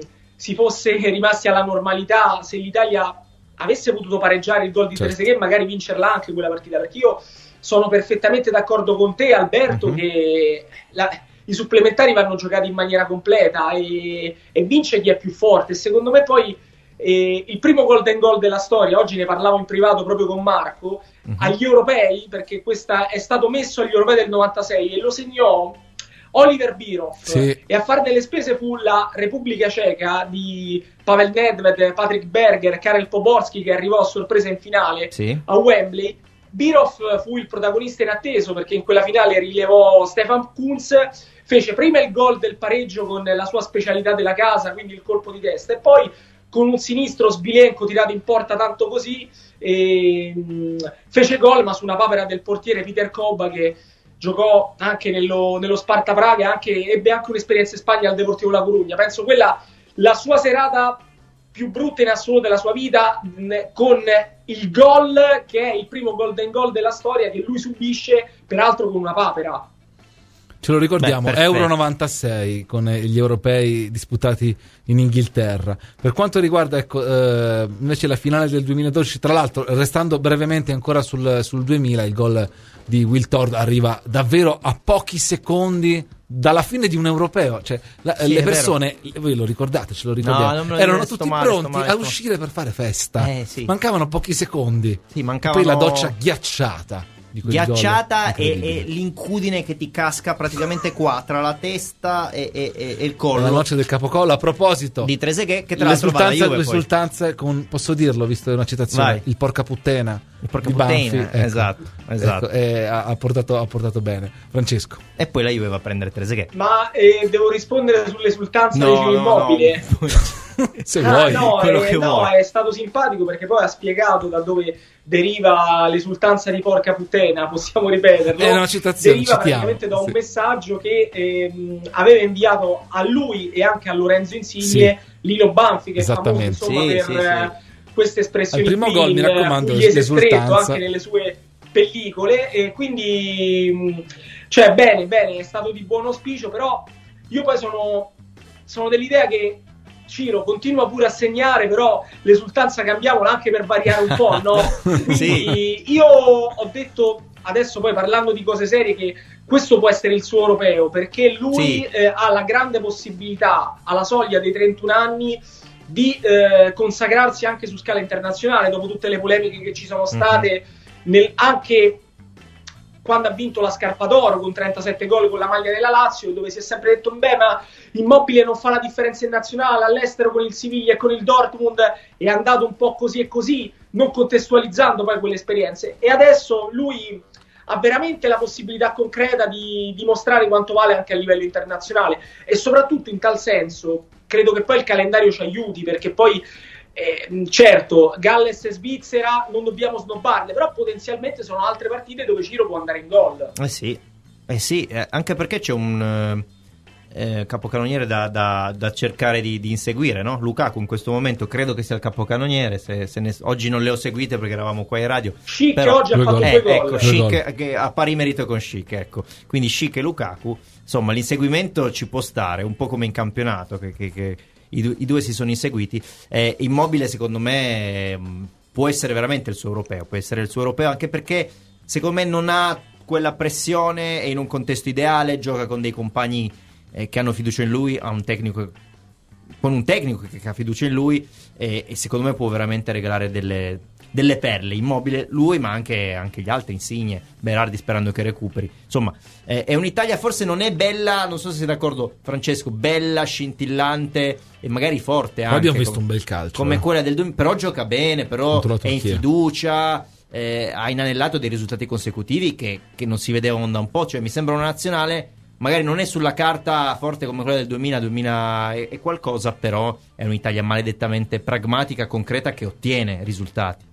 si fosse rimasti alla normalità, se l'Italia avesse potuto pareggiare il gol di certo. Trezeguet, magari vincerla anche quella partita, perché io sono perfettamente d'accordo con te, Alberto, uh-huh. che la, i supplementari vanno giocati in maniera completa e, e vince chi è più forte. Secondo me poi eh, il primo golden goal della storia, oggi ne parlavo in privato proprio con Marco, uh-huh. agli europei, perché questa è stato messo agli europei del novantasei e lo segnò Oliver Bierhoff, sì. e a fare delle spese fu la Repubblica Ceca di Pavel Nedved, Patrick Berger, Karel Poborski, che arrivò a sorpresa in finale sì. a Wembley. Bierhoff fu il protagonista inatteso, perché in quella finale rilevò Stefan Kuntz, fece prima il gol del pareggio con la sua specialità della casa, quindi il colpo di testa, e poi con un sinistro sbilenco tirato in porta tanto così e, mh, fece gol, ma su una papera del portiere Peter Kobba, che giocò anche nello, nello Sparta Praga, anche, ebbe anche un'esperienza in Spagna al Deportivo La Corugna. Penso quella la sua serata più brutta in assoluto della sua vita, mh, con il gol che è il primo golden goal della storia che lui subisce, peraltro con una papera. Ce lo ricordiamo, Beh, Euro novantasei con gli europei disputati in Inghilterra. Per quanto riguarda ecco, eh, invece la finale del duemiladodici, tra l'altro restando brevemente ancora sul, sul duemila, il gol di Wiltord arriva davvero a pochi secondi dalla fine di un europeo, cioè la, sì, le persone, voi lo ricordate, ce lo ricordiamo, no, erano dire, tutti male, pronti male, a uscire per fare festa, eh, sì. mancavano pochi secondi, sì, mancavano... poi la doccia ghiacciata. Ghiacciata e, e l'incudine che ti casca praticamente qua tra la testa e, e, e, e il collo. La noce del capocollo. A proposito di Trezeguet, che tra l'altro va alla Juve, l'esultanza con, posso dirlo visto una citazione, Vai. il porca puttana, il porca di puttana, Banfi, ecco, esatto, esatto. Ecco, eh, ha, ha, portato, ha portato bene Francesco. E poi la Juve va a prendere Trezeguet. Ma eh, devo rispondere sull'esultanza no, di Gio no, Immobile. No. Se ah, vuoi, no, quello eh, che no vuoi. è stato simpatico perché poi ha spiegato da dove deriva l'esultanza di porca puttana, possiamo ripeterlo. È una citazione, deriva citiamo. praticamente da un Sì. messaggio che ehm, aveva inviato a lui e anche a Lorenzo Insigne Sì. Lino Banfi, che è famoso Esattamente. insomma Sì, per sì, eh, queste espressioni Al primo qui, gol, mi raccomando, pugliese stretto l'esultanza. anche nelle sue pellicole, e quindi mh, cioè bene, bene, è stato di buon auspicio, però io poi sono, sono dell'idea che Ciro continua pure a segnare, però l'esultanza cambiamola anche per variare un po', no? Quindi Sì. io ho detto, adesso poi parlando di cose serie, che questo può essere il suo europeo, perché lui Sì. eh, ha la grande possibilità, alla soglia dei trentuno anni, di eh, consacrarsi anche su scala internazionale, dopo tutte le polemiche che ci sono state, mm-hmm. nel, anche quando ha vinto la Scarpa d'Oro con trentasette gol con la maglia della Lazio, dove si è sempre detto beh, ma Immobile non fa la differenza in nazionale, all'estero con il Siviglia e con il Dortmund è andato un po' così e così, non contestualizzando poi quelle esperienze, e adesso lui ha veramente la possibilità concreta di dimostrare quanto vale anche a livello internazionale, e soprattutto in tal senso credo che poi il calendario ci aiuti, perché poi Eh, certo, Galles e Svizzera non dobbiamo snobbarle, però potenzialmente sono altre partite dove Ciro può andare in gol. Eh sì, eh sì eh, anche perché c'è un eh, capocannoniere da, da, da cercare di, di inseguire, no? Lukaku in questo momento credo che sia il capocannoniere, se, se ne, oggi non le ho seguite perché eravamo qua in radio. Schick però, oggi ha fatto eh, due gol. ecco, Schick che ha pari merito con Schick, ecco. Quindi Schick e Lukaku, insomma l'inseguimento ci può stare, un po' come in campionato che, che, che I, du- i due si sono inseguiti. eh, Immobile secondo me mh, può essere veramente il suo europeo, può essere il suo europeo anche perché secondo me non ha quella pressione, è in un contesto ideale, gioca con dei compagni eh, che hanno fiducia in lui, ha un tecnico con un tecnico che, che ha fiducia in lui, e, e secondo me può veramente regalare delle, delle perle. Immobile lui, ma anche, anche gli altri, Insigne, Berardi, sperando che recuperi. Insomma eh, è un'Italia, forse non è bella, non so se sei d'accordo Francesco, bella, scintillante e magari forte anche, abbiamo visto come, un bel calcio, come eh. quella del duemila, però gioca bene, però è in fiducia, eh, ha inanellato dei risultati consecutivi che, che non si vedevano da un po', cioè mi sembra una nazionale magari non è sulla carta forte come quella del duemila, duemila e, e qualcosa, però è un'Italia maledettamente pragmatica, concreta, che ottiene risultati.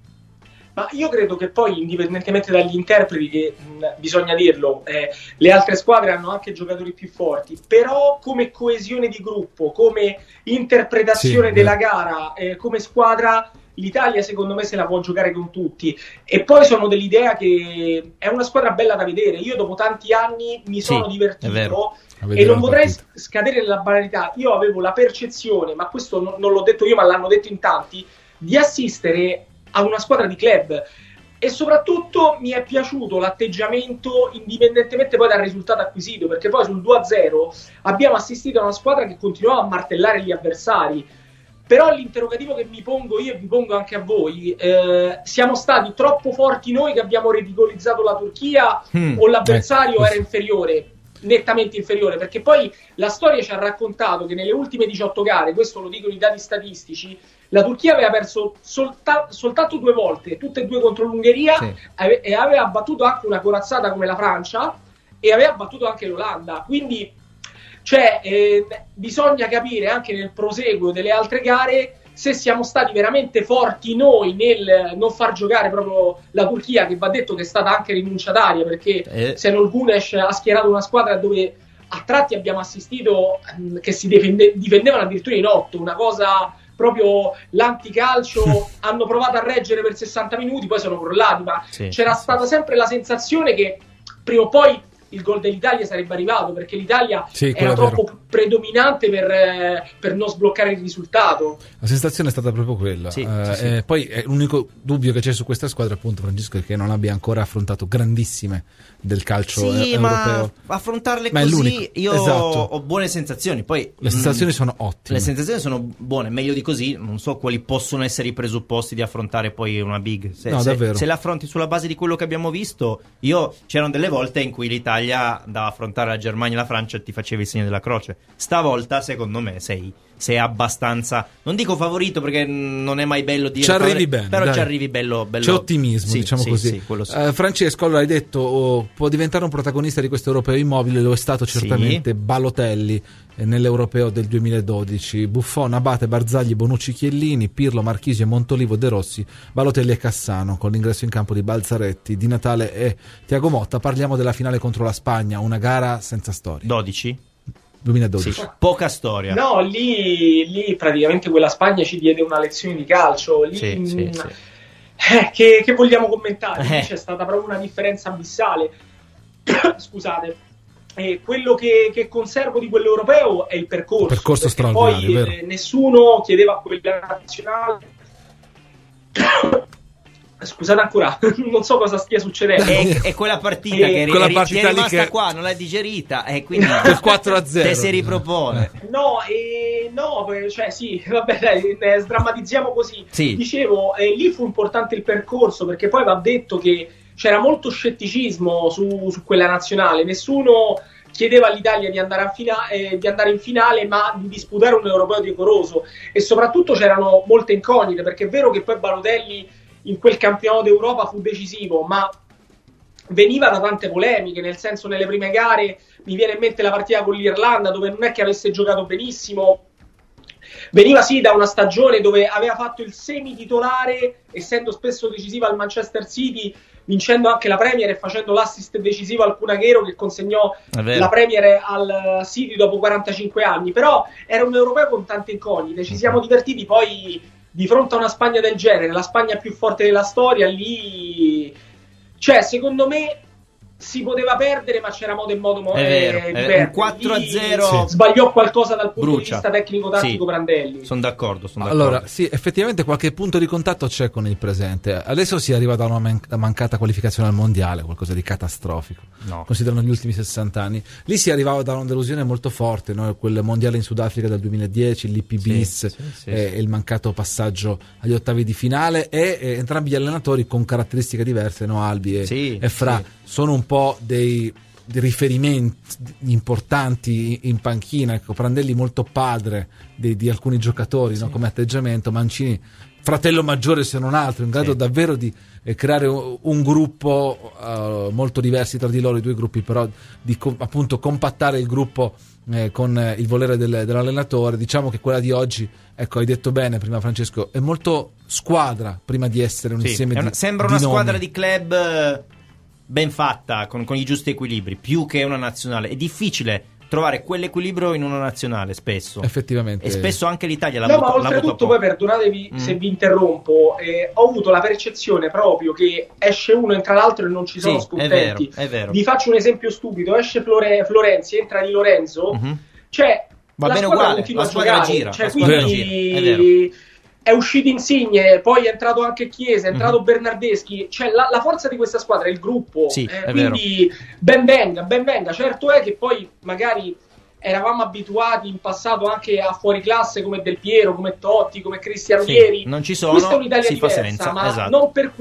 Ma io credo che poi, indipendentemente dagli interpreti, che mh, bisogna dirlo, eh, le altre squadre hanno anche giocatori più forti, però come coesione di gruppo, come interpretazione Sì, della beh. gara, eh, come squadra, l'Italia secondo me se la può giocare con tutti. E poi sono dell'idea che è una squadra bella da vedere. Io dopo tanti anni mi sono Sì, divertito è vero. e non vorrei scadere nella banalità. Io avevo la percezione, ma questo non, non l'ho detto io ma l'hanno detto in tanti, di assistere a una squadra di club, e soprattutto mi è piaciuto l'atteggiamento indipendentemente poi dal risultato acquisito, perché poi sul due a zero abbiamo assistito a una squadra che continuava a martellare gli avversari. Però l'interrogativo che mi pongo io e vi pongo anche a voi, eh, siamo stati troppo forti noi che abbiamo ridicolizzato la Turchia, Mm, o l'avversario ecco, era inferiore, nettamente inferiore? Perché poi la storia ci ha raccontato che nelle ultime diciotto gare, questo lo dicono i dati statistici, la Turchia aveva perso solta- soltanto due volte, tutte e due contro l'Ungheria, Sì. ave- e aveva battuto anche una corazzata come la Francia, e aveva battuto anche l'Olanda. Quindi cioè, eh, bisogna capire anche nel proseguo delle altre gare se siamo stati veramente forti noi nel non far giocare proprio la Turchia, che va detto che è stata anche rinunciataria, perché Eh. Şenol Güneş ha schierato una squadra dove a tratti abbiamo assistito mh, che si difende- difendevano addirittura in otto, una cosa proprio l'anticalcio, hanno provato a reggere per sessanta minuti, poi sono crollati, ma Sì, c'era sì, stata sempre la sensazione che prima o poi il gol dell'Italia sarebbe arrivato, perché l'Italia Sì, quello era è troppo vero. predominante per, eh, per non sbloccare il risultato. La sensazione è stata proprio quella. Sì, Eh, sì, sì. eh, poi eh, l'unico dubbio che c'è su questa squadra, appunto, Francesco, è che non abbia ancora affrontato grandissime del calcio Sì, eh, ma europeo. affrontarle Ma è così l'unico. io Esatto. ho buone sensazioni. Poi Le sensazioni mh, sono ottime. Le sensazioni sono buone, meglio di così. Non so quali possono essere i presupposti di affrontare poi una big. Se, No, se, davvero. se la affronti sulla base di quello che abbiamo visto, io c'erano delle volte in cui l'Italia andava a affrontare la Germania e la Francia e ti facevi il segno della croce. Stavolta, secondo me, sei, sei abbastanza, non dico favorito perché non è mai bello dire Ci arrivi favori- bene, però dai. ci arrivi bello, bello. C'è ottimismo, Sì, diciamo sì, così. sì, quello sì. Eh, Francesco, allora hai detto oh, può diventare un protagonista di questo europeo immobile, lo è stato certamente Balotelli eh, nell'europeo del duemiladodici. Buffon, Abate, Barzagli, Bonucci, Chiellini, Pirlo, Marchisio, Montolivo, De Rossi, Balotelli e Cassano, con l'ingresso in campo di Balzaretti, Di Natale e Thiago Motta. Parliamo della finale contro la Spagna, una gara senza storia. dodici? duemiladodici. Sì, poca storia. No, lì, lì praticamente quella Spagna ci diede una lezione di calcio. Lì, Sì, mh, sì, sì. eh, che, che vogliamo commentare? Lì Eh. c'è stata proprio una differenza abissale. Scusate. E quello che, che conservo di quell'europeo è il percorso. Percorso perché straordinario, poi vero. eh, nessuno chiedeva a quella nazionale. Scusate ancora, non so cosa stia succedendo. È, è quella partita Eh, che eri, quella eri- partita ti è lì rimasta che- qua, non l'hai digerita e quindi Del quattro a zero. te si ripropone. No, eh, no, cioè sì, vabbè, dai, ne sdrammatizziamo così. Sì. Dicevo, eh, lì fu importante il percorso, perché poi va detto che c'era molto scetticismo su, su quella nazionale. Nessuno chiedeva all'Italia di andare, a fina- eh, di andare in finale, ma di disputare un europeo decoroso. E soprattutto c'erano molte incognite, perché è vero che poi Balotelli in quel campionato d'Europa fu decisivo, ma veniva da tante polemiche, nel senso, nelle prime gare mi viene in mente la partita con l'Irlanda, dove non è che avesse giocato benissimo, veniva sì da una stagione dove aveva fatto il semi-titolare, essendo spesso decisiva al Manchester City, vincendo anche la Premier e facendo l'assist decisivo al Kun Agüero che consegnò È vero. la Premier al City dopo quarantacinque anni. Però era un europeo con tante incognite, ci siamo divertiti. Poi di fronte a una Spagna del genere, la Spagna più forte della storia, lì, cioè, secondo me si poteva perdere, ma c'era modo e modo mo- È vero, eh, è di vero. perdere. Un quattro a Lì zero sbagliò qualcosa dal punto brucia. di vista tecnico-tattico Sì. Prandelli. Sono d'accordo, sono d'accordo. Allora, sì, effettivamente qualche punto di contatto c'è con il presente. Adesso si arriva da una man- mancata qualificazione al mondiale, qualcosa di catastrofico, No. considerando gli ultimi sessanta anni. Lì si arrivava da una delusione molto forte, no? Quel mondiale in Sudafrica del duemiladieci, l'I P bis Sì, sì, sì, e sì. il mancato passaggio agli ottavi di finale, e, e entrambi gli allenatori con caratteristiche diverse, no? Albi e, Sì, e Fra, sì. sono un po' dei di riferimenti importanti in panchina. Ecco, Prandelli molto padre di, di alcuni giocatori, no? Come atteggiamento. Mancini fratello maggiore se non altro, in grado Sì. davvero di eh, creare un, un gruppo uh, molto diversi tra di loro, i due gruppi, però di co- appunto compattare il gruppo eh, con eh, il volere del, dell'allenatore. Diciamo che quella di oggi, ecco, hai detto bene prima Francesco, è molto squadra prima di essere un Sì, insieme è una- di sembra di una nomi. squadra di club eh, ben fatta, con, con i giusti equilibri, più che una nazionale. È difficile trovare quell'equilibrio in una nazionale, spesso. Effettivamente. E spesso anche l'Italia l'ha No, avuto, ma l'ha avuto oltretutto, poco. poi perdonatevi Mm. se vi interrompo, eh, ho avuto la percezione proprio che esce uno, entra l'altro e non ci sono Sì, è scontenti. vero, è vero. Vi faccio un esempio stupido: esce Flore- Florenzi, entra Di Lorenzo, Mhm. cioè Va la bene squadra uguale, continua la a squadra giocare, gira, cioè, la squadra quindi gira, è vero. è uscito Insigne, poi è entrato anche Chiesa, è entrato Mhm. Bernardeschi, cioè la, la forza di questa squadra è il gruppo. Sì, eh, è quindi ben venga, ben venga. Certo è che poi magari eravamo abituati in passato anche a fuori classe come Del Piero, come Totti, come Cristiano Sì, Vieri. non ci sono, Questa è un'Italia si fa diversa, senza, ma esatto. non per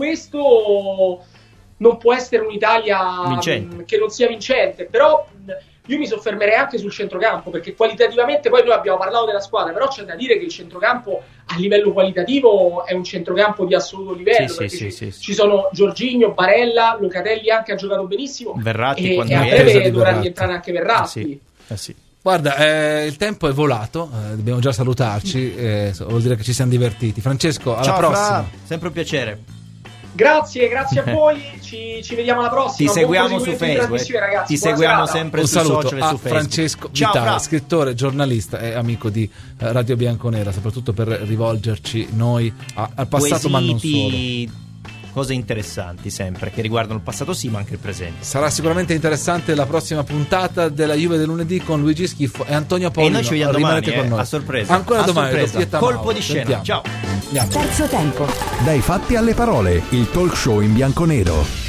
questo non può essere un'Italia Vincente. mh, che non sia vincente. Però mh, io mi soffermerei anche sul centrocampo, perché qualitativamente poi noi abbiamo parlato della squadra, però c'è da dire che il centrocampo a livello qualitativo è un centrocampo di assoluto livello, Sì, perché sì, ci, sì, sì. ci sono Jorginho, Barella, Locatelli anche ha giocato benissimo, Verratti e, quando e a viene. breve Attesa di dovrà Verratti. rientrare anche Verratti. sì. Eh sì. Guarda, eh, il tempo è volato, eh, dobbiamo già salutarci, eh, vuol dire che ci siamo divertiti. Francesco, alla Ciao, prossima. Fra, sempre un piacere. Grazie, grazie a voi, ci, ci vediamo alla prossima. Ti seguiamo su Facebook, ragazzi. ti seguiamo sempre un su saluto social e a su Facebook. Francesco Ciao, Vitale, Fra. scrittore, giornalista e amico di eh, Radio Bianconera, soprattutto per rivolgerci noi a, al passato, Quesiti, ma non solo. Cose interessanti sempre che riguardano il passato, sì, ma anche il presente. Sarà sicuramente interessante la prossima puntata della Juve del lunedì con Luigi Schiffo e Antonio Paolino. E noi ci vediamo domani, Rimanete con eh, noi. a sorpresa. Ancora a domani, sorpresa. doppietta Colpo Mauro. di scena. Sentiamo. Ciao. Andiamo. Terzo tempo. Dai fatti alle parole, il talk show in bianco nero.